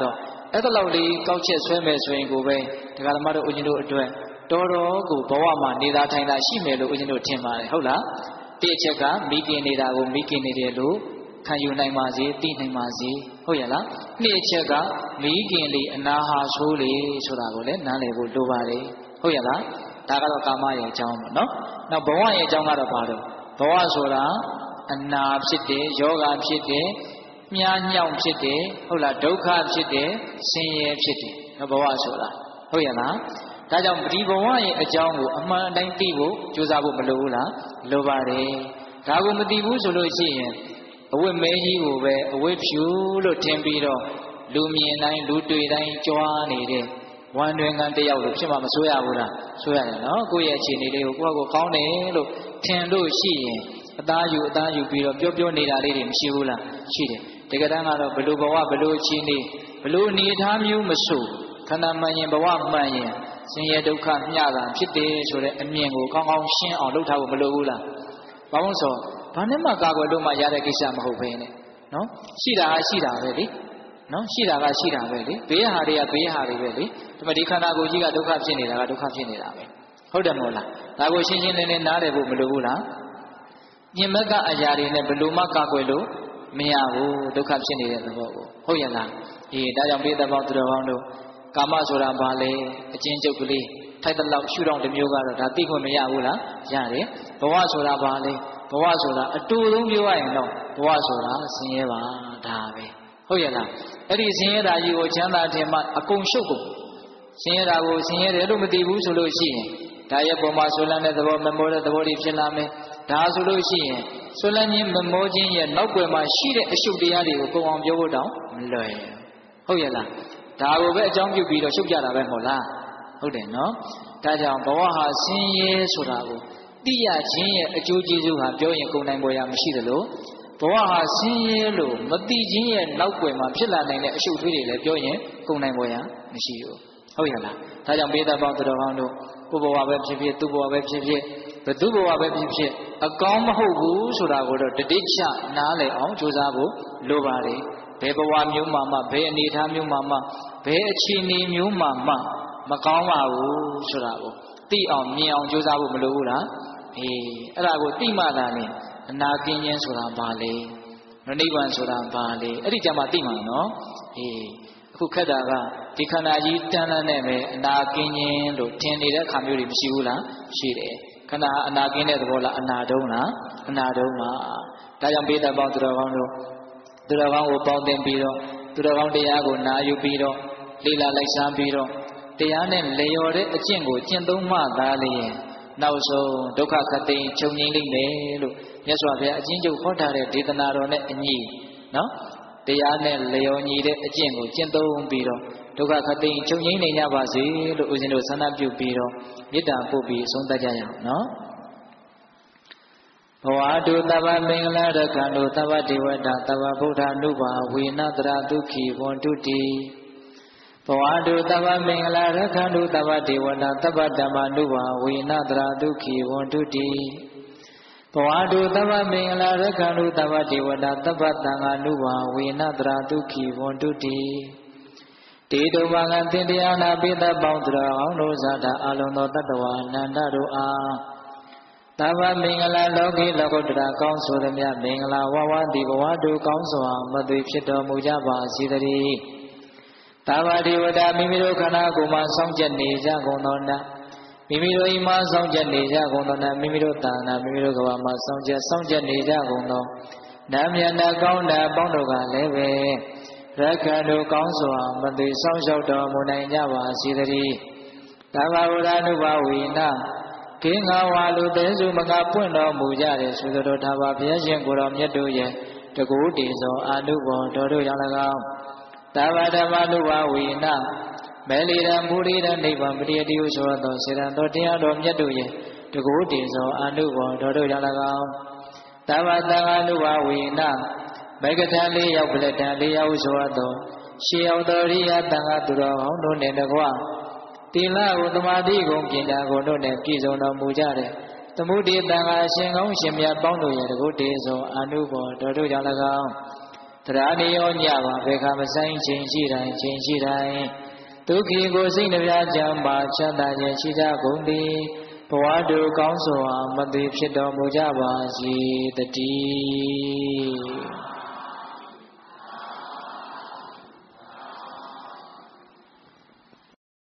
အဲ့ဒါလောက်လေးကောက်ချက်ဆွဲမယ်ဆိုရင်ကိုပဲဒကာဓမ္မတို့ဦးဇင်းတို့အတွက်တော်တော်ကိုဘဝမှာနေသာထိုင်သာရှိမယ်လို့ဦးဇင်းတို့ထင်ပါတယ်ဟုတ်လားတစ်အချက်ကမိခင်နေတာကိုမိခင်နေတယ်လို့ခံယူနိုင်ပါစေသိနိုင်ပါစေဟုတ်ရဲ့လားနှစ်အချက်ကမိခင်လေးအနာဟာဆိုးလေဆိုတာကိုလည်းနားလည်ဖို့လိုပါတယ်ဟုတ်ရဲ့လားဒါကတော့ကာမရဲ့အကြောင်းပေါ့နော်နောက်ဘဝရဲ့အကြောင်းကတော့ဘာလို့ဘဝဆိုတာအနာဖြစ်တယ်ယောဂဖြစ်တယ်မြားညောင်ဖြစ်တယ်ဟုတ်လားဒုက္ခဖြစ်တယ်ဆင်းရဲဖြစ်တယ်ဘဝဆိုတာဟုတ်ရဲ့လားဒါကြောင့်ဒီဘဝရဲ့အကြောင်းကိုအမှန်တိုင်းသိဖို့ကြိုးစားဖို့မလိုဘူးလားလိုပါတယ်ဒါကိုမသိဘူးဆိုလို့ရှိရင်အဝတ်မဲကြီးကိုပဲအဝတ်ဖြူလို့ထင်ပြီးတော့လူမြင်တိုင်းလူတွေ့တိုင်းကြွားနေတဲ့ဝမ်းတွင်ကတယောက်လို့ဖြစ်မှာမဆိုးရဘူးလားဆိုးရတယ်နော်ကိုယ့်ရဲ့အခြေအနေလေးကိုကိုယ့်ကိုကောင်းတယ်လို့ထင်လို့ရှိရင်အသားယူအသားယူပြီးတော့ပြောပြောနေတာလေးတွေမရှိဘူးလားရှိတယ်တကယ်တမ်းကတော့ဘလို့ဘဝဘလို့အခြေအနေဘလို့အနေထားမျိုးမဆိုခန္ဓာမှန်ရင်ဘဝမှန်ရင်ဆင်းရဲဒုက္ခမျှတာဖြစ်တယ်ဆိုတဲ့အမြင်ကိုကောင်းကောင်းရှင်းအောင်လုပ်ထားဖို့မလိုဘူးလားဘာလို့ဆိုဘာနဲ့မှကာကွယ်လို့မှရတဲ့ကိစ္စမဟုတ်ဘဲနဲ့နော်ရှိတာဟာရှိတာပဲလေနော်ရှိတာကရှိတာပဲလေဘေးဟာတွေကဘေးဟာတွေပဲလေဒီမှာဒီခန္ဓာကိုယ်ကြီးကဒုက္ခဖြစ်နေတာကဒုက္ခဖြစ်နေတာပဲဟုတ်တယ်မဟုတ်လားဒါကိုရှင်းရှင်းလင်းလင်းနားလည်ဖို့မလိုဘူးလားညင်မကအရာတွေနဲ့ဘယ်လိုမှကာကွယ်လို့မရဘူးဒုက္ခဖြစ်နေတဲ့သဘောကိုဟုတ်ရဲ့လားအေးဒါကြောင့်ပိဿပေါင်းသူတော်ကောင်းတို့ကာမဆိုတာဘာလဲအချင်းကျုပ်ကလေးထိုက်တဲ့လောက်ရှုတော့တစ်မျိုးကတော့ဒါသိခွင့်မရဘူးလားရတယ်ဘဝဆိုတာဘာလဲဘဝဆိုတာအတူဆုံးပြောရရင်တော့ဘဝဆိုတာဆင်းရဲပါဒါပဲဟုတ်ရဲ့လားအဲ့ဒီဆင်းရဲတာကြီးကိုချမ်းသာခြင်းမှအကုန်ရှုပ်ကုန်ဆင်းရဲတာကိုဆင်းရဲတယ်လို့မသိဘူးဆိုလို့ရှိရင်ဒါရဲ့ပုံမှာဆွလန်းတဲ့သဘောမမောတဲ့သဘောတွေဖြစ်လာမယ်ဒါဆိုလို့ရှိရင်ဆွလန်းခြင်းမမောခြင်းရဲ့နောက်ွယ်မှာရှိတဲ့အရှုပ်တရားတွေကိုပုံအောင်ပြောဖို့တောင်မလွယ်ဟုတ်ရဲ့လားဒါကိုပဲအကြောင်းပြုပြီးတော့ရှုပ်ကြတာပဲမဟုတ်လားဟုတ်တယ်နော်ဒါကြောင့်ဘဝဟာဆင်းရဲဆိုတာကိုသိရခြင်းရဲ့အကျိုးကျေးဇူးဟာပြောရင်ကုန်နိုင်ပေါ်ရမရှိသလိုဘဝဟာဆင်းရဲလို့မသိခြင်းရဲ့နောက်ွယ်မှာဖြစ်လာနိုင်တဲ့အရှုပ်ထွေးတွေလည်းပြောရင်ကုန်နိုင်ပေါ်ရမရှိဘူးဟုတ်ရဲ့လားဒါကြောင့်ဘေးသားပေါင်းသူတော်ကောင်းတို့ကိုယ်ဘဝပဲဖြစ်ဖြစ်သူ့ဘဝပဲဖြစ်ဖြစ်ဘသူ့ဘဝပဲဖြစ်ဖြစ်အကောင်းမဟုတ်ဘူးဆိုတာကိုတော့တတိချနားလည်အောင်ကြိုးစားဖို့လိုပါတယ်ဘယ်ဘဝမျိုးမှမှဘယ်အနေအထားမျိုးမှမှဘယ်အခြေအနေမျိုးမှမှမကောင်းပါဘူးဆိုတာကိုသိအောင်မြင်အောင်ကြိုးစားဖို့မလိုဘူးလားအေးအဲ့ဒါကိုသိမှသာလေအနာကင်းခြင်းဆိုတာဘာလဲနိဗ္ဗာန်ဆိုတာဘာလဲအဲ့ဒီကြမှာသိမှာနော်အေးအခုခက်တာကဒီခန္ဓာကြီးတန်းလန်းနဲ့ပဲအနာကင်းခြင်းလို့ထင်နေတဲ့အခါမျိုးတွေမရှိဘူးလားရှိတယ်ခန္ဓာအနာကင်းတဲ့သဘောလားအနာတုံးလားအနာတုံးပါဒါကြောင့်ဘေးသက်ပေါင်းသူတော်ကောင်းတို့သူတော်ကောင်းကိုပေါင်းတင်ပြီးတော့သူတော်ကောင်းတရားကိုနာယူပြီးတော့လေ့လာလိုက်စားပြီးတော့တရားနဲ့လျော်တဲ့အကျင့်ကိုကျင့်သုံးမှသာလျင်နောက်ဆုံးဒုက္ခခတိချုပ်ငြိမ်းလိမ့်မယ်လို့မြတ်စွာဘုရားအချင်းချုပ်ဟောထားတဲ့ဒေသနာတော်နဲ့အညီနော်တရားနဲ့လျော်ညီတဲ့အကျင့်ကိုကျင့်သုံးပြီးတော့ဒုက္ခခတိချုပ်ငြိမ်းနိုင်ကြပါစေလို့ဦးဇင်းတို့ဆန္ဒပြုပြီးတော့မေတ္တာပို့ပြီးဆုံးသတ်ကြရအောင်နော်ဘဝတုသဗ္ဗမင်္ဂလာရခန္တုသဗ္ဗဒေဝတာသဗ္ဗဗုဒ္ဓ ानु ဘာဝေနတရာဒုက္ခိဝန္တုတိဘဝတုသဗ္ဗမင်္ဂလာရခန္တုသဗ္ဗဒေဝတာသဗ္ဗဓမ္မာနုဘာဝေနတရာဒုက္ခိဝန္တုတိဘဝတုသဗ္ဗမင်္ဂလာရခန္တုသဗ္ဗဒေဝတာသဗ္ဗသံဃာနုဘာဝေနတရာဒုက္ခိဝန္တုတိတေတုဘာကသင်တရားနာပိသပေါင်းတော်အောင်တို့ဇာတာအလုံးသောတတ္တဝါအနန္တတို့အားသဗ္ဗမင်္ဂလာလောကီလောကုတ္တရာကောင်းဆိုသမျှမင်္ဂလာဝဝတိဘဝတုကောင်းစွာမသွေဖြစ်တော်မူကြပါစေတည်းသဗ္ဗဒေဝတာမိမိတို့ခန္ဓာကိုယ်မှာစောင့်ကြနေကြကုန်သောနာမိမိတို့အိမ်မှာစောင့်ကြနေကြကုန်သောနာမိမိတို့တာနာမိမိတို့ကဘာမှာစောင့်ကြစောင့်ကြနေကြကုန်သောနာမြတ်နာကောင်းတာပေါင်းတို့ကလည်းပဲရက္ခဏတို့ကောင်းစွာမသွေစောင့်ရှောက်တော်မူနိုင်ကြပါစေတည်းသဗ္ဗဗုဒ္ဓ ानु ဘာဝေနကိငါဝါလူသေးစုမကပွင့်တော်မူကြတယ်ဆိုသောထာဝရဘုရားရှင်ကိုယ်တော်မြတ်တို့ရဲ့တကူတည်သောအာနုဘောတော်တို့ကြောင့်၎င်းသဗ္ဗဓမ္မ ानु ဘာဝေနမေလီရံမူရိရနိဗ္ဗာန်ပရိယတိဟုဆိုသောစေရန်တော်တရားတော်မြတ်တို့ရဲ့တကူတည်သောအာနုဘောတော်တို့ကြောင့်၎င်းသဗ္ဗသံဃာ ानु ဘာဝေနမေကထံလေးရောက်ပလက်ထံလေးရောက်ဆိုသောရှေးရောက်တော်ရိယတန်ခါသူတော်ဟောင်းတို့နှင့်တကွတိလကိုသမာဓိကိုပညာကိုတို့နှင့်ပြည့်စုံတော်မူကြတဲ့သမုဒိတန်ခါရှင်ကောင်းရှင်မြတ်ပေါင်းတို့ရဲ့တကုတ္တေသောအာနုဘောတော်တို့ကြောင့်၎င်းသတရားနေရောညပါဘယ်ခါမဆိုင်ချိန်ရှိတိုင်းချိန်ရှိတိုင်းဒုက္ခိကိုစိတ်နှပြကြံပါချမ်းသာခြင်းရှိကြကုန်သည်ဘဝတူကောင်းစွာမသိဖြစ်တော်မူကြပါစေတည်း